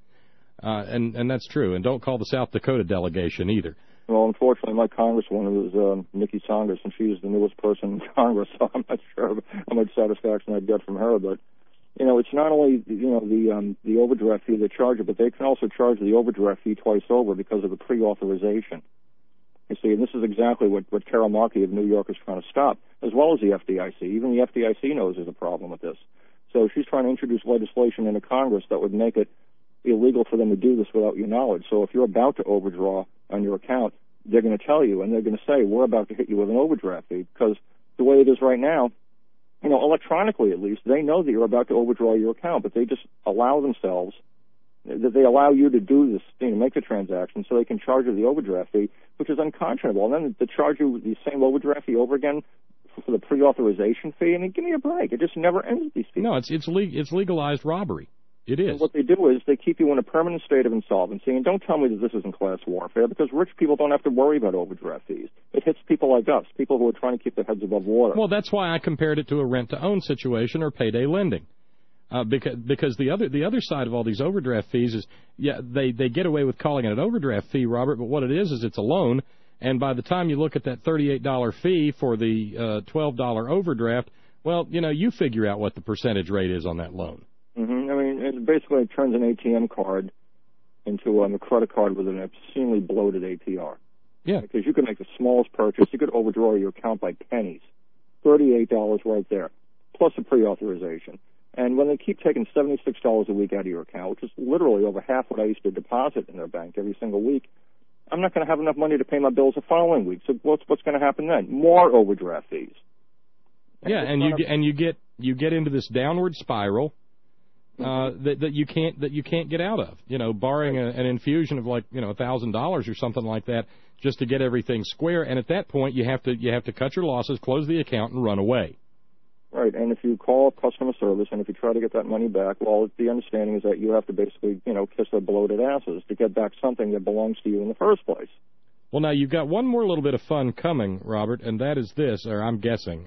Speaker 4: And that's true. And don't call the South Dakota delegation either.
Speaker 14: Well, unfortunately, my congresswoman was Nikki Saunders, and she is the newest person in Congress, so I'm not sure how much satisfaction I'd get from her. But, it's not only, the overdraft fee they charge it, but they can also charge the overdraft fee twice over because of the pre-authorization. You see, and this is exactly what Carol Markey of New York is trying to stop, as well as the FDIC. Even the FDIC knows there's a problem with this. So she's trying to introduce legislation into Congress that would make it illegal for them to do this without your knowledge. So if you're about to overdraw on your account, they're going to tell you, and they're going to say, we're about to hit you with an overdraft fee, because the way it is right now, electronically at least, they know that you're about to overdraw your account, but they just allow themselves, that they allow you to do this, make the transaction, so they can charge you the overdraft fee, which is unconscionable. And then to charge you the same overdraft fee over again for the pre-authorization fee, give me a break. It just never ends with these fees.
Speaker 4: No, it's legalized robbery. It is.
Speaker 14: And what they do is they keep you in a permanent state of insolvency, and don't tell me that this isn't class warfare, because rich people don't have to worry about overdraft fees. It hits people like us, people who are trying to keep their heads above water.
Speaker 4: Well, that's why I compared it to a rent-to-own situation or payday lending. Because the other side of all these overdraft fees is, they get away with calling it an overdraft fee, Robert, but what it is it's a loan, and by the time you look at that $38 fee for the $12 overdraft, well, you figure out what the percentage rate is on that loan.
Speaker 14: Mm-hmm. It basically turns an ATM card into a credit card with an obscenely bloated APR.
Speaker 4: Yeah.
Speaker 14: Because you could make the smallest purchase, you could overdraw your account by pennies. $38 right there, plus a pre-authorization. And when they keep taking $76 a week out of your account, which is literally over half what I used to deposit in their bank every single week, I'm not going to have enough money to pay my bills the following week. So what's going to happen then? More overdraft fees.
Speaker 4: Yeah, and you get into this downward spiral that you can't get out of. Barring an infusion of like $1,000 or something like that just to get everything square. And at that point, you have to cut your losses, close the account, and run away.
Speaker 14: Right, and if you call customer service and if you try to get that money back, well, the understanding is that you have to basically, kiss their bloated asses to get back something that belongs to you in the first place.
Speaker 4: Well, now you've got one more little bit of fun coming, Robert, and that is this, or I'm guessing.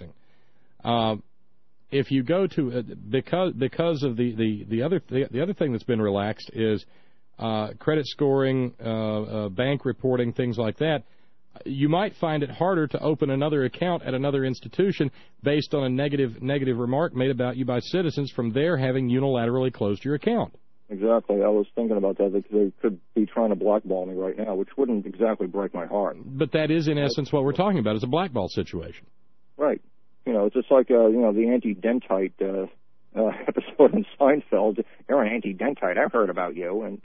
Speaker 4: If you go to because of the other thing that's been relaxed is credit scoring, bank reporting, things like that. You might find it harder to open another account at another institution based on a negative remark made about you by Citizens from their having unilaterally closed your account.
Speaker 14: Exactly. I was thinking about that. They could be trying to blackball me right now, which wouldn't exactly break my heart.
Speaker 4: But that is, in essence, what we're talking about, is a blackball situation.
Speaker 14: Right. It's just like, the anti-dentite episode in Seinfeld. You're an anti-dentite. I've heard about you. And,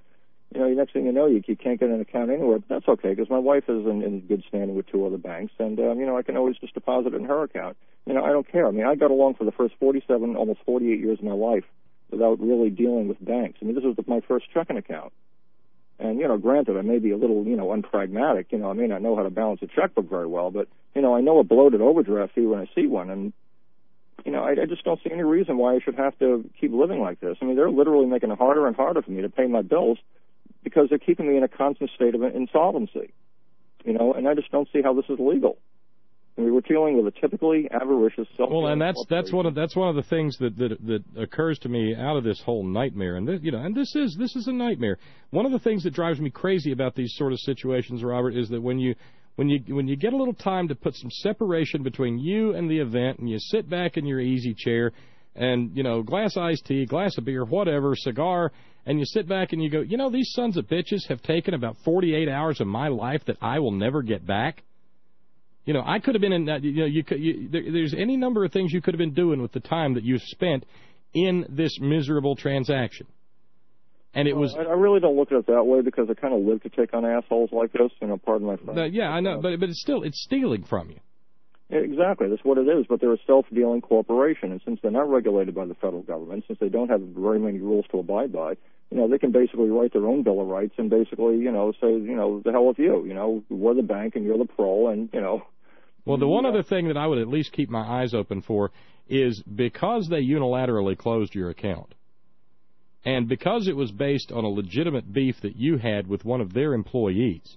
Speaker 14: You know, the next thing you know, you can't get an account anywhere. But that's okay, because my wife is in good standing with 2 other banks, and, you know, I can always just deposit it in her account. You know, I don't care. I mean, I got along for the first 47, almost 48 years of my life without really dealing with banks. I mean, this was my first checking account. And, you know, granted, I may be a little, you know, unpragmatic. You know, I may not know how to balance a checkbook very well, but, you know, I know a bloated overdraft fee when I see one. And, you know, I just don't see any reason why I should have to keep living like this. I mean, they're literally making it harder and harder for me to pay my bills because they're keeping me in a constant state of insolvency. You know, and I just don't see how this is legal. I mean, we're dealing with a typically avaricious
Speaker 4: Well, and that's one of the things that occurs to me out of this whole nightmare, and this, you know, and this is a nightmare. One of the things that drives me crazy about these sort of situations, Robert, is that when you get a little time to put some separation between you and the event, and you sit back in your easy chair, and, you know, glass of iced tea, glass of beer, whatever, cigar, and you sit back and you go, you know, these sons of bitches have taken about 48 hours of my life that I will never get back. You know, I could have been in, you know, there's any number of things you could have been doing with the time that you spent in this miserable transaction. And it was.
Speaker 14: I really don't look at it that way because I kind of live to take on assholes like this. You know, pardon my French.
Speaker 4: Yeah, I know, but it's stealing from you.
Speaker 14: Exactly, that's what it is. But they're a self-dealing corporation, and since they're not regulated by the federal government, since they don't have very many rules to abide by, you know, they can basically write their own Bill of Rights and basically, you know, say, you know, the hell with you. You know, we're the bank and you're the pro, and, you know.
Speaker 4: Well, the one other thing that I would at least keep my eyes open for is because they unilaterally closed your account, and because it was based on a legitimate beef that you had with one of their employees,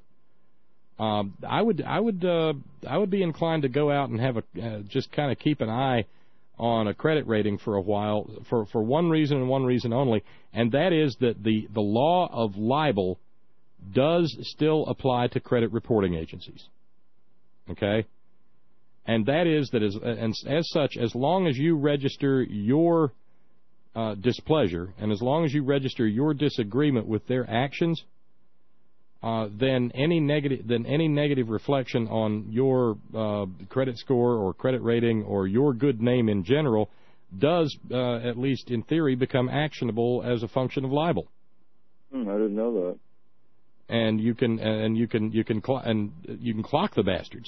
Speaker 4: I would be inclined to go out and have just kind of keep an eye on a credit rating for a while for one reason and one reason only, and that is that the law of libel does still apply to credit reporting agencies. Okay? And that is that as such, as long as you register your displeasure and as long as you register your disagreement with their actions, then any negative reflection on your credit score or credit rating or your good name in general does, at least in theory, become actionable as a function of libel.
Speaker 14: I didn't know that.
Speaker 4: And you can clock the bastards.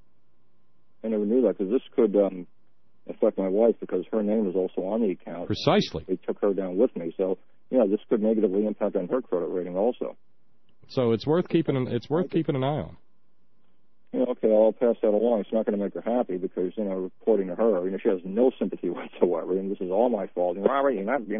Speaker 14: I never knew that because this could affect my wife because her name is also on the account.
Speaker 4: Precisely.
Speaker 14: They took her down with me, so yeah, this could negatively impact on her credit rating also.
Speaker 4: So it's worth keeping an eye on.
Speaker 14: You know, okay, I'll pass that along. It's not going to make her happy because, you know, reporting to her, you know, she has no sympathy whatsoever, and this is all my fault. And Robert,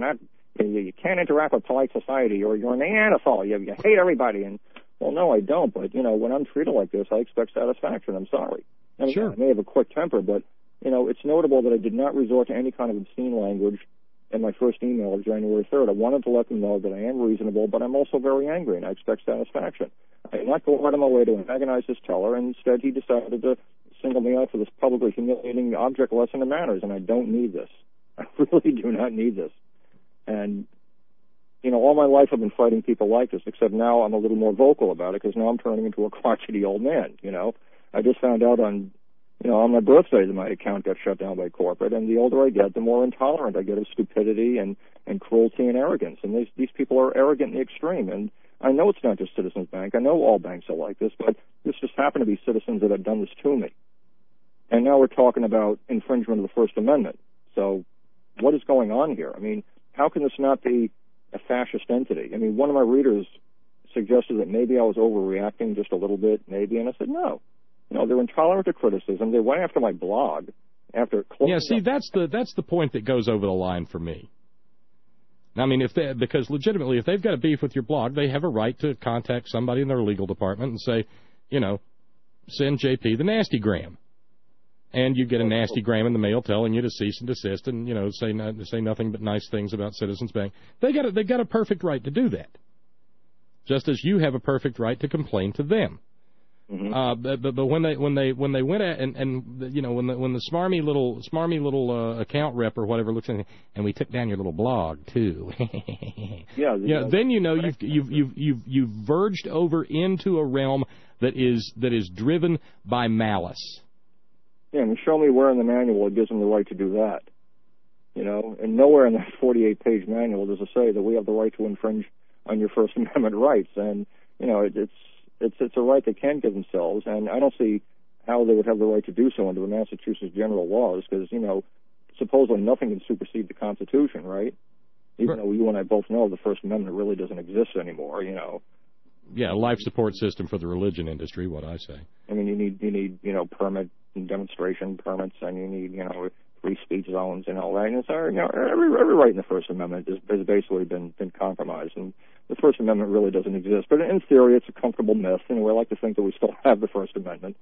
Speaker 14: you can't interact with polite society, or you're a Neanderthal. You hate everybody. And well, no, I don't. But you know, when I'm treated like this, I expect satisfaction. I'm sorry. I mean,
Speaker 4: sure.
Speaker 14: I may have a quick temper, but you know, it's notable that I did not resort to any kind of obscene language in my first email of January 3rd. I wanted to let them know that I am reasonable, but I'm also very angry, and I expect satisfaction. I did not go out of my way to antagonize this teller, and instead he decided to single me out for this publicly humiliating object lesson in manners, and I don't need this. I really do not need this. And, you know, all my life I've been fighting people like this, except now I'm a little more vocal about it, because now I'm turning into a crotchety old man, you know. I just found out on my birthday that my account got shut down by corporate, and the older I get, the more intolerant I get of stupidity and cruelty and arrogance. And these people are arrogant in the extreme. And I know it's not just Citizens Bank. I know all banks are like this, but this just happened to be citizens that have done this to me. And now we're talking about infringement of the First Amendment. So what is going on here? I mean, how can this not be a fascist entity? I mean, one of my readers suggested that maybe I was overreacting just a little bit, maybe, and I said no. You know, they're intolerant to criticism. They went after my blog after closing.
Speaker 4: Yeah, see, that's the point that goes over the line for me. I mean, because legitimately, if they've got a beef with your blog, they have a right to contact somebody in their legal department and say, you know, send JP the nastygram, and you get a nastygram in the mail telling you to cease and desist, and you know, say nothing but nice things about Citizens Bank. They got a perfect right to do that, just as you have a perfect right to complain to them.
Speaker 14: Mm-hmm.
Speaker 4: But when they went at and you know when the smarmy little account rep or whatever looks at it, and we took down your little blog too. Then you know you've verged over into a realm that is driven by malice.
Speaker 14: Yeah, and show me where in the manual it gives them the right to do that. You know, and nowhere in that 48-page manual does it say that we have the right to infringe on your First Amendment rights. And, it's a right they can give themselves, and I don't see how they would have the right to do so under the Massachusetts general laws, because, supposedly nothing can supersede the Constitution, right? Even though you and I both know the First Amendment really doesn't exist anymore,
Speaker 4: Yeah, life support system for the religion industry, what I say.
Speaker 14: I mean, you need permit and demonstration permits, and you need, free speech zones and all that. And it's, every right in the First Amendment has basically been compromised, and the First Amendment really doesn't exist. But in theory, it's a comfortable myth, and we like to think that we still have the First Amendment.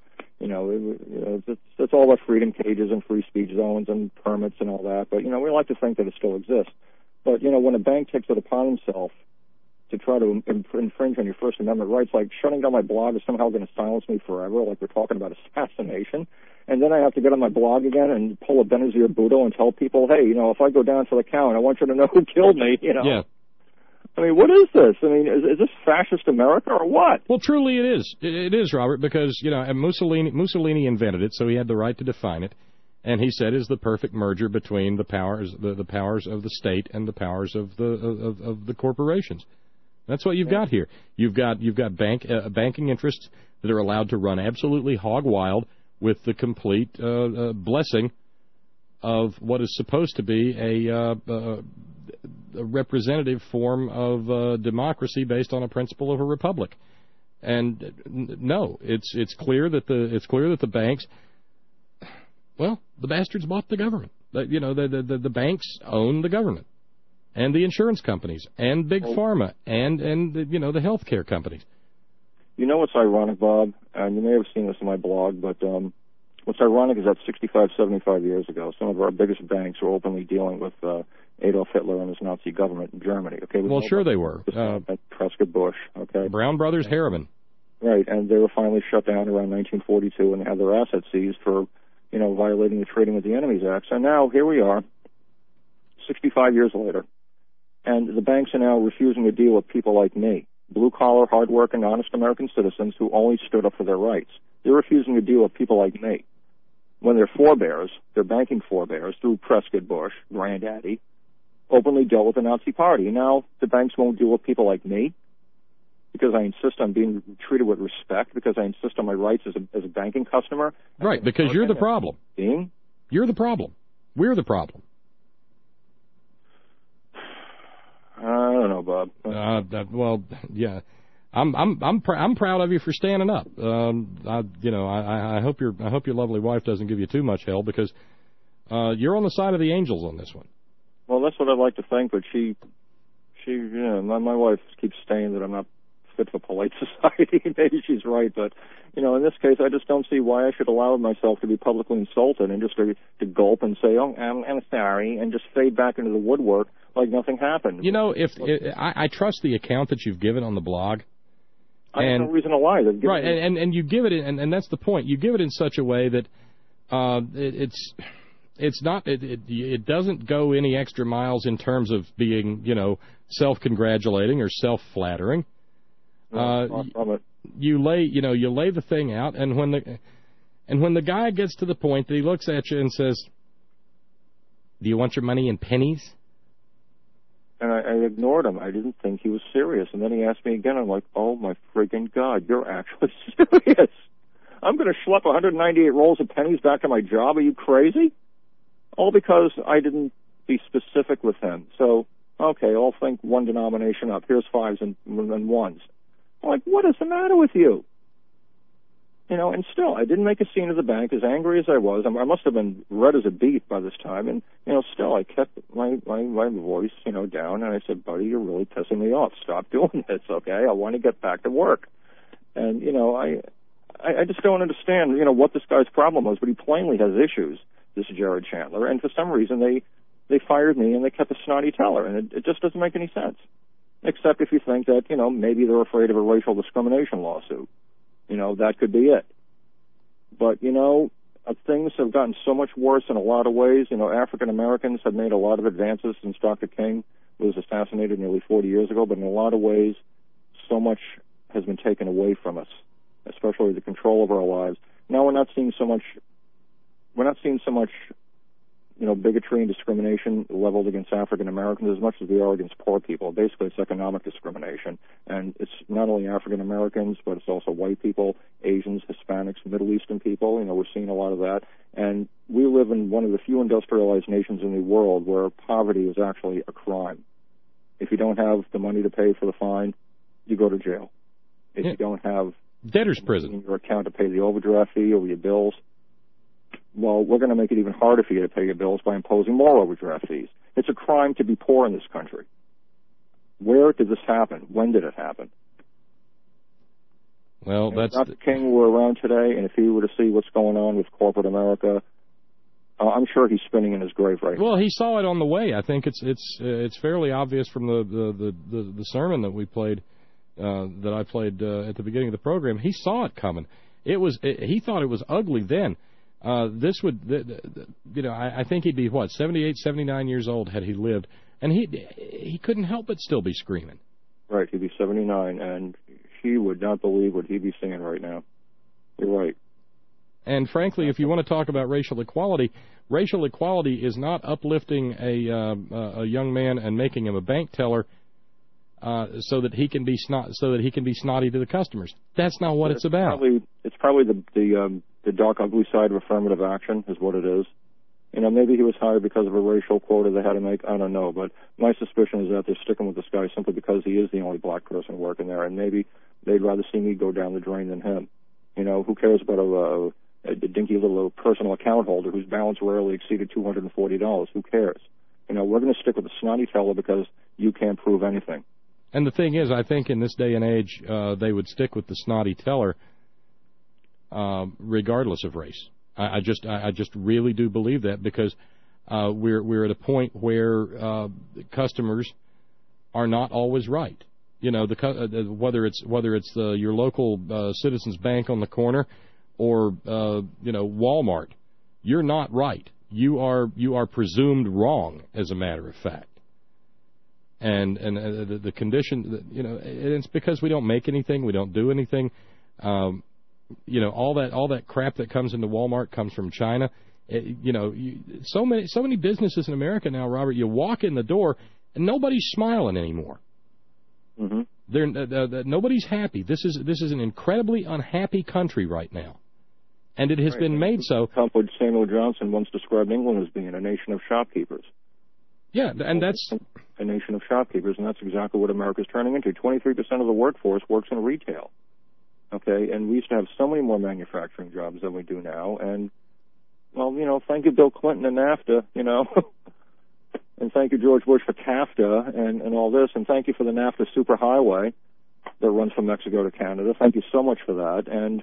Speaker 14: It's all about freedom cages and free speech zones and permits and all that. But, we like to think that it still exists. But, when a bank takes it upon himself to try to infringe on your First Amendment rights, like shutting down my blog is somehow going to silence me forever, like we're talking about assassination, and then I have to get on my blog again and pull a Benazir Bhutto and tell people, hey, if I go down to the count, I want you to know who killed me,
Speaker 4: Yeah.
Speaker 14: I mean, what is this? I mean, is this fascist America or what?
Speaker 4: Well, truly it is. It is, Robert, because, and Mussolini invented it, so he had the right to define it. And he said is the perfect merger between the powers of the state and the powers of the corporations. That's what you've got here. You've got banking interests that are allowed to run absolutely hog wild with the complete blessing of what is supposed to be a representative form of democracy based on a principle of a republic. And no, it's clear that the banks, well, the bastards bought the government. The banks own the government, and the insurance companies, and Big Pharma, and the healthcare companies.
Speaker 14: You know what's ironic, Bob? And you may have seen this in my blog, but what's ironic is that 65, 75 years ago, some of our biggest banks were openly dealing with Adolf Hitler and his Nazi government in Germany. Okay.
Speaker 4: Well, sure they were.
Speaker 14: Prescott Bush. Okay.
Speaker 4: Brown Brothers Harriman.
Speaker 14: Right, and they were finally shut down around 1942 and had their assets seized for, violating the Trading with the Enemies Act. So now here we are, 65 years later, and the banks are now refusing to deal with people like me, blue-collar, hard-working, honest American citizens who only stood up for their rights. They're refusing to deal with people like me. When their forebears, their banking forebears, through Prescott Bush, Granddaddy, openly dealt with the Nazi Party. And now the banks won't deal with people like me because I insist on being treated with respect, because I insist on my rights as a banking customer.
Speaker 4: Right, because you're the problem. You're the problem. We're the problem.
Speaker 14: I don't know, Bob.
Speaker 4: Well, yeah, I'm proud of you for standing up. I hope your lovely wife doesn't give you too much hell, because you're on the side of the angels on this one.
Speaker 14: Well, that's what I'd like to think, but my wife keeps saying that I'm not fit for polite society. Maybe she's right, but in this case, I just don't see why I should allow myself to be publicly insulted and just to gulp and say, "Oh, I'm sorry," and just fade back into the woodwork like nothing happened.
Speaker 4: I trust the account that you've given on the blog.
Speaker 14: I have no reason to lie.
Speaker 4: Right, and you give it, and that's the point. You give it in such a way that it's not. It doesn't go any extra miles in terms of being, self-congratulating or self-flattering. You lay the thing out, and when the guy gets to the point that he looks at you and says, "Do you want your money in pennies?"
Speaker 14: And I ignored him. I didn't think he was serious. And then he asked me again. I'm like, oh, my friggin' God, you're actually serious. I'm going to schlep 198 rolls of pennies back to my job. Are you crazy? All because I didn't be specific with him. So, okay, I'll think one denomination up. Here's fives and ones. I'm like, what is the matter with you? And still, I didn't make a scene at the bank, as angry as I was. I must have been red as a beet by this time. And, still, I kept my voice, down. And I said, buddy, you're really pissing me off. Stop doing this, okay? I want to get back to work. And, I just don't understand, what this guy's problem was. But he plainly has issues, this Jared Chandler. And for some reason, they fired me and they kept a snotty teller. And it just doesn't make any sense. Except if you think that, maybe they're afraid of a racial discrimination lawsuit. That could be it. But, things have gotten so much worse in a lot of ways. African Americans have made a lot of advances since Dr. King was assassinated nearly 40 years ago, but in a lot of ways, so much has been taken away from us, especially the control of our lives. Now we're not seeing so much bigotry and discrimination leveled against African Americans as much as they are against poor people. Basically, it's economic discrimination. And it's not only African Americans, but it's also white people, Asians, Hispanics, Middle Eastern people. We're seeing a lot of that. And we live in one of the few industrialized nations in the world where poverty is actually a crime. If you don't have the money to pay for the fine, you go to jail. If you don't have
Speaker 4: debtor's prison
Speaker 14: in your account to pay the overdraft fee or your bills, well, we're going to make it even harder for you to pay your bills by imposing more overdraft fees. It's a crime to be poor in this country. Where did this happen? When did it happen?
Speaker 4: Well,
Speaker 14: if Dr. King were around today, and if he were to see what's going on with corporate America, I'm sure he's spinning in his grave right now.
Speaker 4: Well, he saw it on the way. I think it's fairly obvious from the sermon that we played, that I played at the beginning of the program. He saw it coming. He thought it was ugly then. This would, I think he'd be, 78, 79 years old had he lived, and he couldn't help but still be screaming.
Speaker 14: Right, he'd be 79, and he would not believe what he'd be seeing right now. You're right.
Speaker 4: And frankly, if you want to talk about racial equality is not uplifting a young man and making him a bank teller so that he can be snotty to the customers. That's not what it's about.
Speaker 14: It's probably the dark, ugly side of affirmative action is what it is. Maybe he was hired because of a racial quota they had to make. I don't know, but my suspicion is that they're sticking with this guy simply because he is the only black person working there, and maybe they'd rather see me go down the drain than him. Who cares about a dinky little personal account holder whose balance rarely exceeded $240? Who cares? We're going to stick with the snotty teller because you can't prove anything.
Speaker 4: And the thing is, I think in this day and age, they would stick with the snotty teller regardless of race. I just really do believe that, because we're at a point where customers are not always right. Whether it's your local Citizens Bank on the corner or Walmart, you're not right. You are presumed wrong, as a matter of fact. And the condition, and it's because we don't make anything, we don't do anything. All that crap that comes into Walmart comes from China. So many businesses in America now, Robert. You walk in the door and nobody's smiling anymore.
Speaker 14: Mm-hmm.
Speaker 4: Nobody's happy. This is an incredibly unhappy country right now, and it has been made so.
Speaker 14: Samuel Johnson once described England as being a nation of shopkeepers.
Speaker 4: Yeah, and that's
Speaker 14: a nation of shopkeepers, and that's exactly what America's turning into. 23% of the workforce works in retail. Okay, and we used to have so many more manufacturing jobs than we do now, and, thank you, Bill Clinton and NAFTA, and thank you, George Bush, for TAFTA and all this, and thank you for the NAFTA superhighway that runs from Mexico to Canada. Thank you so much for that, and,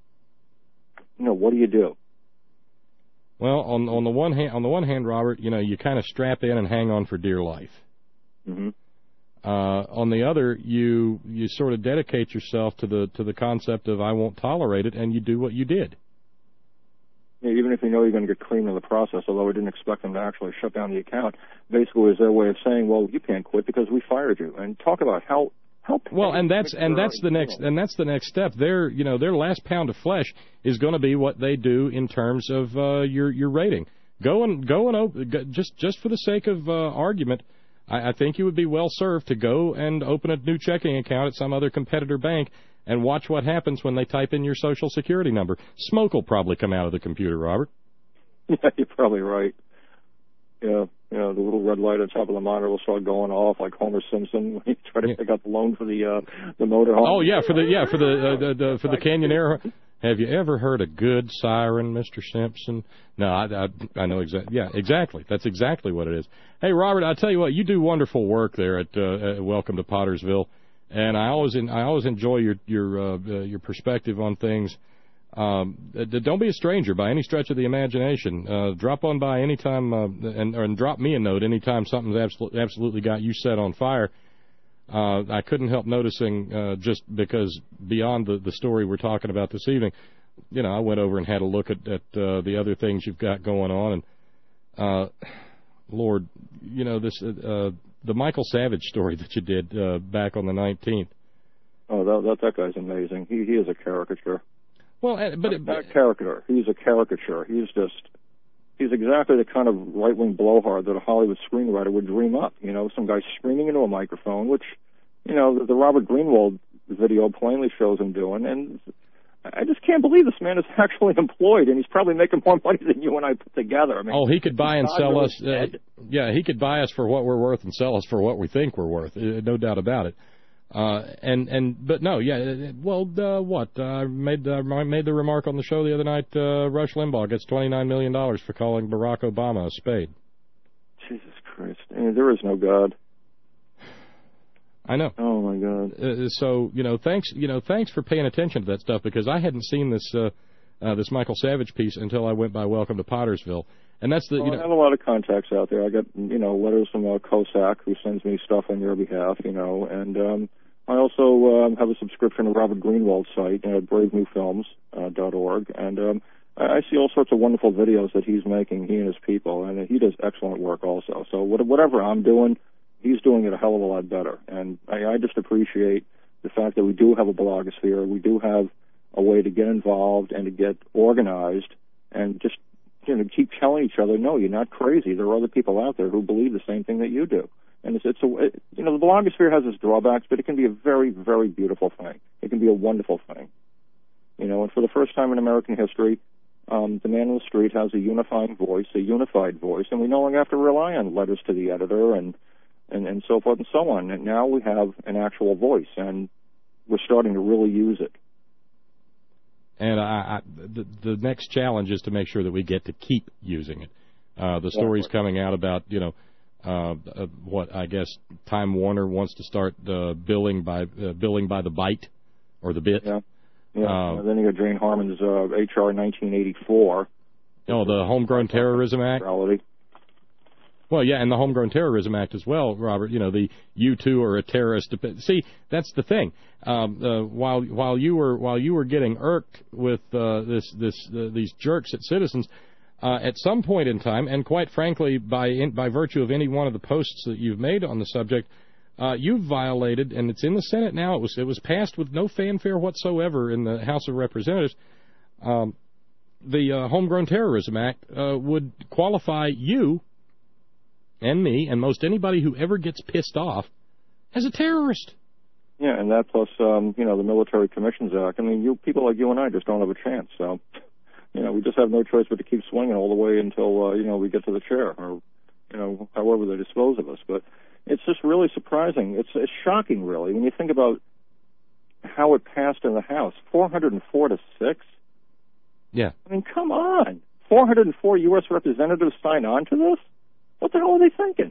Speaker 14: what do you do?
Speaker 4: Well, on the one hand, Robert, you kind of strap in and hang on for dear life.
Speaker 14: Mm-hmm.
Speaker 4: On the other, you sort of dedicate yourself to the concept of I won't tolerate it, and you do what you did.
Speaker 14: Yeah, even if you know you're going to get creamed in the process, although I didn't expect them to actually shut down the account, basically it was their way of saying, well, you can't quit because we fired you. And talk about how
Speaker 4: well, and that's the next step. Their last pound of flesh is going to be what they do in terms of your rating. Go and open, just for the sake of argument. I think you would be well served to go and open a new checking account at some other competitor bank and watch what happens when they type in your Social Security number. Smoke will probably come out of the computer, Robert.
Speaker 14: Yeah, you're probably right. Yeah, the little red light on top of the monitor will start going off like Homer Simpson when he tried to pick up the loan for the motorhome.
Speaker 4: Oh yeah, for the Canyoneer. Have you ever heard a good siren, Mr. Simpson? No, I know exactly. Yeah, exactly. That's exactly what it is. Hey, Robert, I tell you what, you do wonderful work there at Welcome to Pottersville, and I always enjoy your perspective on things. Don't be a stranger by any stretch of the imagination. Drop on by anytime and drop me a note anytime something's absolutely got you set on fire. I couldn't help noticing, just because beyond the story we're talking about this evening, I went over and had a look at the other things you've got going on, and Lord, the Michael Savage story that you did back on the 19th.
Speaker 14: Oh, that guy's amazing. He is a caricature.
Speaker 4: Well,
Speaker 14: not a caricature. He's a caricature. He's just he's exactly the kind of right-wing blowhard that a Hollywood screenwriter would dream up. You know, some guy screaming into a microphone, which, you know, the Robert Greenwald video plainly shows him doing, and I just can't believe this man is actually employed, and he's probably making more money than you and I put together. I mean,
Speaker 4: he could buy and sell us. He could buy us for what we're worth and sell us for what we think we're worth. No doubt about it. But no, yeah. Well, what? I made the remark on the show the other night. Rush Limbaugh gets $29 million for calling Barack Obama a spade.
Speaker 14: Jesus Christ! I mean, there is no God.
Speaker 4: I know.
Speaker 14: Oh my God.
Speaker 4: So thanks for paying attention to that stuff, because I hadn't seen this Michael Savage piece until I went by Welcome to Pottersville, and that's the.
Speaker 14: I have a lot of contacts out there. I got letters from Cossack, who sends me stuff on your behalf, and I also have a subscription to Robert Greenwald's site, bravenewfilms.org, and I see all sorts of wonderful videos that he's making, he and his people, and he does excellent work also. So whatever I'm doing, he's doing it a hell of a lot better. And I just appreciate the fact that we do have a blogosphere, we do have a way to get involved and to get organized, and just keep telling each other, no, you're not crazy. There are other people out there who believe the same thing that you do. And the blogosphere has its drawbacks, but it can be a very, very beautiful thing. It can be a wonderful thing. And for the first time in American history, the man on the street has a unifying voice, a unified voice, and we no longer have to rely on letters to the editor and so forth and so on. And now we have an actual voice, and we're starting to really use it.
Speaker 4: And the next challenge is to make sure that we get to keep using it. The stories coming out about, what I guess Time Warner wants to start billing by the byte or the bit.
Speaker 14: Yeah. Then you got Jane Harmon's H.R. 1984.
Speaker 4: Oh, the Homegrown Terrorism Act. Well, yeah, and the Homegrown Terrorism Act as well, Robert. The you too are a terrorist. See, that's the thing. While you were getting irked with these jerks at Citizens, at some point in time, and quite frankly, by virtue of any one of the posts that you've made on the subject, you've violated, and it's in the Senate now. It was passed with no fanfare whatsoever in the House of Representatives. The Homegrown Terrorism Act would qualify you and me and most anybody who ever gets pissed off as a terrorist.
Speaker 14: Yeah, and that plus, the Military Commissions Act. I mean, people like you and I just don't have a chance. So, we just have no choice but to keep swinging all the way until, we get to the chair or, however they dispose of us. But it's just really surprising. It's shocking, really, when you think about how it passed in the House. 404 to 6?
Speaker 4: Yeah.
Speaker 14: I mean, come on. 404 U.S. representatives signed on to this? What the hell are they thinking?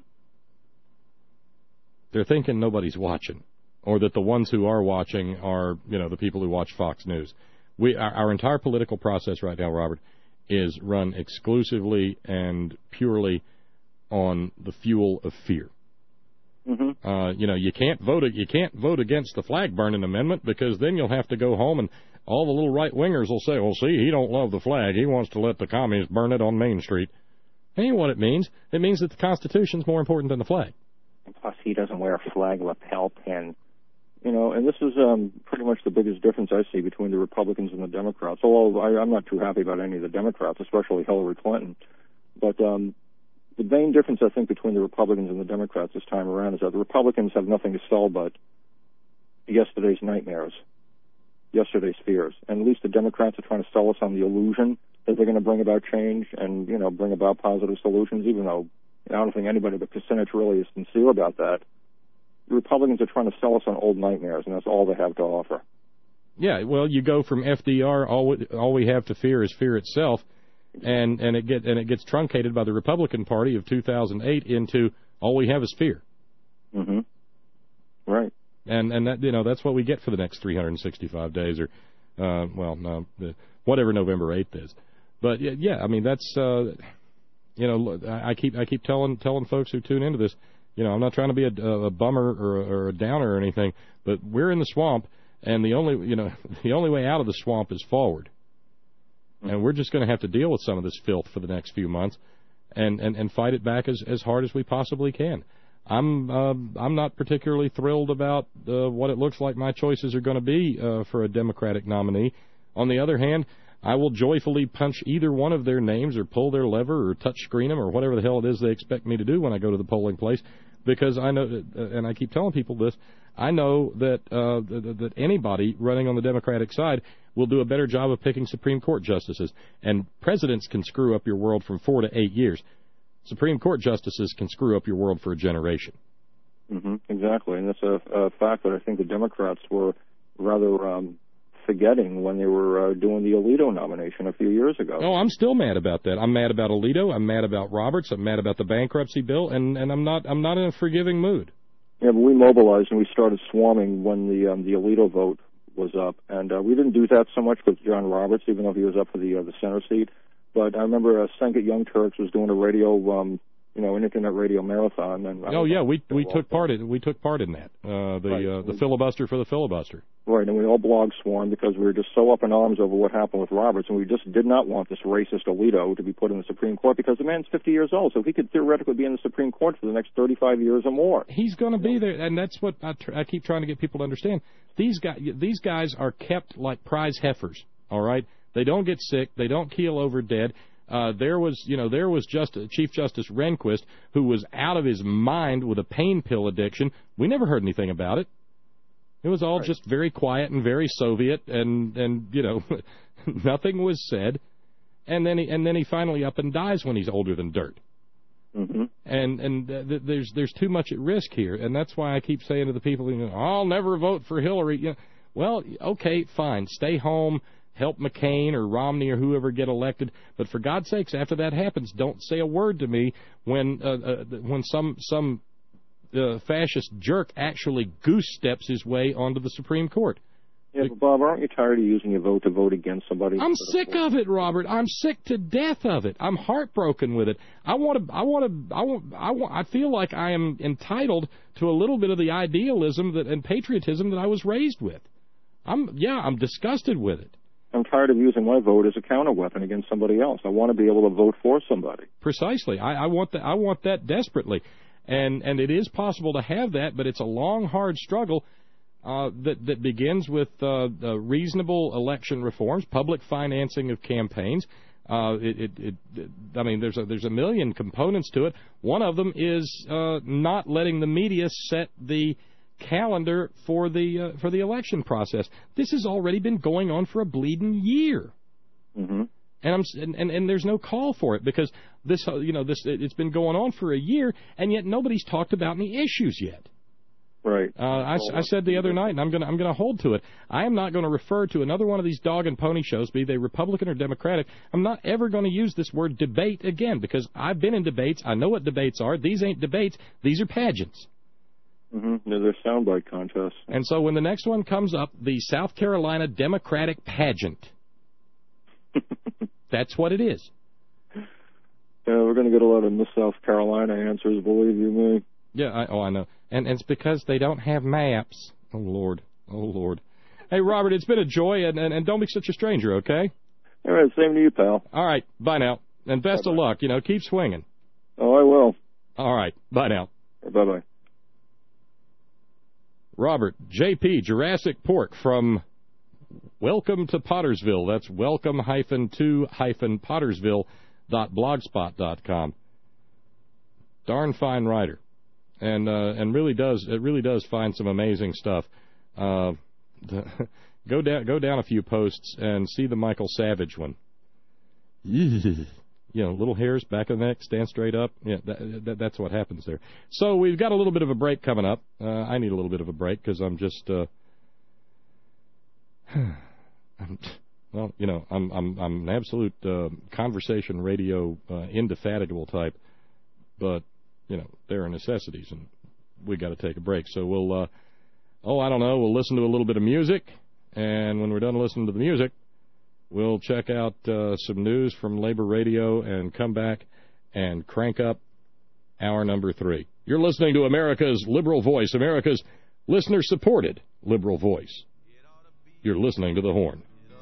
Speaker 4: They're thinking nobody's watching, or that the ones who are watching are, the people who watch Fox News. Our entire political process right now, Robert, is run exclusively and purely on the fuel of fear.
Speaker 14: Mm-hmm.
Speaker 4: You can't vote against the flag burning amendment, because then you'll have to go home and all the little right wingers will say, well, see, he don't love the flag. He wants to let the communists burn it on Main Street. That ain't what it means. It means that the Constitution's more important than the flag.
Speaker 14: And plus, he doesn't wear a flag lapel pin. And this is pretty much the biggest difference I see between the Republicans and the Democrats. Although I'm not too happy about any of the Democrats, especially Hillary Clinton. But the main difference, I think, between the Republicans and the Democrats this time around is that the Republicans have nothing to sell but yesterday's nightmares, yesterday's fears. And at least the Democrats are trying to sell us on the illusion that they're going to bring about change and, bring about positive solutions, even though I don't think anybody but Kucinich really is sincere about that. The Republicans are trying to sell us on old nightmares, and that's all they have to offer.
Speaker 4: Yeah, well, you go from FDR, all we have to fear is fear itself, and it gets truncated by the Republican Party of 2008 into all we have is fear.
Speaker 14: Mm-hmm. Right.
Speaker 4: And that that's what we get for the next 365 days, or whatever November 8th is. But yeah, I mean that's I keep telling folks who tune into this, I'm not trying to be a bummer or a downer or anything, but we're in the swamp, and the only way out of the swamp is forward. And we're just going to have to deal with some of this filth for the next few months, and fight it back as hard as we possibly can. I'm not particularly thrilled about what it looks like my choices are going to be for a Democratic nominee. On the other hand, I will joyfully punch either one of their names or pull their lever or touch screen them or whatever the hell it is they expect me to do when I go to the polling place, because I know, and I keep telling people this, I know that that anybody running on the Democratic side will do a better job of picking Supreme Court justices. And presidents can screw up your world from 4 to 8 years. Supreme Court justices can screw up your world for a generation.
Speaker 14: Exactly, and that's a fact that I think the Democrats were rather forgetting when they were doing the Alito nomination a few years ago.
Speaker 4: Oh, I'm still mad about that. I'm mad about Alito. I'm mad about Roberts. I'm mad about the bankruptcy bill, and I'm not in a forgiving mood.
Speaker 14: Yeah, but we mobilized and we started swarming when the Alito vote was up, and we didn't do that so much with John Roberts, even though he was up for the Senate seat. But I remember Sanket Young Turks was doing a radio, an internet radio marathon. And we took part in that. The filibuster for the filibuster. Right, and we all blog swarmed because we were just so up in arms over what happened with Roberts, and we just did not want this racist Alito to be put in the Supreme Court, because the man's 50 years old, so he could theoretically be in the Supreme Court for the next 35 years or more.
Speaker 4: He's going to be there, and that's what I keep trying to get people to understand. These guys are kept like prize heifers. All right, they don't get sick, they don't keel over dead. There was just Chief Justice Rehnquist, who was out of his mind with a pain pill addiction. We never heard anything about it. It was all just very quiet and very Soviet, and nothing was said. And then he finally up and dies when he's older than dirt. And there's too much at risk here, and that's why I keep saying to the people, I'll never vote for Hillary. Well, okay, fine, stay home. Help McCain or Romney or whoever get elected, but for God's sakes, after that happens, don't say a word to me when some fascist jerk actually goose steps his way onto the Supreme Court.
Speaker 14: Yeah, but Bob, aren't you tired of using your vote to vote against somebody?
Speaker 4: I'm sick of it, Robert. I'm sick to death of it. I'm heartbroken with it. I feel like I am entitled to a little bit of the idealism and patriotism that I was raised with. I'm disgusted with it.
Speaker 14: I'm tired of using my vote as a counterweapon against somebody else. I want to be able to vote for somebody.
Speaker 4: Precisely. I want that. I want that desperately, and it is possible to have that, but it's a long, hard struggle that begins with reasonable election reforms, public financing of campaigns. There's a million components to it. One of them is not letting the media set the calendar for the election process. This has already been going on for a bleeding year, and there's no call for it, because it's been going on for a year, and yet nobody's talked about any issues yet.
Speaker 14: Right.
Speaker 4: I said the other night, and I'm going to hold to it. I am not going to refer to another one of these dog and pony shows, be they Republican or Democratic. I'm not ever going to use this word debate again, because I've been in debates. I know what debates are. These ain't debates. These are pageants.
Speaker 14: They're soundbite contests.
Speaker 4: And so when the next one comes up, the South Carolina Democratic pageant, that's what it is.
Speaker 14: Yeah, we're going to get a lot of Miss South Carolina answers, believe you me.
Speaker 4: Yeah, I know. And it's because they don't have maps. Oh, Lord. Hey, Robert, it's been a joy, and don't be such a stranger, okay?
Speaker 14: All right, same to you, pal.
Speaker 4: All right, bye now. And best of luck. Keep swinging.
Speaker 14: Oh, I will.
Speaker 4: All right, bye now.
Speaker 14: Bye-bye.
Speaker 4: Robert, J.P., Jurassic Pork from Welcome to Pottersville. That's welcome-to-Pottersville.blogspot.com. Darn fine writer. And really does find some amazing stuff. Go down a few posts and see the Michael Savage one. Little hairs back of the neck, stand straight up. Yeah, that's what happens there. So we've got a little bit of a break coming up. I need a little bit of a break because I'm just, I'm an absolute conversation radio indefatigable type, but there are necessities, and we got to take a break. So we'll, we'll listen to a little bit of music, and when we're done listening to the music, we'll check out some news from Labor Radio and come back and crank up hour number 3. You're listening to America's Liberal Voice, America's listener-supported Liberal Voice. You're listening to The Horn.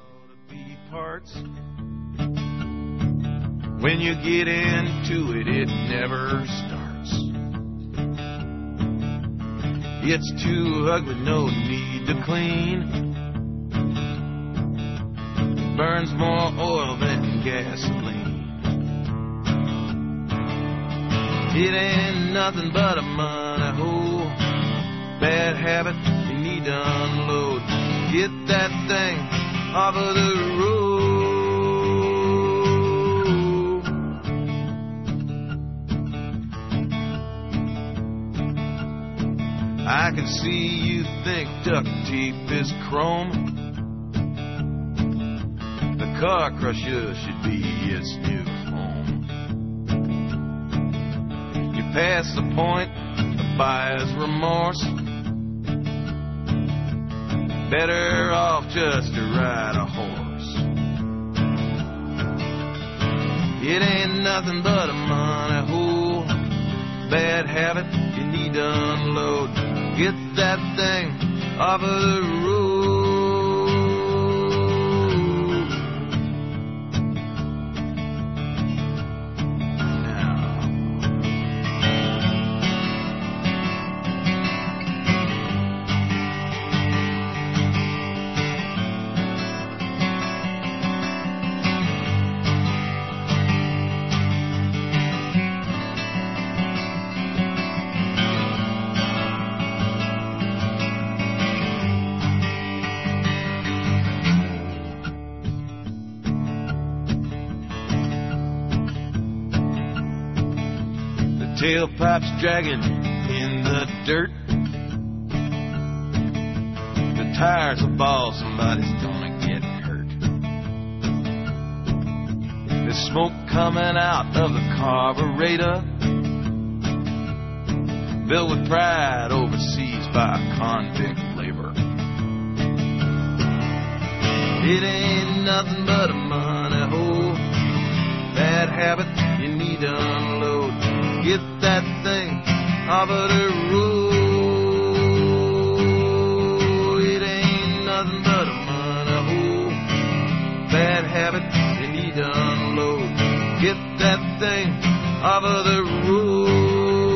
Speaker 15: When you get into it, it never starts. It's too ugly, no need to clean. burns more oil than gasoline. It ain't nothing but a money hole, bad habit you need to unload. Get that thing off of the road. I can see you think duct tape is chrome. The car crusher should be its new home. You pass the point of buyer's remorse. Better off just to ride a horse. It ain't nothing but a money hole, bad habit you need to unload. Get that thing off of the road. Tailpipes dragging in the dirt. The tires will ball, somebody's gonna get hurt. There's smoke coming out of the carburetor, built with pride overseas by convict labor. It ain't nothing but a money hole, bad habit you need to unload. Get that thing off of the road. It ain't nothing but a money hole, bad habit you need to unload. Get that thing off of the road.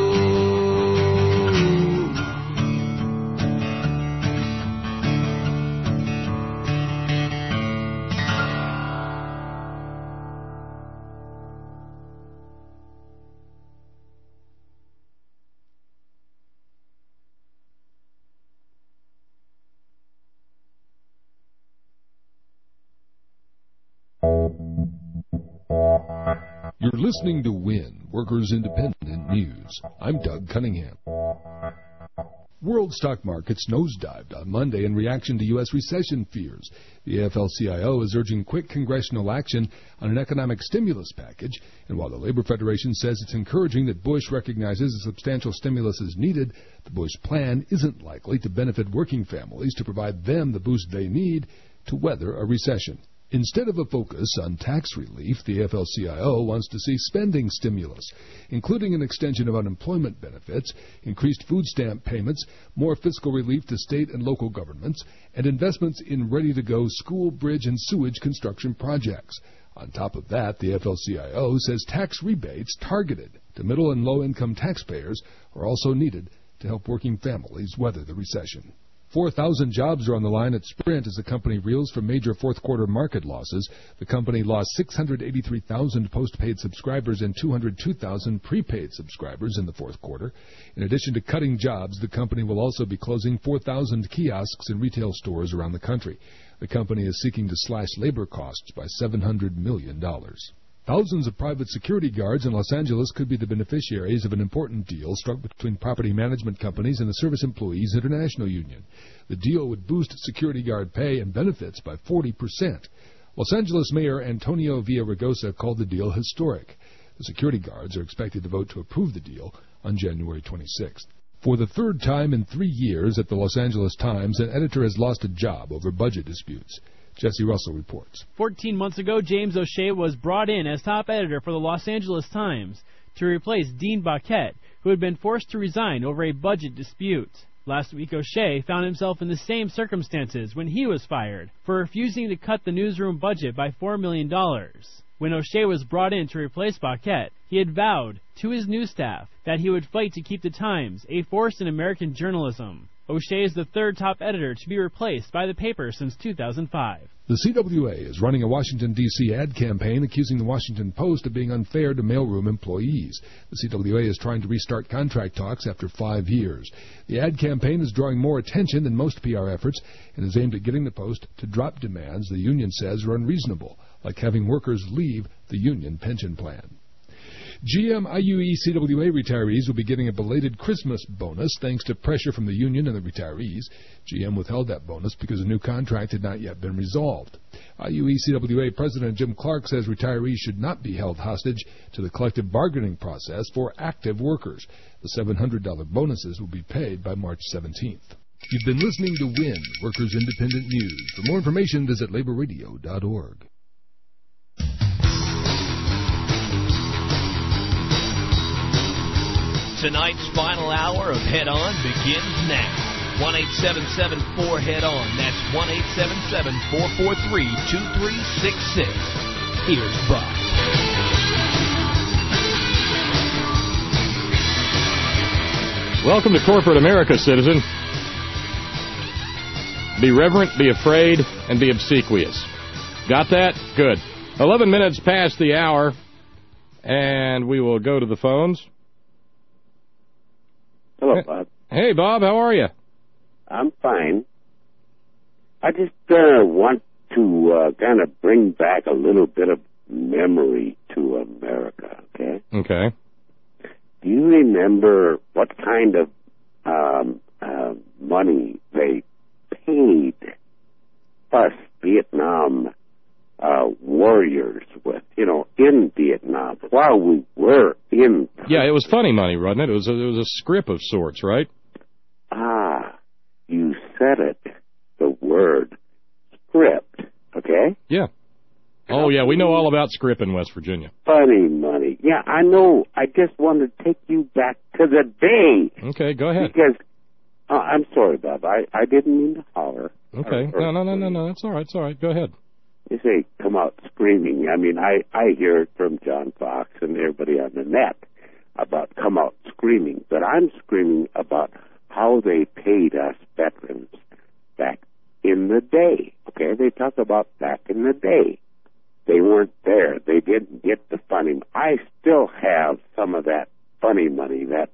Speaker 16: You're listening to WIN, Workers Independent News. I'm Doug Cunningham. World stock markets nosedived on Monday in reaction to U.S. recession fears. The AFL-CIO is urging quick congressional action on an economic stimulus package, and while the Labor Federation says it's encouraging that Bush recognizes a substantial stimulus is needed, the Bush plan isn't likely to benefit working families to provide them the boost they need to weather a recession. Instead of a focus on tax relief, the AFL-CIO wants to see spending stimulus, including an extension of unemployment benefits, increased food stamp payments, more fiscal relief to state and local governments, and investments in ready-to-go school, bridge, and sewage construction projects. On top of that, the AFL-CIO says tax rebates targeted to middle and low-income taxpayers are also needed to help working families weather the recession. 4,000 jobs are on the line at Sprint as the company reels from major fourth-quarter market losses. The company lost 683,000 postpaid subscribers and 202,000 prepaid subscribers in the fourth quarter. In addition to cutting jobs, the company will also be closing 4,000 kiosks in retail stores around the country. The company is seeking to slash labor costs by $700 million. Thousands of private security guards in Los Angeles could be the beneficiaries of an important deal struck between property management companies and the Service Employees International Union. The deal would boost security guard pay and benefits by 40%. Los Angeles Mayor Antonio Villaraigosa called the deal historic. The security guards are expected to vote to approve the deal on January 26th. For the third time in 3 years at the Los Angeles Times, an editor has lost a job over budget disputes. Jesse Russell reports.
Speaker 17: 14 months ago, James O'Shea was brought in as top editor for the Los Angeles Times to replace Dean Baquet, who had been forced to resign over a budget dispute. Last week, O'Shea found himself in the same circumstances when he was fired for refusing to cut the newsroom budget by $4 million. When O'Shea was brought in to replace Baquet, he had vowed to his new staff that he would fight to keep the Times a force in American journalism. O'Shea is the third top editor to be replaced by the paper since 2005.
Speaker 16: The CWA is running a Washington, D.C. ad campaign accusing the Washington Post of being unfair to mailroom employees. The CWA is trying to restart contract talks after 5 years. The ad campaign is drawing more attention than most PR efforts and is aimed at getting the Post to drop demands the union says are unreasonable, like having workers leave the union pension plan. GM IUE CWA retirees will be getting a belated Christmas bonus thanks to pressure from the union and the retirees. GM withheld that bonus because a new contract had not yet been resolved. IUE CWA President Jim Clark says retirees should not be held hostage to the collective bargaining process for active workers. The $700 bonuses will be paid by March 17th. You've been listening to WIN, Workers Independent News. For more information, visit laborradio.org.
Speaker 13: Tonight's final hour of Head On begins now. 1-877-4-HEAD-ON. That's 1-877-443-2366. Here's Bob.
Speaker 2: Welcome to corporate America, citizen. Be reverent, be afraid, and be obsequious. Got that? Good. 11 minutes past the hour, and we will go to the phones.
Speaker 18: Hello, Bob.
Speaker 2: Hey, Bob, how are you?
Speaker 18: I'm fine. I just want to kind of bring back a little bit of memory to America, okay?
Speaker 2: Okay.
Speaker 18: Do you remember what kind of money they paid us Vietnam warriors with, in Vietnam while we were in...
Speaker 2: Yeah, it was funny money, wasn't it? It was a scrip of sorts, right?
Speaker 18: Ah, you said it. The word script, okay?
Speaker 2: Yeah. Oh, yeah, we know all about scrip in West Virginia.
Speaker 18: Funny money. Yeah, I know. I just want to take you back to the day.
Speaker 2: Okay, go ahead.
Speaker 18: Because, I'm sorry, Bob. I didn't mean to holler.
Speaker 2: Okay. No. That's all right. It's all right. Go ahead.
Speaker 18: You say, come out screaming. I mean, I hear it from John Fox and everybody on the net about come out screaming. But I'm screaming about how they paid us veterans back in the day. Okay? They talk about back in the day. They weren't there. They didn't get the funny. I still have some of that funny money, that,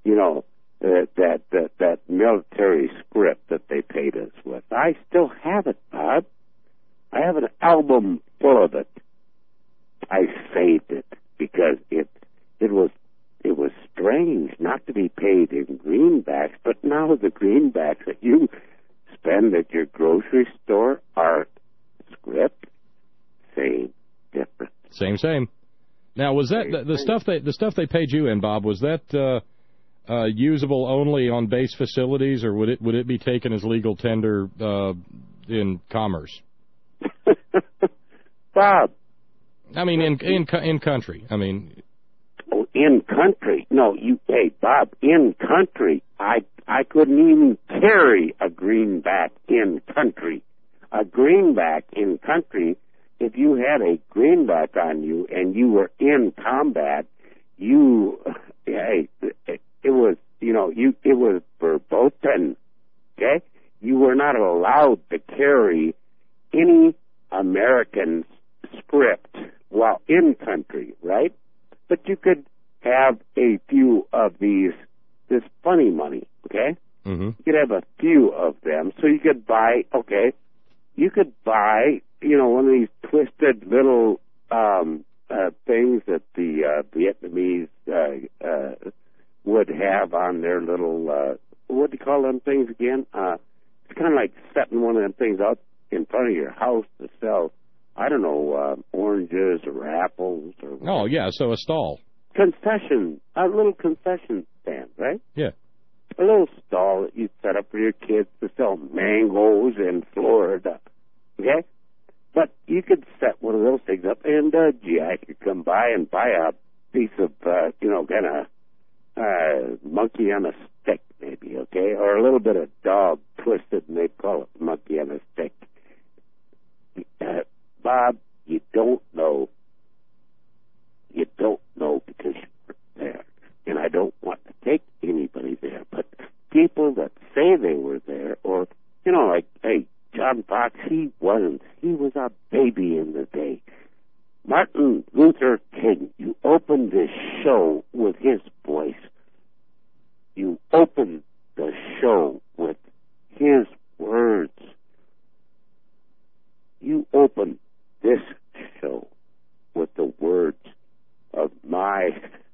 Speaker 18: that military script that they paid us with. I still have it, Bob. I have an album full of it. I saved it because it was strange not to be paid in greenbacks, but now the greenbacks that you spend at your grocery store are script. Same, different.
Speaker 2: Same. Now, was that the stuff they paid you in, Bob? Was that usable only on base facilities, or would it be taken as legal tender in commerce?
Speaker 18: Bob.
Speaker 2: I mean, in country. I mean.
Speaker 18: Oh, in country? No, hey, Bob. In country, I couldn't even carry a greenback in country. A greenback in country. If you had a greenback on you and you were in combat, it was verboten, okay? You were not allowed to carry any American script while in country, right? But you could have a few of this funny money, okay?
Speaker 2: Mm-hmm.
Speaker 18: You could have a few of them, so you could buy, one of these twisted little things that the Vietnamese would have on their little, what do you call them things again? It's kind of like setting one of them things out in front of your house to sell, I don't know, oranges or apples or...
Speaker 2: Oh, yeah, so a stall.
Speaker 18: A little concession stand, right?
Speaker 2: Yeah.
Speaker 18: A little stall that you set up for your kids to sell mangoes in Florida, okay? But you could set one of those things up, and I could come by and buy a piece of, kind of monkey on a stick, maybe, okay? Or a little bit of dog twisted, and they call it monkey on a stick. Bob, you don't know. You don't know because you weren't there. And I don't want to take anybody there, but people that say they were like, hey, John Fox, he wasn't. He was a baby in the day. Martin Luther King, you opened this show with his voice. You opened the show with his words. You opened this show with the words of my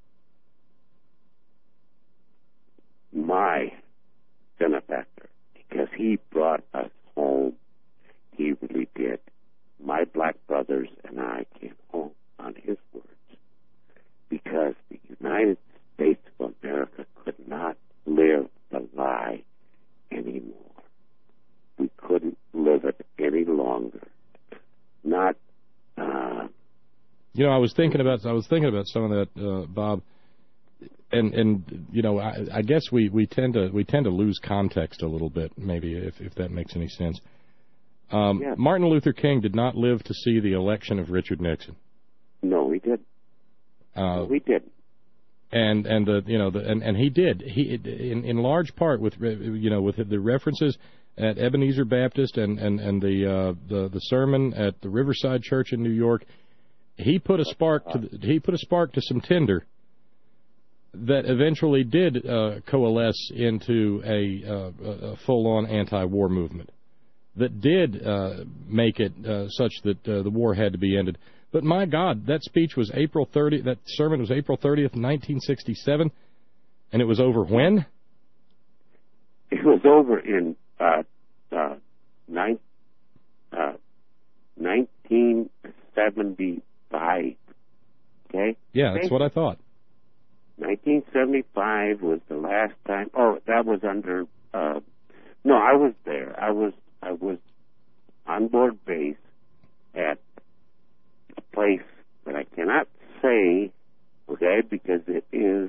Speaker 18: benefactor, because he brought us home. He really did. My black brothers and I came home on his words, because the United States of America could not live the lie anymore. We couldn't live it any longer. Not.
Speaker 2: I was thinking about some of that, Bob, and I guess we tend to lose context a little bit, maybe, if that makes any sense.
Speaker 18: Yes.
Speaker 2: Martin Luther King did not live to see the election of Richard Nixon.
Speaker 18: No, he didn't. We didn't.
Speaker 2: And he did. He in large part with the references at Ebenezer Baptist and the sermon at the Riverside Church in New York. He put a spark to some tinder that eventually did coalesce into a full-on anti-war movement that did make it such that the war had to be ended. But my God, that speech was April 30. That sermon was April 30th, 1967, and it was over when?
Speaker 18: It was over in 1975. Okay.
Speaker 2: Yeah, that's what I thought.
Speaker 18: 1975 was the last time. Oh, that was under. No, I was there. I was on board base at a place that I cannot say, okay, because it is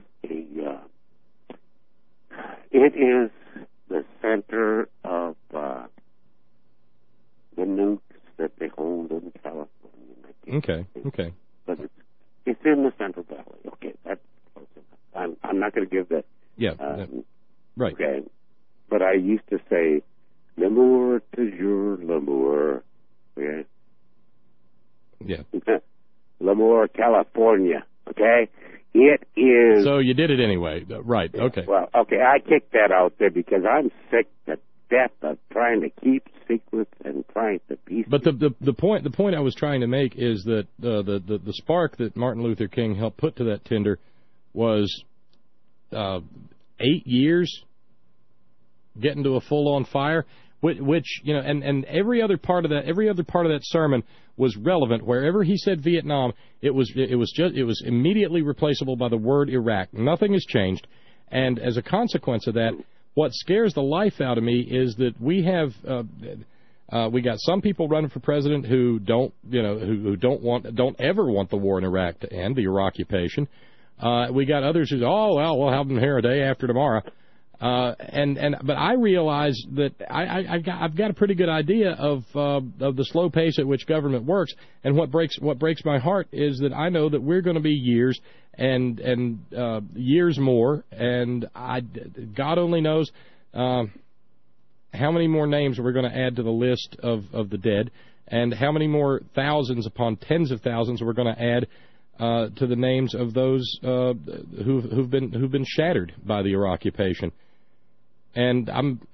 Speaker 18: the center of the nukes that they hold in California.
Speaker 2: Okay.
Speaker 18: But it's in the Central Valley. Okay, that's close enough. I'm not going to give that.
Speaker 2: Yeah. Right.
Speaker 18: Okay. But I used to say, l'amour toujours l'amour. Okay.
Speaker 2: Yeah.
Speaker 18: L'amour, California. Okay. It is.
Speaker 2: So you did it anyway, right? Okay.
Speaker 18: Well, okay. I kicked that out there because I'm sick to death of trying to keep secrets and trying to be.
Speaker 2: But the point I was trying to make is that the spark that Martin Luther King helped put to that tinder was 8 years getting to a full-on fire, which and every other part of that sermon was relevant. Wherever he said Vietnam, it was immediately replaceable by the word Iraq. Nothing has changed, and as a consequence of that, what scares the life out of me is that we got some people running for president who don't ever want the war in Iraq to end, the Iraqupation. We got others who we'll have them here a day after tomorrow. But I realize that I've got a pretty good idea of the slow pace at which government works, and what breaks my heart is that I know that we're going to be years and years more, and God only knows how many more names we're going to add to the list of the dead, and how many more thousands upon tens of thousands we're going to add to the names of those who've been shattered by the Iraqupation. And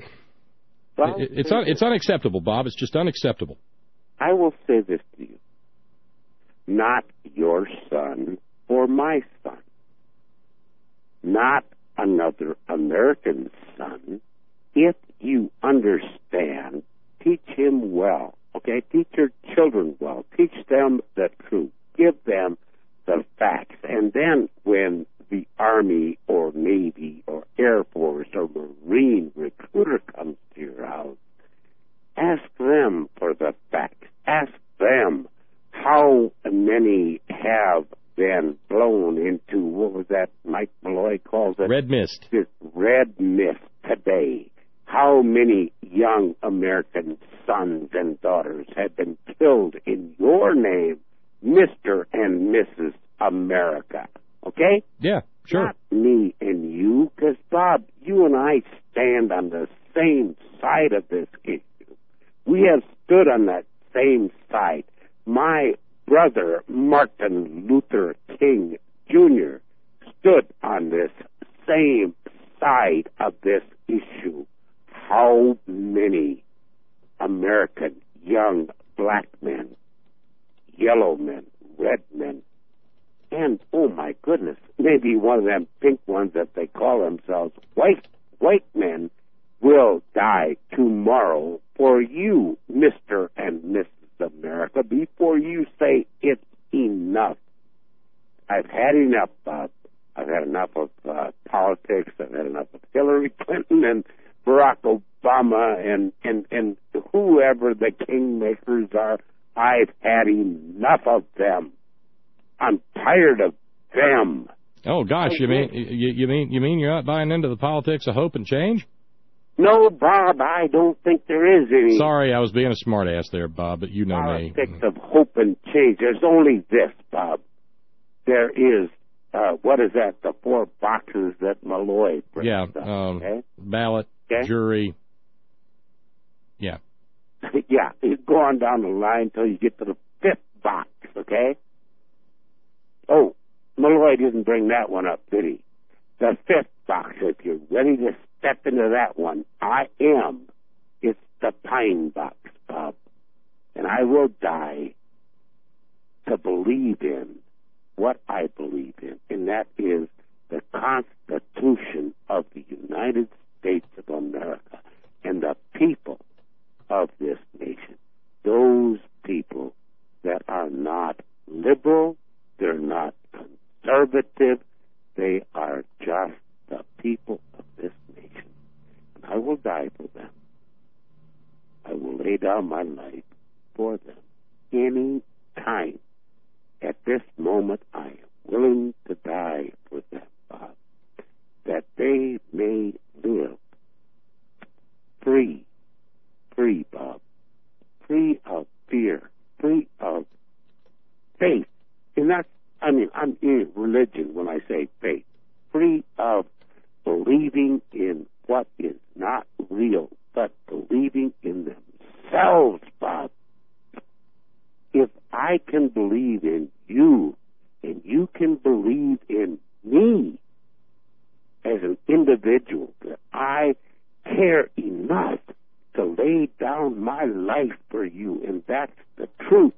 Speaker 2: it's unacceptable, Bob. It's just unacceptable.
Speaker 18: I will say this to you. Not your son or my son. Not another American son. If you understand, teach him well. Okay? Teach your children well. Teach them the truth. Give them the facts. And then when the Army or Navy or Air Force or Marine recruiter comes to your house, ask them for the facts. Ask them how many have been blown into, what was that Mike Malloy calls it?
Speaker 2: Red mist.
Speaker 18: This red mist today. How many young American sons and daughters have been killed in your name, Mr. and Mrs. America? Okay?
Speaker 2: Yeah, sure.
Speaker 18: Not me and you, because, Bob, you and I stand on the same side of this issue. We have stood on that same side. My brother, Martin Luther King Jr., stood on this same side of this issue. How many American young black men, yellow men, red men, and, oh my goodness, maybe one of them pink ones that they call themselves white men will die tomorrow for you, Mr. and Mrs. America, before you say it's enough. I've had enough, Bob. I've had enough of politics. I've had enough of Hillary Clinton and Barack Obama and whoever the kingmakers are. I've had enough of them. I'm tired of them.
Speaker 2: Oh gosh, you mean you're not buying into the politics of hope and change?
Speaker 18: No, Bob, I don't think there is any.
Speaker 2: Sorry, I was being a smartass there, Bob, but you know me.
Speaker 18: Politics of hope and change. There's only this, Bob. There is, what is that, the 4 boxes that Malloy brings up, okay?
Speaker 2: Ballot,
Speaker 18: okay?
Speaker 2: Jury, yeah.
Speaker 18: Yeah, you go on down the line until you get to the 5th box, okay? Oh, Malloy didn't bring that one up, did he? The 5th box, if you're ready to step into that one, I am. It's the pine box, Bob. And I will die to believe in what I believe in, and that is the Constitution of the United States of America and the people of this nation. Those people that are not liberal, they're not conservative, they are just the people of this nation. And I will die for them. I will lay down my life for them any time. At this moment, I am willing to die for them, Bob, that they may live free, Bob, free of fear, free of faith. And that's, I'm in religion when I say faith, free of believing in what is not real, but believing in themselves, Bob. If I can believe in you, and you can believe in me as an individual, that I care enough to lay down my life for you, and that's the truth,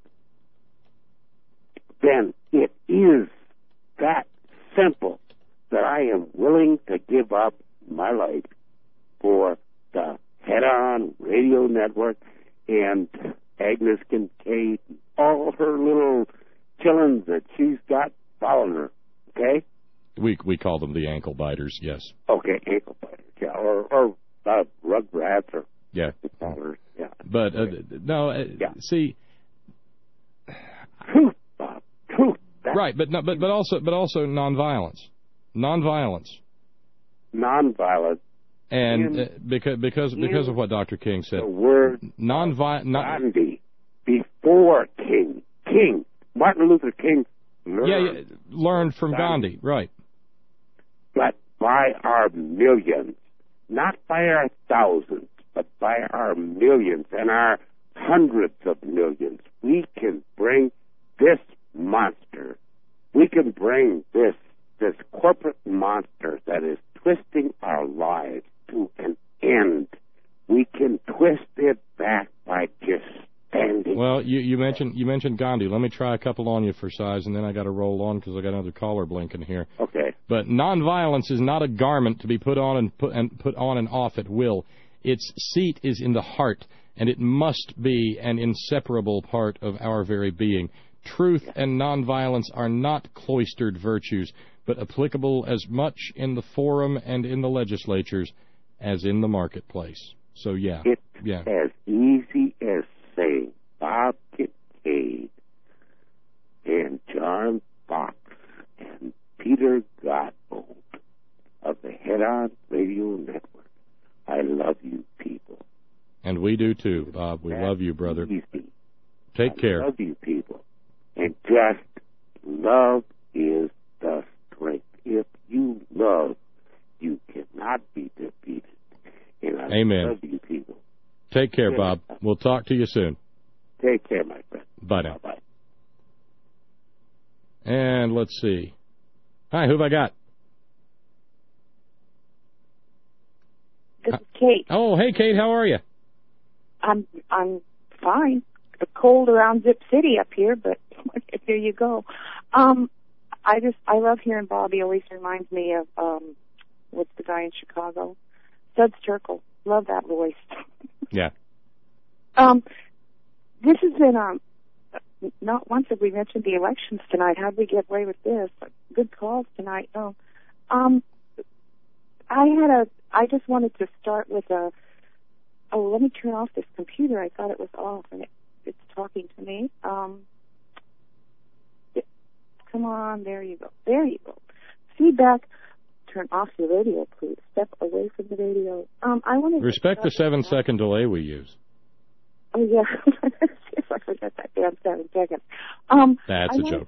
Speaker 18: then it is that simple that I am willing to give up my life for the Head-On Radio Network and Agnes Kincaid, all her little chillins that she's got following her, okay?
Speaker 2: We call them the ankle biters, yes.
Speaker 18: Okay, ankle biters, yeah, or Rugrats, or
Speaker 2: yeah.
Speaker 18: Followers, yeah.
Speaker 2: But, no, see...
Speaker 18: Truth, Bob, truth.
Speaker 2: Right, but also nonviolence. Nonviolence. And because of what Dr. King said,
Speaker 18: the word Gandhi before King, Martin Luther King
Speaker 2: learned from Gandhi, right?
Speaker 18: But by our millions, not by our thousands, but by our millions and our hundreds of millions, we can bring this monster. We can bring this corporate monster that is twisting our lives to an end. We can twist it back by just standing.
Speaker 2: Well, you mentioned Gandhi. Let me try a couple on you for size, and then I got to roll on because I got another caller blinking here.
Speaker 18: Okay.
Speaker 2: But nonviolence is not a garment to be put on and off at will. Its seat is in the heart, and it must be an inseparable part of our very being. Truth and nonviolence are not cloistered virtues, but applicable as much in the forum and in the legislatures as in the marketplace. So,
Speaker 18: It's as easy as saying Bob Kincaid and John Fox and Peter Godbold of the Head-On Radio Network. I love you people.
Speaker 2: And we do too, Bob. We love you, brother.
Speaker 18: Easy.
Speaker 2: Take care.
Speaker 18: I love you people. And just love is the strength. If you love, you cannot be defeated. And I
Speaker 2: Amen.
Speaker 18: love you people.
Speaker 2: Take care, Bob. We'll talk to you soon.
Speaker 18: Take care, my friend.
Speaker 2: Bye now.
Speaker 18: Bye-bye.
Speaker 2: And let's see. Hi, who have I got?
Speaker 19: This is Kate.
Speaker 2: Oh, hey, Kate, how are you?
Speaker 19: I'm fine. The cold around Zip City up here, but there you go. I love hearing Bob. He always reminds me of what's the guy in Chicago? Studs Terkel. Love that voice.
Speaker 2: Yeah.
Speaker 19: This has been not once have we mentioned the elections tonight. How'd we get away with this? Good calls tonight. Oh, I just wanted to start with let me turn off this computer. I thought it was off, and it's talking to me. Come on, there you go. There you go. Feedback. Turn off your radio, please. Step away from the radio. I want to
Speaker 2: respect the 7-second delay we use.
Speaker 19: Oh yeah. See if I forget that damn 7 seconds.
Speaker 2: That's a joke.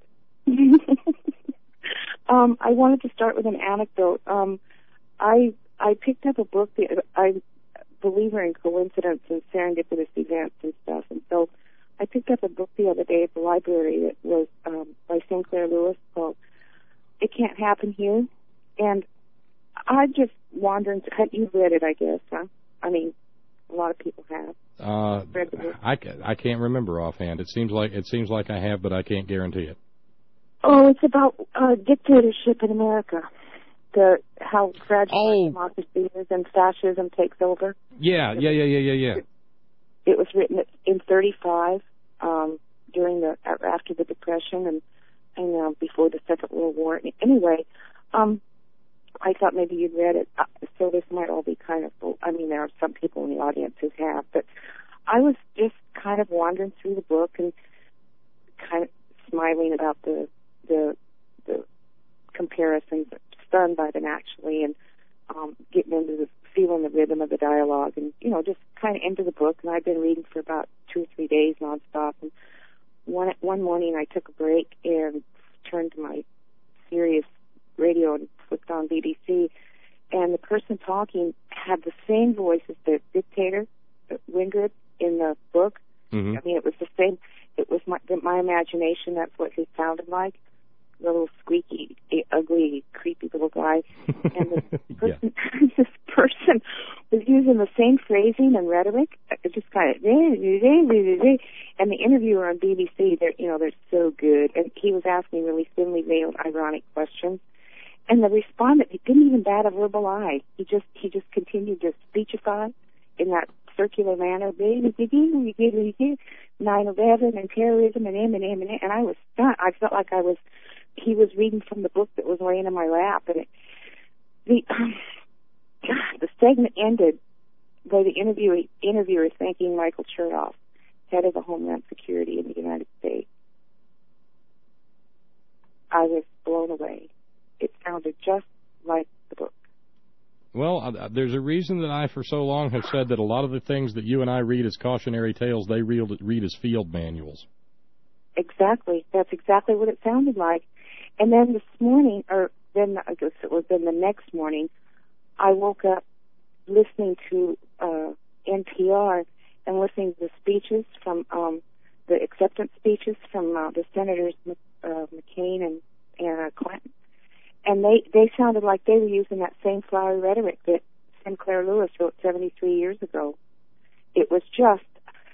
Speaker 19: I wanted to start with an anecdote. I picked up a book. I'm a believer in coincidence and serendipitous events and stuff, and so I picked up a book the other day at the library that was by Sinclair Lewis called "It Can't Happen Here," and I just wondering. You've read it, I guess, huh? I mean, a lot of people have.
Speaker 2: I can't remember offhand. It seems like I have, but I can't guarantee it.
Speaker 19: Oh, it's about dictatorship in America. How fragile democracy is and fascism takes over.
Speaker 2: Yeah.
Speaker 19: It was written in 1935, after the Depression and before the Second World War. Anyway, I thought maybe you'd read it, so this might all be kind of. I mean, there are some people in the audience who have, but I was just kind of wandering through the book and kind of smiling about the comparisons, stunned by them actually, and getting into feeling the rhythm of the dialogue, and just kind of into the book. And I've been reading for about 2 or 3 days nonstop. And one morning I took a break and turned to my Sirius radio and flipped on BBC, and the person talking had the same voice as the dictator, Wingard, in the book.
Speaker 2: Mm-hmm.
Speaker 19: I mean, it was the same. It was my imagination. That's what he sounded like. A little squeaky, ugly, creepy little guy. And this person was using the same phrasing and rhetoric. It just kind of, and the interviewer on BBC, they're so good. And he was asking really thinly veiled, ironic questions. And the respondent, he didn't even bat a verbal eye. He just continued to speechify in that circular manner, 9/11 and terrorism and M, and I was stunned. I felt like he was reading from the book that was laying in my lap, and the segment ended by the interviewer thanking Michael Chertoff, head of the Homeland Security in the United States. I was blown away. It sounded just like the book.
Speaker 2: Well, there's a reason that I, for so long, have said that a lot of the things that you and I read as cautionary tales, they read as field manuals.
Speaker 19: Exactly. That's exactly what it sounded like. And then this morning, I guess it was then the next morning, I woke up listening to NPR and listening to the speeches from the acceptance speeches from the senators McCain and Clinton. And they sounded like they were using that same flowery rhetoric that Sinclair Lewis wrote 73 years ago. It was just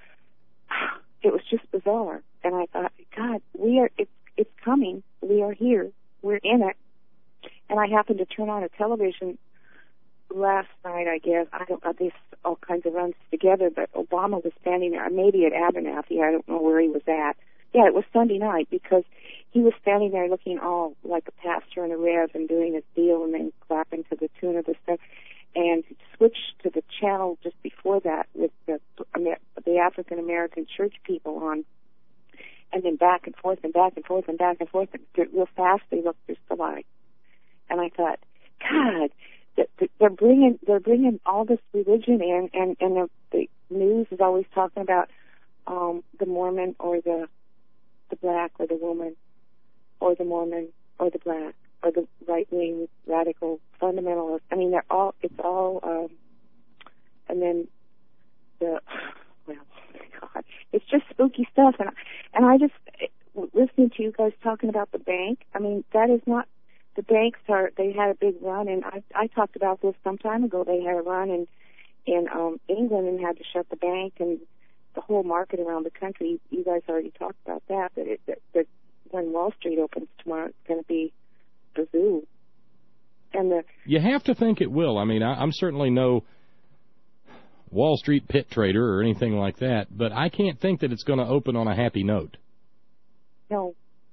Speaker 19: bizarre. And I thought, God, it's coming. We are here. We're in it. And I happened to turn on a television last night, I guess. I don't know, this all kinds of runs together, but Obama was standing there, maybe at Abernathy. I don't know where he was at. Yeah, it was Sunday night, because he was standing there looking all like a pastor in a rev and doing his deal and then clapping to the tune of the stuff. And switched to the channel just before that with the African American church people on, and then back and forth and back and forth and back and forth. And real fast, they looked just alike. And I thought, God, they're bringing all this religion in, and the news is always talking about the Mormon or the black or the woman or the Mormon or the black or the right-wing radical fundamentalist. I mean, it's all, and then well, God, it's just spooky stuff. And I just, listening to you guys talking about the bank, I mean, that is not, the banks they had a big run, and I talked about this some time ago. They had a run in England and had to shut the bank and the whole market around the country. You guys already talked about that when Wall Street opens tomorrow, it's going to be a zoo. And
Speaker 4: you have to think it will. I mean, I'm certainly no Wall Street pit trader or anything like that, but I can't think that it's going to open on a happy note.
Speaker 19: No,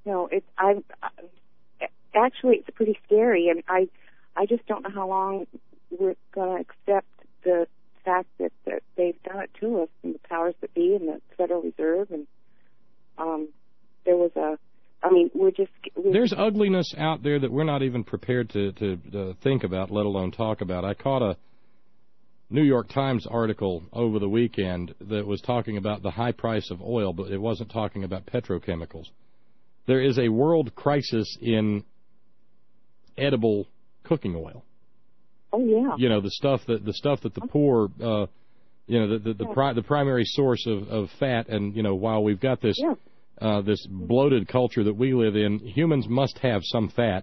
Speaker 19: actually, it's pretty scary, and I just don't know how long we're going to accept the fact that they've done it to us, and the powers that be, and the Federal Reserve, and there was there's ugliness
Speaker 4: out there that we're not even prepared to think about, let alone talk about. I caught a New York Times article over the weekend that was talking about the high price of oil, but it wasn't talking about petrochemicals. There is a world crisis in edible cooking oil.
Speaker 19: Oh yeah.
Speaker 4: You know, the stuff that the poor, the primary source of fat, and while we've got this this bloated culture that we live in, humans must have some fat.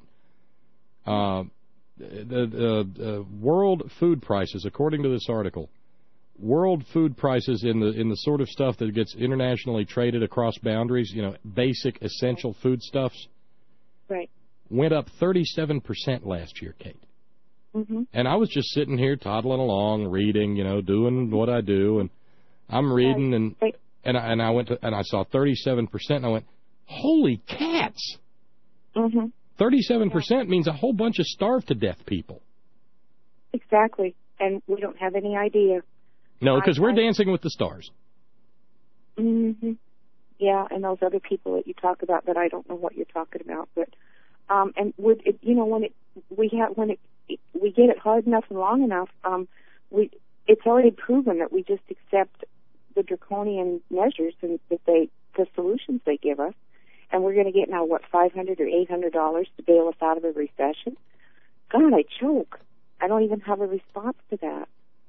Speaker 4: The world food prices, according to this article, world food prices in the sort of stuff that gets internationally traded across boundaries, basic essential foodstuffs,
Speaker 19: right,
Speaker 4: went up 37% last year, Kate.
Speaker 19: Mm-hmm.
Speaker 4: And I was just sitting here toddling along, reading, doing what I do, and I'm reading, and I went to, and I saw 37%, and I went, holy cats!
Speaker 19: Mm-hmm.
Speaker 4: 37% means a whole bunch of starved-to-death people.
Speaker 19: Exactly, and we don't have any idea.
Speaker 4: No, because we're dancing with the stars.
Speaker 19: Mm-hmm. Yeah, and those other people that you talk about that I don't know what you're talking about, but and would it, when we get it hard enough and long enough, it's already proven that we just accept the draconian measures and the solutions they give us. And we're going to get now, $500 or $800 to bail us out of a recession? God, I choke. I don't even have a response to that.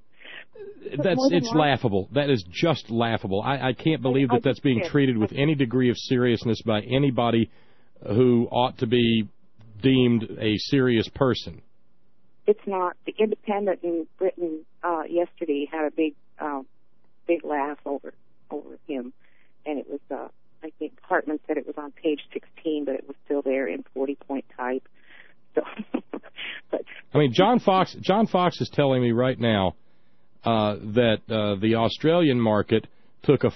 Speaker 4: It's laughable. That is just laughable. I can't believe that's being treated with any degree of seriousness by anybody who ought to be deemed a serious person.
Speaker 19: It's not. The Independent in Britain yesterday had a big laugh over him, and it was I think Hartman said it was on page 16, but it was still there in 40-point type. So,
Speaker 4: I mean, John Fox is telling me right now that the Australian market took a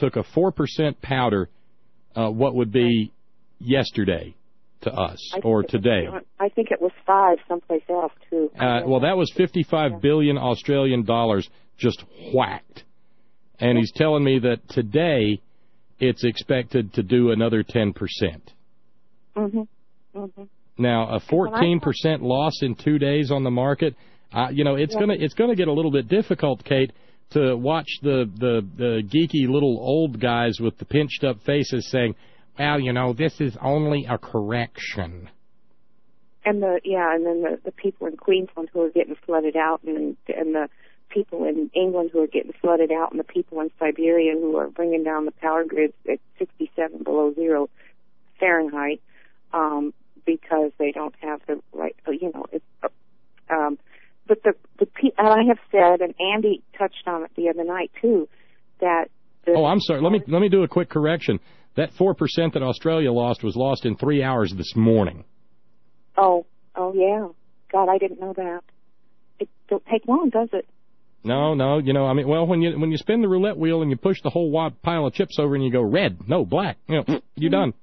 Speaker 4: 4% powder, what would be yesterday to us or today.
Speaker 19: I think it was 5 someplace else too.
Speaker 4: Well, that was 55 billion Australian dollars just whacked, and he's telling me that today it's expected to do another 10%.
Speaker 19: Mm-hmm. Mm-hmm.
Speaker 4: Now, a 14% loss in 2 days on the market, it's gonna get a little bit difficult, Kate, to watch the geeky little old guys with the pinched up faces saying, "Well, this is only a correction."
Speaker 19: And then the people in Queensland who are getting flooded out, and the people in England who are getting flooded out, and the people in Siberia who are bringing down the power grids at 67 below zero Fahrenheit because they don't have the right. But and I have said, and Andy touched on it the other night too, that.
Speaker 4: I'm sorry. Let me do a quick correction. That 4% that Australia lost was lost in 3 hours this morning.
Speaker 19: Oh yeah. God, I didn't know that. It don't take long, does it?
Speaker 4: No. When you spin the roulette wheel and you push the whole pile of chips over and you go red, no, black, you're done.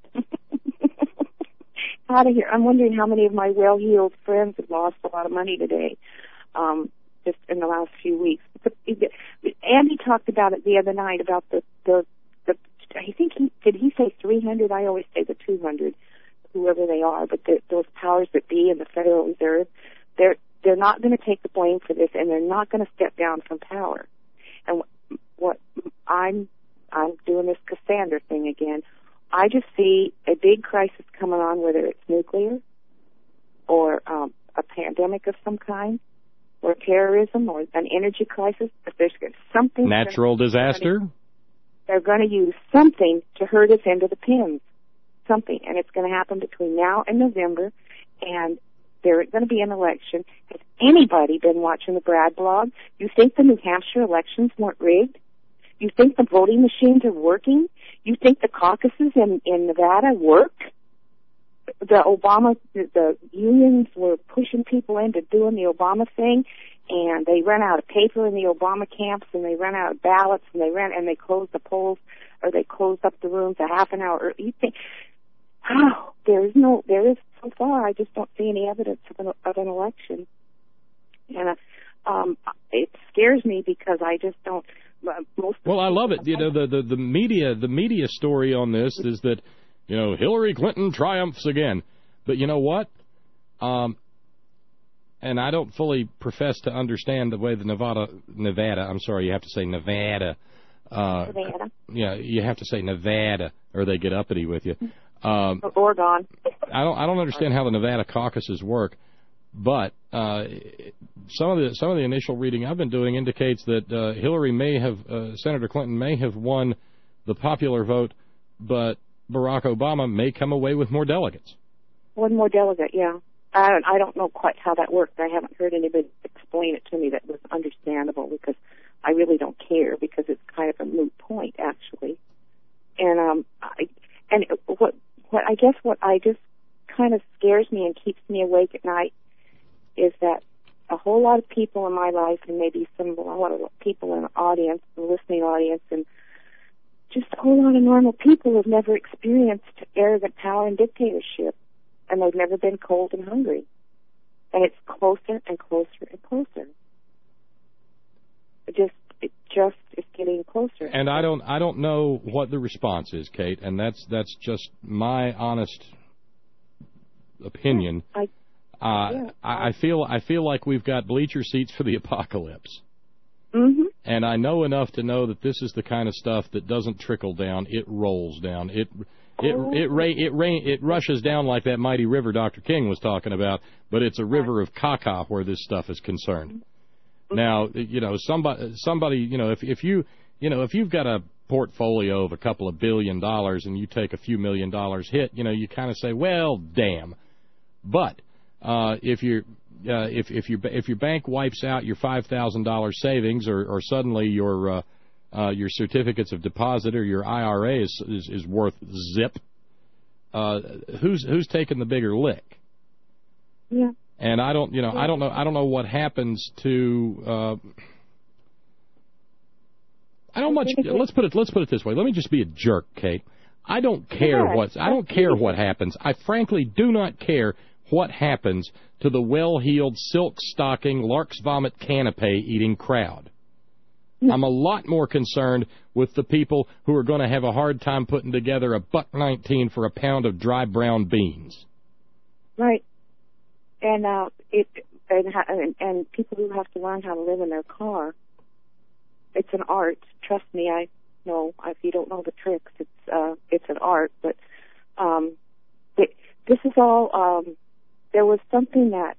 Speaker 19: Out of here. I'm wondering how many of my well-heeled friends have lost a lot of money today, just in the last few weeks. Andy talked about it the other night about the I think did he say 300? I always say the 200, whoever they are, but those powers that be in the Federal Reserve, they're not going to take the blame for this, and they're not going to step down from power. And what I'm doing this Cassandra thing again. I just see a big crisis coming on, whether it's nuclear or a pandemic of some kind, or terrorism or an energy crisis, if there's something...
Speaker 2: Natural disaster?
Speaker 19: They're going to use something to herd us into the pins. Something. And it's going to happen between now and November, and there's going to be an election. Has anybody been watching the Brad blog? You think the New Hampshire elections weren't rigged? You think the voting machines are working? You think the caucuses in Nevada work? The unions were pushing people into doing the Obama thing, and they ran out of paper in the Obama camps, and they ran out of ballots, and they closed the polls, or they closed up the rooms a half an hour early. You think, there is so far, I just don't see any evidence of an election. And it scares me because I just don't.
Speaker 2: Well, I love it. You know, the media story on this is that, you know, Hillary Clinton triumphs again. But you know what? And I don't fully profess to understand the way the Nevada. I'm sorry, you have to say Nevada.
Speaker 19: Nevada.
Speaker 2: Yeah, you have to say Nevada, or they get uppity with you.
Speaker 19: Oregon.
Speaker 2: I don't understand how the Nevada caucuses work, but some of the initial reading I've been doing indicates that Senator Clinton may have won the popular vote, but Barack Obama may come away with more delegates.
Speaker 19: One more delegate, yeah. I don't know quite how that worked. I haven't heard anybody explain it to me that was understandable, because I really don't care, because it's kind of a moot point, actually. And what I just kind of scares me and keeps me awake at night is that a whole lot of people in my life, and maybe a lot of people in the audience, the listening audience, and just a whole lot of normal people have never experienced arrogant power and dictatorship, and they've never been cold and hungry. And it's closer and closer and closer. It just is getting closer. And
Speaker 2: I don't know what the response is, Kate, and that's just my honest opinion. I feel like we've got bleacher seats for the apocalypse.
Speaker 19: Mm-hmm.
Speaker 2: And I know enough to know that this is the kind of stuff that doesn't trickle down; it rolls down. It rushes down like that mighty river Dr. King was talking about, but it's a river of caca where this stuff is concerned. Now, you know, somebody, you know, if you've got a portfolio of a couple of $1 billion and you take a few $1 million hit, you know, you kind of say, well, damn. But if your bank wipes out your $5,000 savings, or suddenly your certificates of deposit or your IRA is worth zip, who's taking the bigger lick?
Speaker 19: Yeah.
Speaker 2: And I don't know what happens to. Let's put it this way. Let me just be a jerk, Kate. I don't care what happens. I frankly do not care what happens to the well-heeled, silk-stocking, lark's vomit canapé eating crowd. I'm a lot more concerned with the people who are going to have a hard time putting together $1.19 for a pound of dry brown beans.
Speaker 19: Right. And people who have to learn how to live in their car. It's an art. Trust me, I know. If you don't know the tricks, it's an art. But this is all. There was something that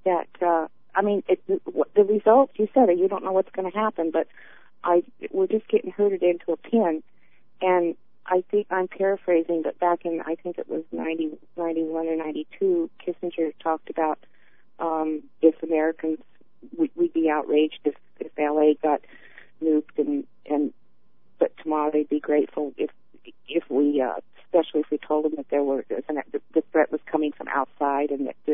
Speaker 19: the results. You said it. You don't know what's going to happen, but we're just getting herded into a pin. And I think I'm paraphrasing, but back in, I think it was 91 or 92, Kissinger talked about if Americans, we'd be outraged if LA got nuked, but tomorrow they'd be grateful if we, especially if we told them that the threat was coming from outside, and that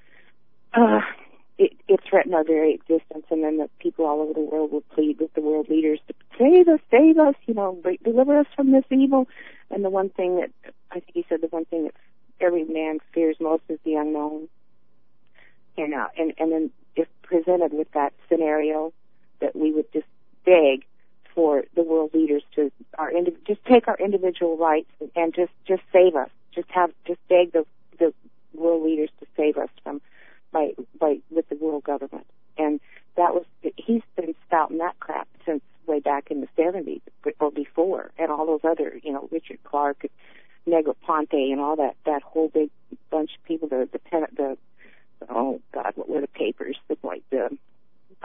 Speaker 19: it threatened our very existence, and then the people all over the world would plead with the world leaders to save us, you know, deliver us from this evil. And the one thing that, I think he said, the one thing that every man fears most is the unknown. And then if presented with that scenario, that we would just beg for the world leaders to just take our individual rights and just save us. Just beg the world leaders to save us from with the world government. And he's been spouting that crap since way back in the 70s or before, and all those other, you know, Richard Clark, Negroponte, and all that whole big bunch of people. Oh God, what were the papers?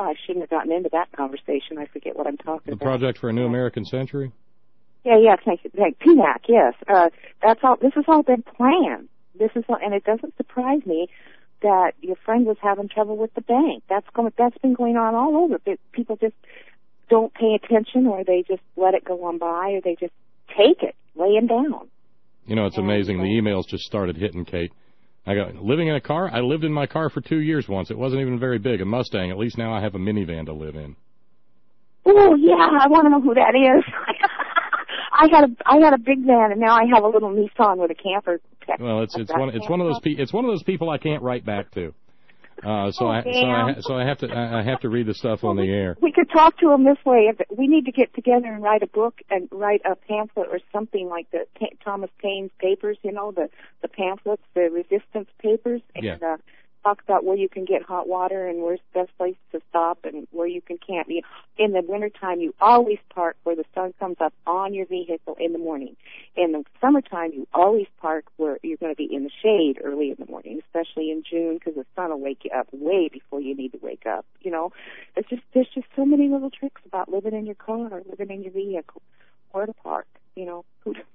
Speaker 19: I shouldn't have gotten into that conversation. I forget what I'm talking
Speaker 2: The
Speaker 19: about.
Speaker 2: Project for a New American Century?
Speaker 19: Yeah, thank you. PNAC, yes. That's all. This has all been planned. And it doesn't surprise me that your friend was having trouble with the bank. That's been going on all over. People just don't pay attention, or they just let it go on by, or they just take it, laying down.
Speaker 2: You know, it's amazing. The emails just started hitting, Kate. I got living in a car. I lived in my car for 2 years once. It wasn't even very big, a Mustang. At least now I have a minivan to live in.
Speaker 19: Oh yeah, I want to know who that is. I had a big van, and now I have a little Nissan with a camper.
Speaker 2: Well, it's one of those people I can't write back to. So I have to read the stuff on the air.
Speaker 19: We could talk to him this way. We need to get together and write a book and write a pamphlet or something like the Thomas Paine's papers, you know, the pamphlets, the resistance papers, and talk about where you can get hot water and where's the best place to stop and where you can camp. In the wintertime, you always park where the sun comes up on your vehicle in the morning. In the summertime, you always park where you're going to be in the shade early in the morning, especially in June, because the sun will wake you up way before you need to wake up. You know, there's just so many little tricks about living in your car or living in your vehicle, where to park. You know,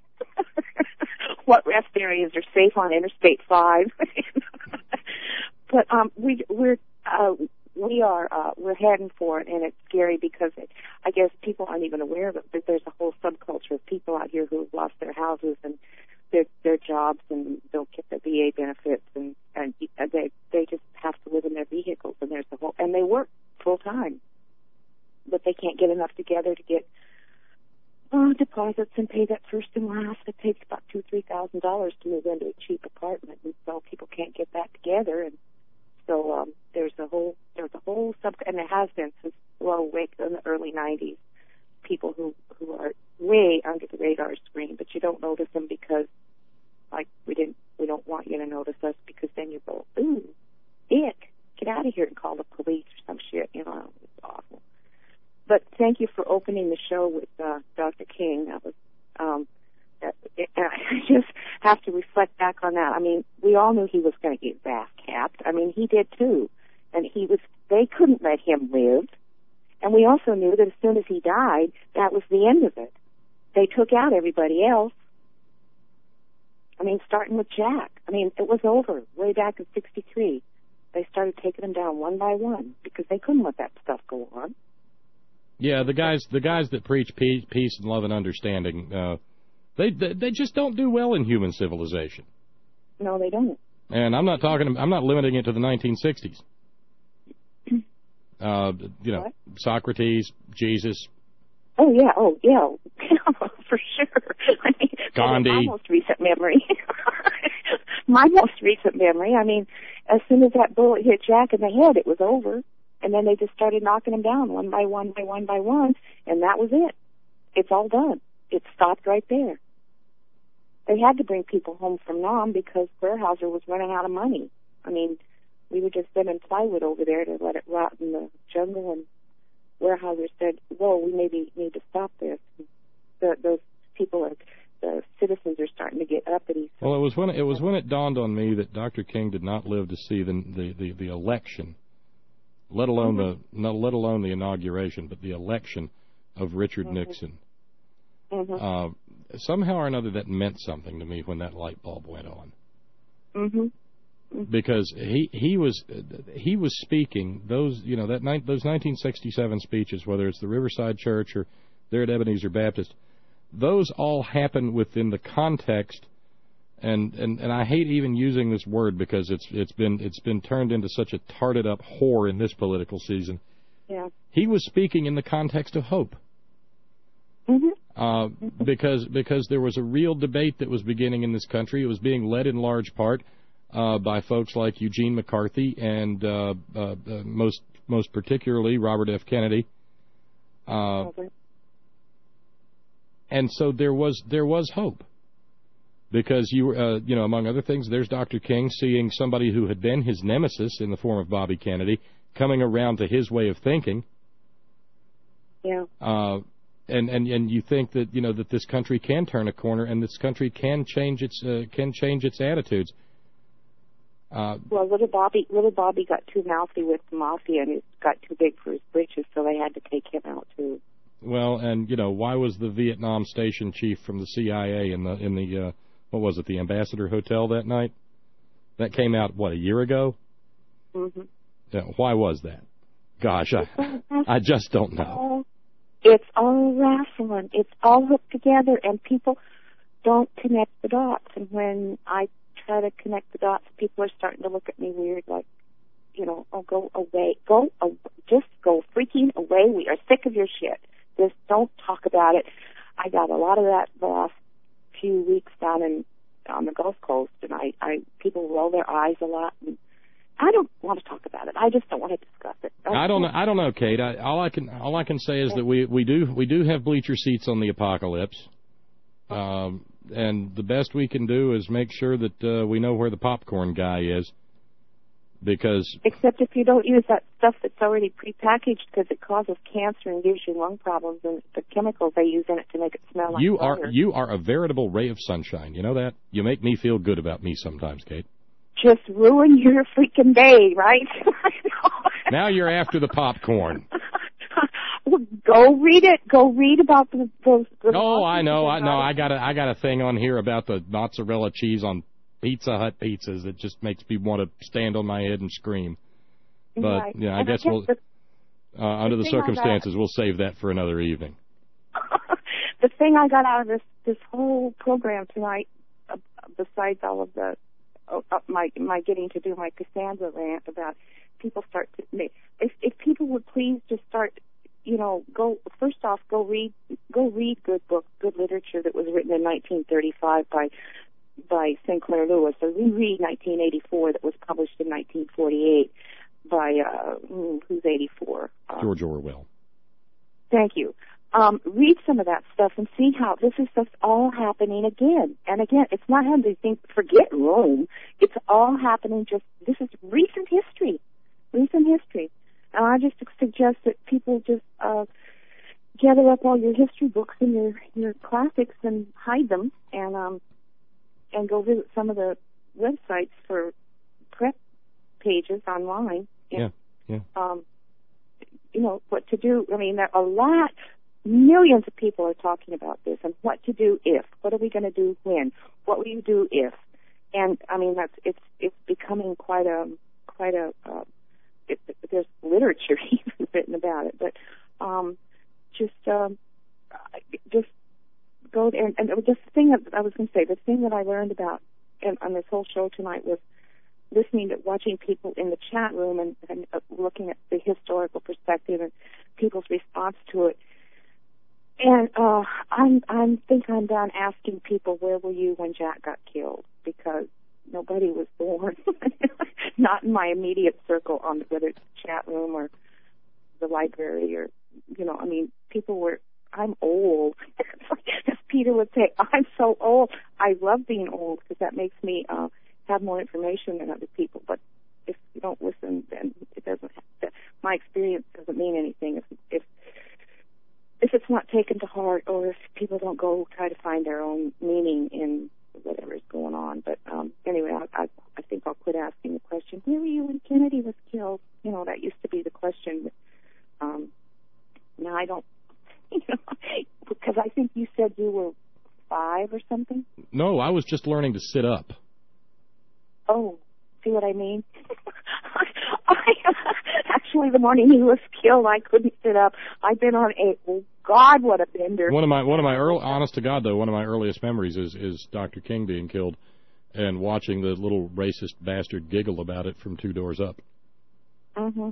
Speaker 19: what rest areas are safe on Interstate 5. But we're heading for it, and it's scary because I guess people aren't even aware of it. But there's a whole subculture of people out here who have lost their houses and their jobs, and don't get the VA benefits, and they just have to live in their vehicles, and there's and they work full time, but they can't get enough together to get deposits and pay that first and last. It takes about $2,000-3,000 to move into a cheap apartment, and so people can't get that together. And so there's a whole and it has been since way in the early 90s. People who are way under the radar screen, but you don't notice them because, like, we don't want you to notice us, because then you go, ooh, ick, get out of here and call the police or some shit. You know, it's awful. But thank you for opening the show with Dr. King. That was, I just have to reflect back on that. I mean, we all knew he was going to get back-capped. I mean, he did too. And they couldn't let him live. And we also knew that as soon as he died, that was the end of it. They took out everybody else. I mean, starting with Jack. I mean, it was over way back in '63. They started taking them down one by one because they couldn't let that stuff go on.
Speaker 2: Yeah, the guys that preach peace and love and understanding, they just don't do well in human civilization.
Speaker 19: No, they don't.
Speaker 2: And I'm not limiting it to the 1960s. What? Socrates, Jesus.
Speaker 19: Oh yeah, for sure. I mean,
Speaker 2: Gandhi.
Speaker 19: My most recent memory. I mean, as soon as that bullet hit Jack in the head, it was over. And then they just started knocking them down one by one, and that was it. It's all done. It stopped right there. They had to bring people home from Nam because Weyerhaeuser was running out of money. I mean, we were just sending plywood over there to let it rot in the jungle, and Weyerhaeuser said, whoa, we maybe need to stop this. Those people, the citizens are starting to get uppity.
Speaker 2: Well, it was when it dawned on me that Dr. King did not live to see the election, let alone the inauguration, but the election of Richard Nixon. Somehow or another, that meant something to me when that light bulb went on. Because he was speaking those 1967 speeches, whether it's the Riverside Church or there at Ebenezer Baptist, those all happen within the context. And I hate even using this word because it's been turned into such a tarted up whore in this political season.
Speaker 19: Yeah.
Speaker 2: He was speaking in the context of hope. Because there was a real debate that was beginning in this country. It was being led in large part by folks like Eugene McCarthy and most particularly Robert F. Kennedy. And so there was hope. Because among other things, there's Dr. King seeing somebody who had been his nemesis in the form of Bobby Kennedy coming around to his way of thinking.
Speaker 19: Yeah.
Speaker 2: And you think that that this country can turn a corner and this country can change its attitudes.
Speaker 19: Well, little Bobby got too mouthy with the mafia, and it got too big for his britches, so they had to take him out too.
Speaker 2: Well, and why was the Vietnam station chief from the CIA in the what was it, the Ambassador Hotel that night? That came out a year ago?
Speaker 19: Mm-hmm.
Speaker 2: Yeah, why was that? Gosh, I just don't know.
Speaker 19: It's all wrestling. It's all hooked together, and people don't connect the dots. And when I try to connect the dots, people are starting to look at me weird, like, oh, go away. Just go freaking away. We are sick of your shit. Just don't talk about it. I got a lot of that the last few weeks down on the Gulf Coast, and people roll their eyes a lot, and I don't want to talk about it. I just don't want to discuss it.
Speaker 2: I don't know, Kate. All I can say is that we do have bleacher seats on the Apocalypse, and the best we can do is make sure that we know where the popcorn guy is, because
Speaker 19: except if you don't use that stuff that's already prepackaged, because it causes cancer and gives you lung problems, and the chemicals they use in it to make it smell like water.
Speaker 2: You are a veritable ray of sunshine. You know that? You make me feel good about me sometimes, Kate.
Speaker 19: Just ruin your freaking day, right?
Speaker 2: Now you're after the popcorn.
Speaker 19: Well, go read it. Go read about those.
Speaker 2: Oh, I know. I got a thing on here about the mozzarella cheese on Pizza Hut pizzas that just makes me want to stand on my head and scream. But
Speaker 19: right.
Speaker 2: I guess we'll, under the circumstances, we'll save that for another evening.
Speaker 19: The thing I got out of this whole program tonight, besides all of the my getting to do my Cassandra rant about people start to if people would please just start, go read good books, good literature that was written in 1935 by Sinclair Lewis, or reread 1984 that was published in 1948 by who's 84?
Speaker 2: George Orwell.
Speaker 19: Thank you. Read some of that stuff and see how this is just all happening again and again. It's not having to think, forget Rome. It's all happening. This is recent history. And I just suggest that people just gather up all your history books and your classics and hide them, and go visit some of the websites for prep pages online. And, what to do. I mean, there are millions of people are talking about this and what to do if. What are we going to do when? What will you do if? And I mean, it's becoming quite a there's literature even written about it. But just go there. And just the thing that I was going to say, the thing that I learned about on this whole show tonight was watching people in the chat room and looking at the historical perspective and people's response to it. And I think I'm done asking people, where were you when Jack got killed? Because nobody was born, not in my immediate circle, whether it's the chat room or the library or, I mean, people were, I'm old. As Peter would say, I'm so old. I love being old because that makes me have more information than other people. But if you don't listen, then it doesn't. My experience doesn't mean anything if it's not taken to heart, or if people don't go try to find their own meaning in whatever's going on. But anyway, I think I'll quit asking the question, where were you when Kennedy was killed? That used to be the question. Now I don't, because I think you said you were 5 or something?
Speaker 2: No, I was just learning to sit up.
Speaker 19: Oh, see what I mean? Actually, the morning he was killed, I couldn't sit up. I've been on God, what a bender.
Speaker 2: One of my honest to God though, one of my earliest memories is Dr. King being killed, and watching the little racist bastard giggle about it from 2 doors up.
Speaker 19: Mhm.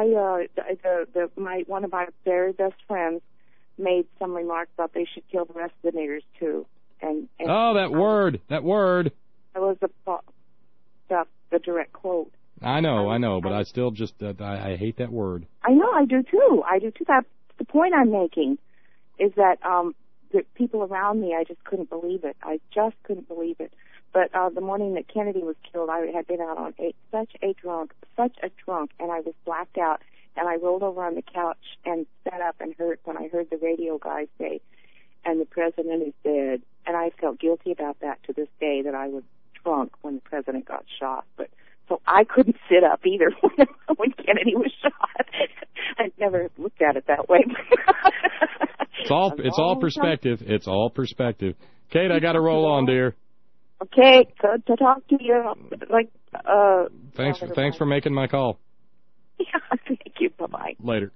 Speaker 19: One of my very best friends made some remark about they should kill the rest of the niggers too. And
Speaker 2: that word. That
Speaker 19: was the direct quote.
Speaker 2: I know, but I still just I hate that word.
Speaker 19: I know, I do too. That's the point I'm making, is that the people around me, I just couldn't believe it. But the morning that Kennedy was killed, I had been out on such a drunk, and I was blacked out, and I rolled over on the couch and sat up and hurt when I heard the radio guy say, and the president is dead. And I felt guilty about that to this day, that I was drunk when the president got shot. But So I couldn't sit up either when Kennedy was shot. I never looked at it that way.
Speaker 2: It's all perspective. It's all perspective. Kate, I got to roll on, dear.
Speaker 19: Okay, good to talk to you.
Speaker 2: Thanks for making my call.
Speaker 19: Yeah, thank you. Bye-bye.
Speaker 2: Later.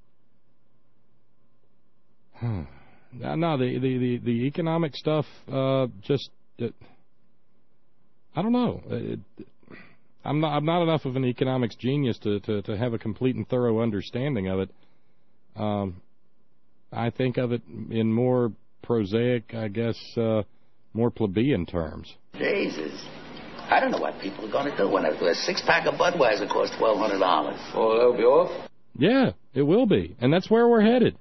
Speaker 2: No, the economic stuff, I don't know. I'm not enough of an economics genius to have a complete and thorough understanding of it. I think of it in more prosaic, I guess, more plebeian terms.
Speaker 20: Jesus. I don't know what people are going to do when a six-pack of Budweiser costs $1,200.
Speaker 9: Oh, they'll be off?
Speaker 2: Yeah, it will be. And that's where we're headed.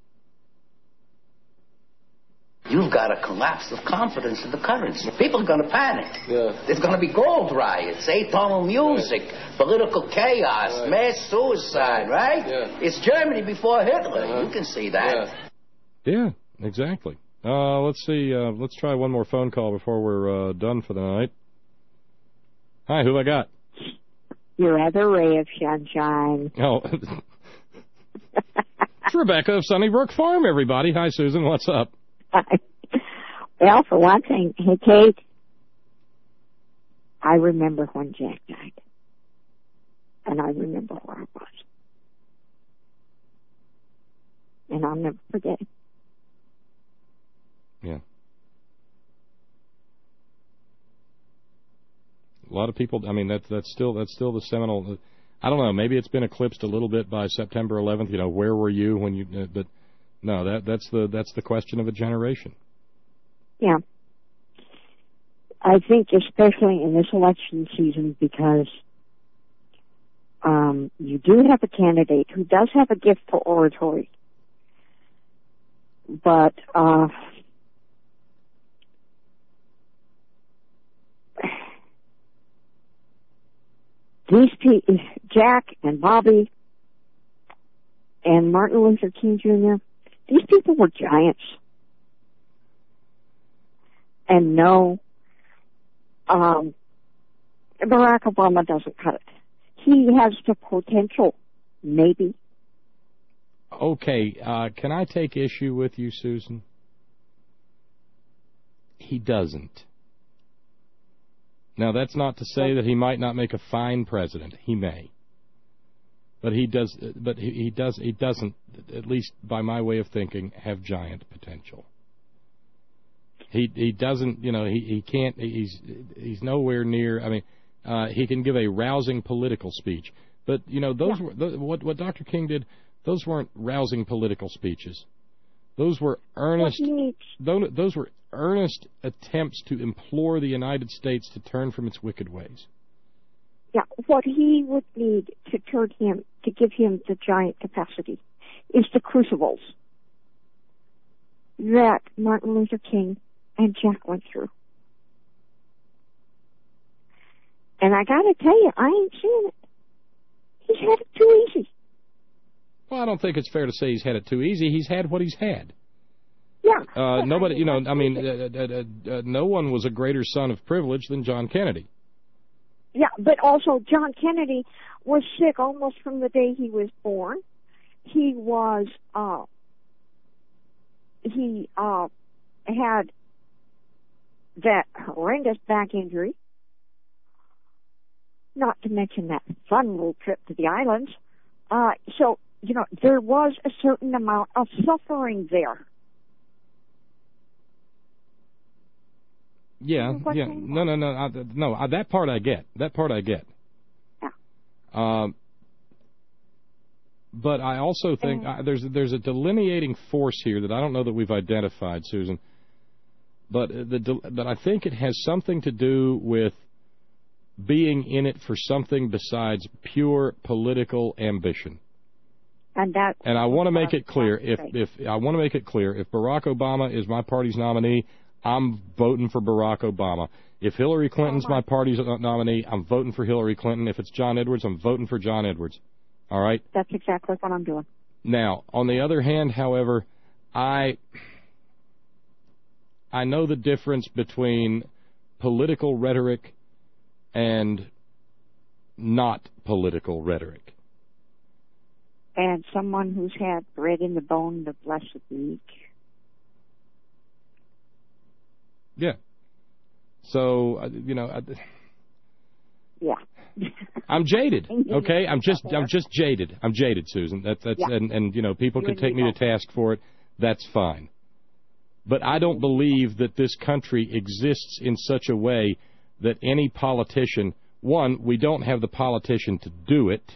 Speaker 20: You've got a collapse of confidence in the currency. People are going to panic.
Speaker 9: Yeah.
Speaker 20: There's going to be gold riots, atonal music, political chaos, mass suicide, right?
Speaker 9: Yeah.
Speaker 20: It's Germany before Hitler. You can see that.
Speaker 2: Yeah, exactly. Let's see. Let's try one more phone call before we're done for the night. Hi, who I got?
Speaker 21: Your other ray of sunshine.
Speaker 2: Oh. It's Rebecca of Sunnybrook Farm, everybody. Hi, Susan. What's up?
Speaker 21: Well, for one thing, hey, Kate, I remember when Jack died. And I remember where I was. And I'll never forget it.
Speaker 2: Yeah. A lot of people, I mean, that's still the seminal. I don't know, maybe it's been eclipsed a little bit by September 11th. You know, where were you when you? But no, that's the question of a generation.
Speaker 21: Yeah. I think especially in this election season, because you do have a candidate who does have a gift for oratory, but these people, Jack and Bobby and Martin Luther King Jr., these people were giants. And no, Barack Obama doesn't cut it. He has the potential, maybe.
Speaker 2: Okay, can I take issue with you, Susan? He doesn't. Now, that's not to say that he might not make a fine president. He may. But he does. But he doesn't, at least by my way of thinking, have giant potential. He doesn't. You know, he can't. He's nowhere near. I mean, he can give a rousing political speech. But you know, those were what Dr. King did. Those weren't rousing political speeches. Those were earnest. Those were earnest attempts to implore the United States to turn from its wicked ways.
Speaker 21: Yeah, what he would need to give him the giant capacity is the crucibles that Martin Luther King and Jack went through. And I gotta tell you, I ain't seen it. He's had it too easy.
Speaker 2: Well, I don't think it's fair to say he's had it too easy. He's had what he's had.
Speaker 21: Yeah.
Speaker 2: Nobody, you know, I mean, no one was a greater son of privilege than John Kennedy.
Speaker 21: Yeah, but also John Kennedy was sick almost from the day he was born. He was, had that horrendous back injury, not to mention that fun little trip to the islands. So, you know, there was a certain amount of suffering there.
Speaker 2: Yeah. No. That part I get. Yeah. But I also think there's a delineating force here that I don't know that we've identified, Susan. But I think it has something to do with being in it for something besides pure political ambition.
Speaker 21: And
Speaker 2: I want to make it clear, if Barack Obama is my party's nominee, I'm voting for Barack Obama. If Hillary Clinton's my party's nominee, I'm voting for Hillary Clinton. If it's John Edwards, I'm voting for John Edwards. All right?
Speaker 21: That's exactly what I'm doing.
Speaker 2: Now, on the other hand, however, I know the difference between political rhetoric and not political rhetoric.
Speaker 21: And someone who's had bread in the bone the blessed week.
Speaker 2: Yeah. So,
Speaker 21: yeah.
Speaker 2: I'm jaded. Okay, I'm just jaded. I'm jaded, Susan. That's
Speaker 21: Yeah.
Speaker 2: and people can take me to task for it. That's fine. But I don't believe that this country exists in such a way that any politician, one, we don't have the politician to do it,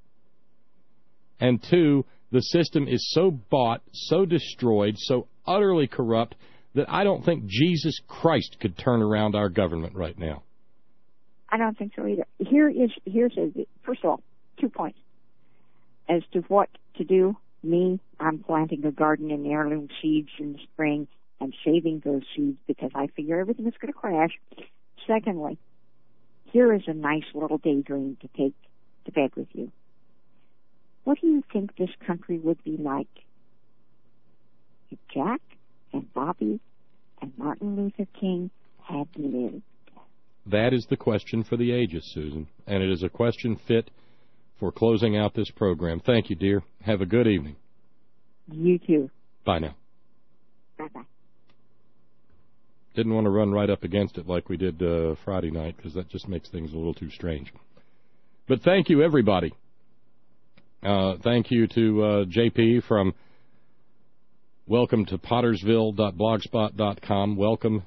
Speaker 2: and two, the system is so bought, so destroyed, so utterly corrupt that I don't think Jesus Christ could turn around our government right now.
Speaker 21: I don't think so either. First of all, 2 points. As to what to do, I'm planting a garden in heirloom seeds in the spring and saving those seeds because I figure everything is going to crash. Secondly, here is a nice little daydream to take to bed with you. What do you think this country would be like if Jack and Bobby and Martin Luther King had lived?
Speaker 2: That is the question for the ages, Susan, and it is a question fit for closing out this program. Thank you, dear. Have a good evening.
Speaker 21: You too.
Speaker 2: Bye now.
Speaker 21: Bye-bye.
Speaker 2: Didn't want to run right up against it like we did Friday night because that just makes things a little too strange. But thank you, everybody. Thank you to JP from welcome to Pottersville.blogspot.com,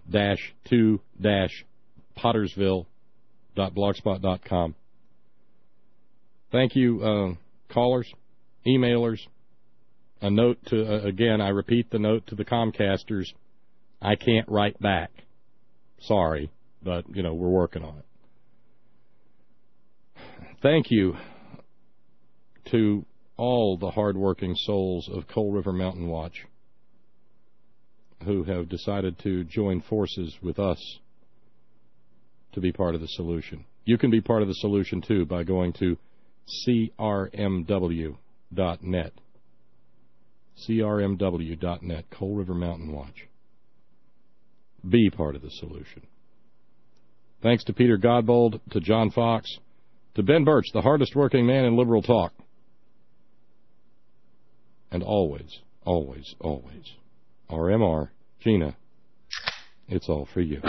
Speaker 2: welcome-to-Pottersville.blogspot.com. Thank you, callers, emailers. A note to, again, I repeat the note to the Comcasters. I can't write back. Sorry, but, we're working on it. Thank you to all the hardworking souls of Coal River Mountain Watch who have decided to join forces with us to be part of the solution. You can be part of the solution, too, by going to crmw.net. crmw.net, Coal River Mountain Watch. Be part of the solution. Thanks to Peter Godbold, to John Fox, to Ben Birch, the hardest working man in liberal talk. And always, always, always, RMR, Gina, it's all for you.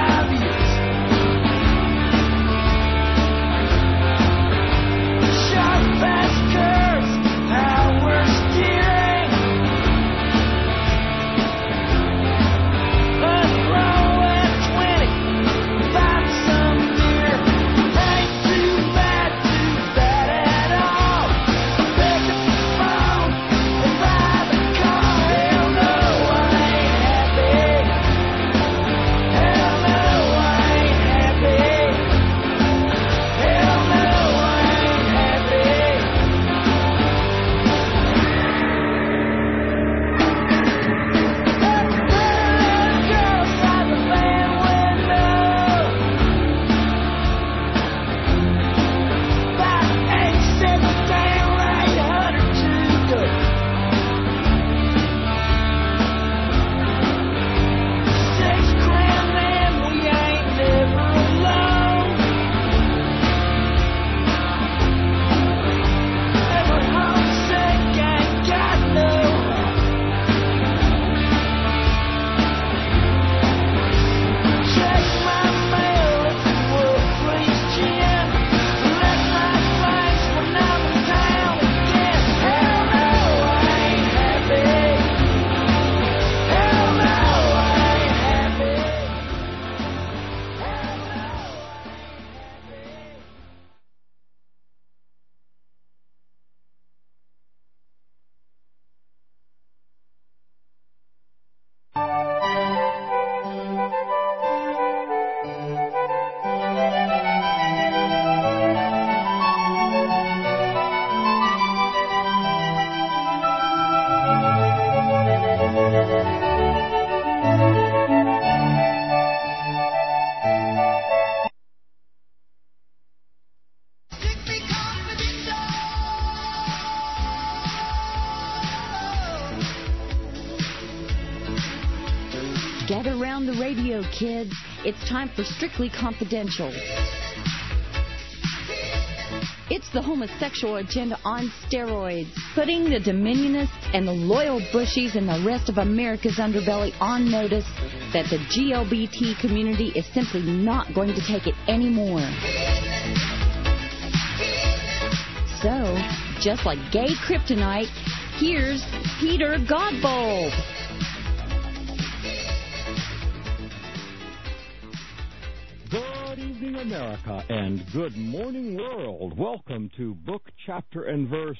Speaker 6: Shot
Speaker 3: the radio, kids. It's time for Strictly Confidential. It's the homosexual agenda on steroids, putting the Dominionists and the loyal Bushies and the rest of America's underbelly on notice that the GLBT community is simply not going to take it anymore. So, just like gay kryptonite, here's Peter Godbold.
Speaker 4: Good evening, America, and good morning, world. Welcome to Book, Chapter, and Verse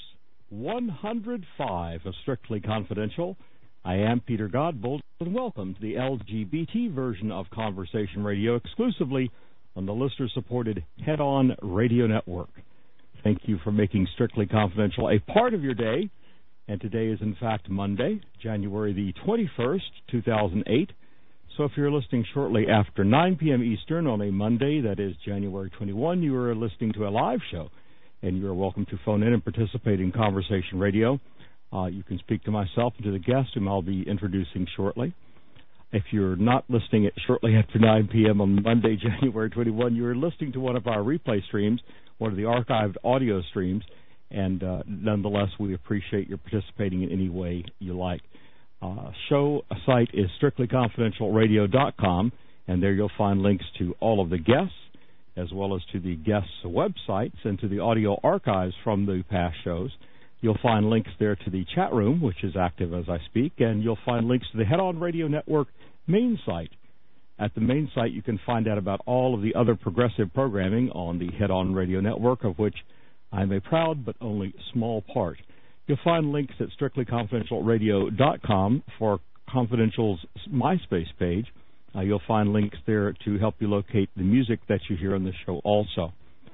Speaker 4: 105 of Strictly Confidential. I am Peter Godbold, and welcome to the LGBT version of Conversation Radio, exclusively on the listener-supported Head On Radio Network. Thank you for making Strictly Confidential a part of your day, and today is, in fact, Monday, January the 21st, 2008. So if you're listening shortly after 9 p.m. Eastern on a Monday, that is January 21, you are listening to a live show, and you are welcome to phone in and participate in Conversation Radio. You can speak to myself and to the guest, whom I'll be introducing shortly. If you're not listening at shortly after 9 p.m. on Monday, January 21, you are listening to one of our replay streams, one of the archived audio streams, and nonetheless, we appreciate your participating in any way you like. Show site is strictlyconfidentialradio.com, and there you'll find links to all of the guests, as well as to the guests' websites and to the audio archives from the past shows. You'll find links there to the chat room, which is active as I speak, and you'll find links to the Head On Radio Network main site. At the main site, you can find out about all of the other progressive programming on the Head On Radio Network, of which I'm a proud but only small part. You'll find links at strictlyconfidentialradio.com for Confidential's MySpace page. You'll find links there to help you locate the music that you hear on the show also.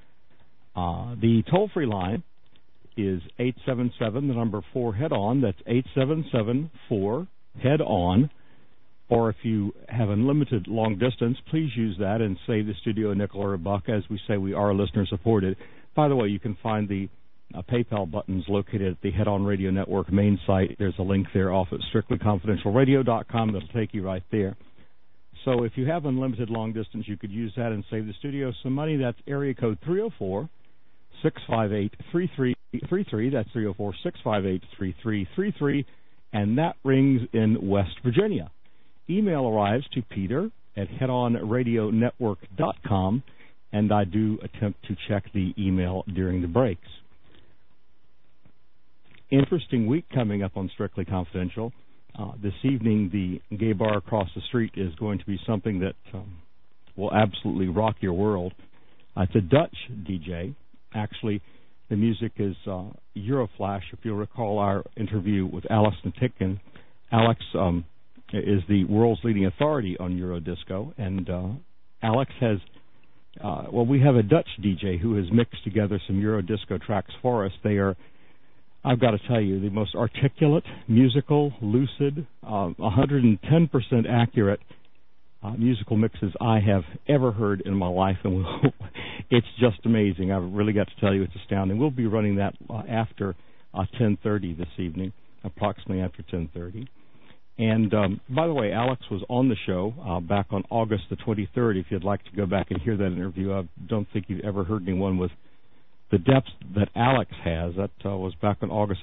Speaker 4: The toll-free line is 877, the number 4 Head On. That's 877-4-HEAD-ON. Or if you have unlimited long distance, please use that and save the studio a nickel or a buck. As we say, we are listener-supported. By the way, you can find the PayPal buttons located at the Head On Radio Network main site. There's a link there off at strictlyconfidentialradio.com that'll take you right there. So if you have unlimited long distance, you could use that and save the studio some money. That's area code 304-658-3333. That's 304-658-3333. And that rings in West Virginia. Email arrives to Peter at headonradionetwork.com, and I do attempt to check the email during the breaks. Interesting week coming up on Strictly Confidential. This evening, the gay bar across the street is going to be something that will absolutely rock your world. It's a Dutch DJ. Actually, the music is Euroflash. If you'll recall our interview with Alex Natikin, Alex is the world's leading authority on Eurodisco, and Alex has, we have a Dutch DJ who has mixed together some Eurodisco tracks for us. They are, I've got to tell you, the most articulate, musical, lucid, 110% accurate musical mixes I have ever heard in my life, and it's just amazing. I've really got to tell you, it's astounding. We'll be running that after 10:30 this evening, approximately after 10:30. And by the way, Alex was on the show back on August the 23rd. If you'd like to go back and hear that interview, I don't think you've ever heard anyone with the depth that Alex has. That was back on August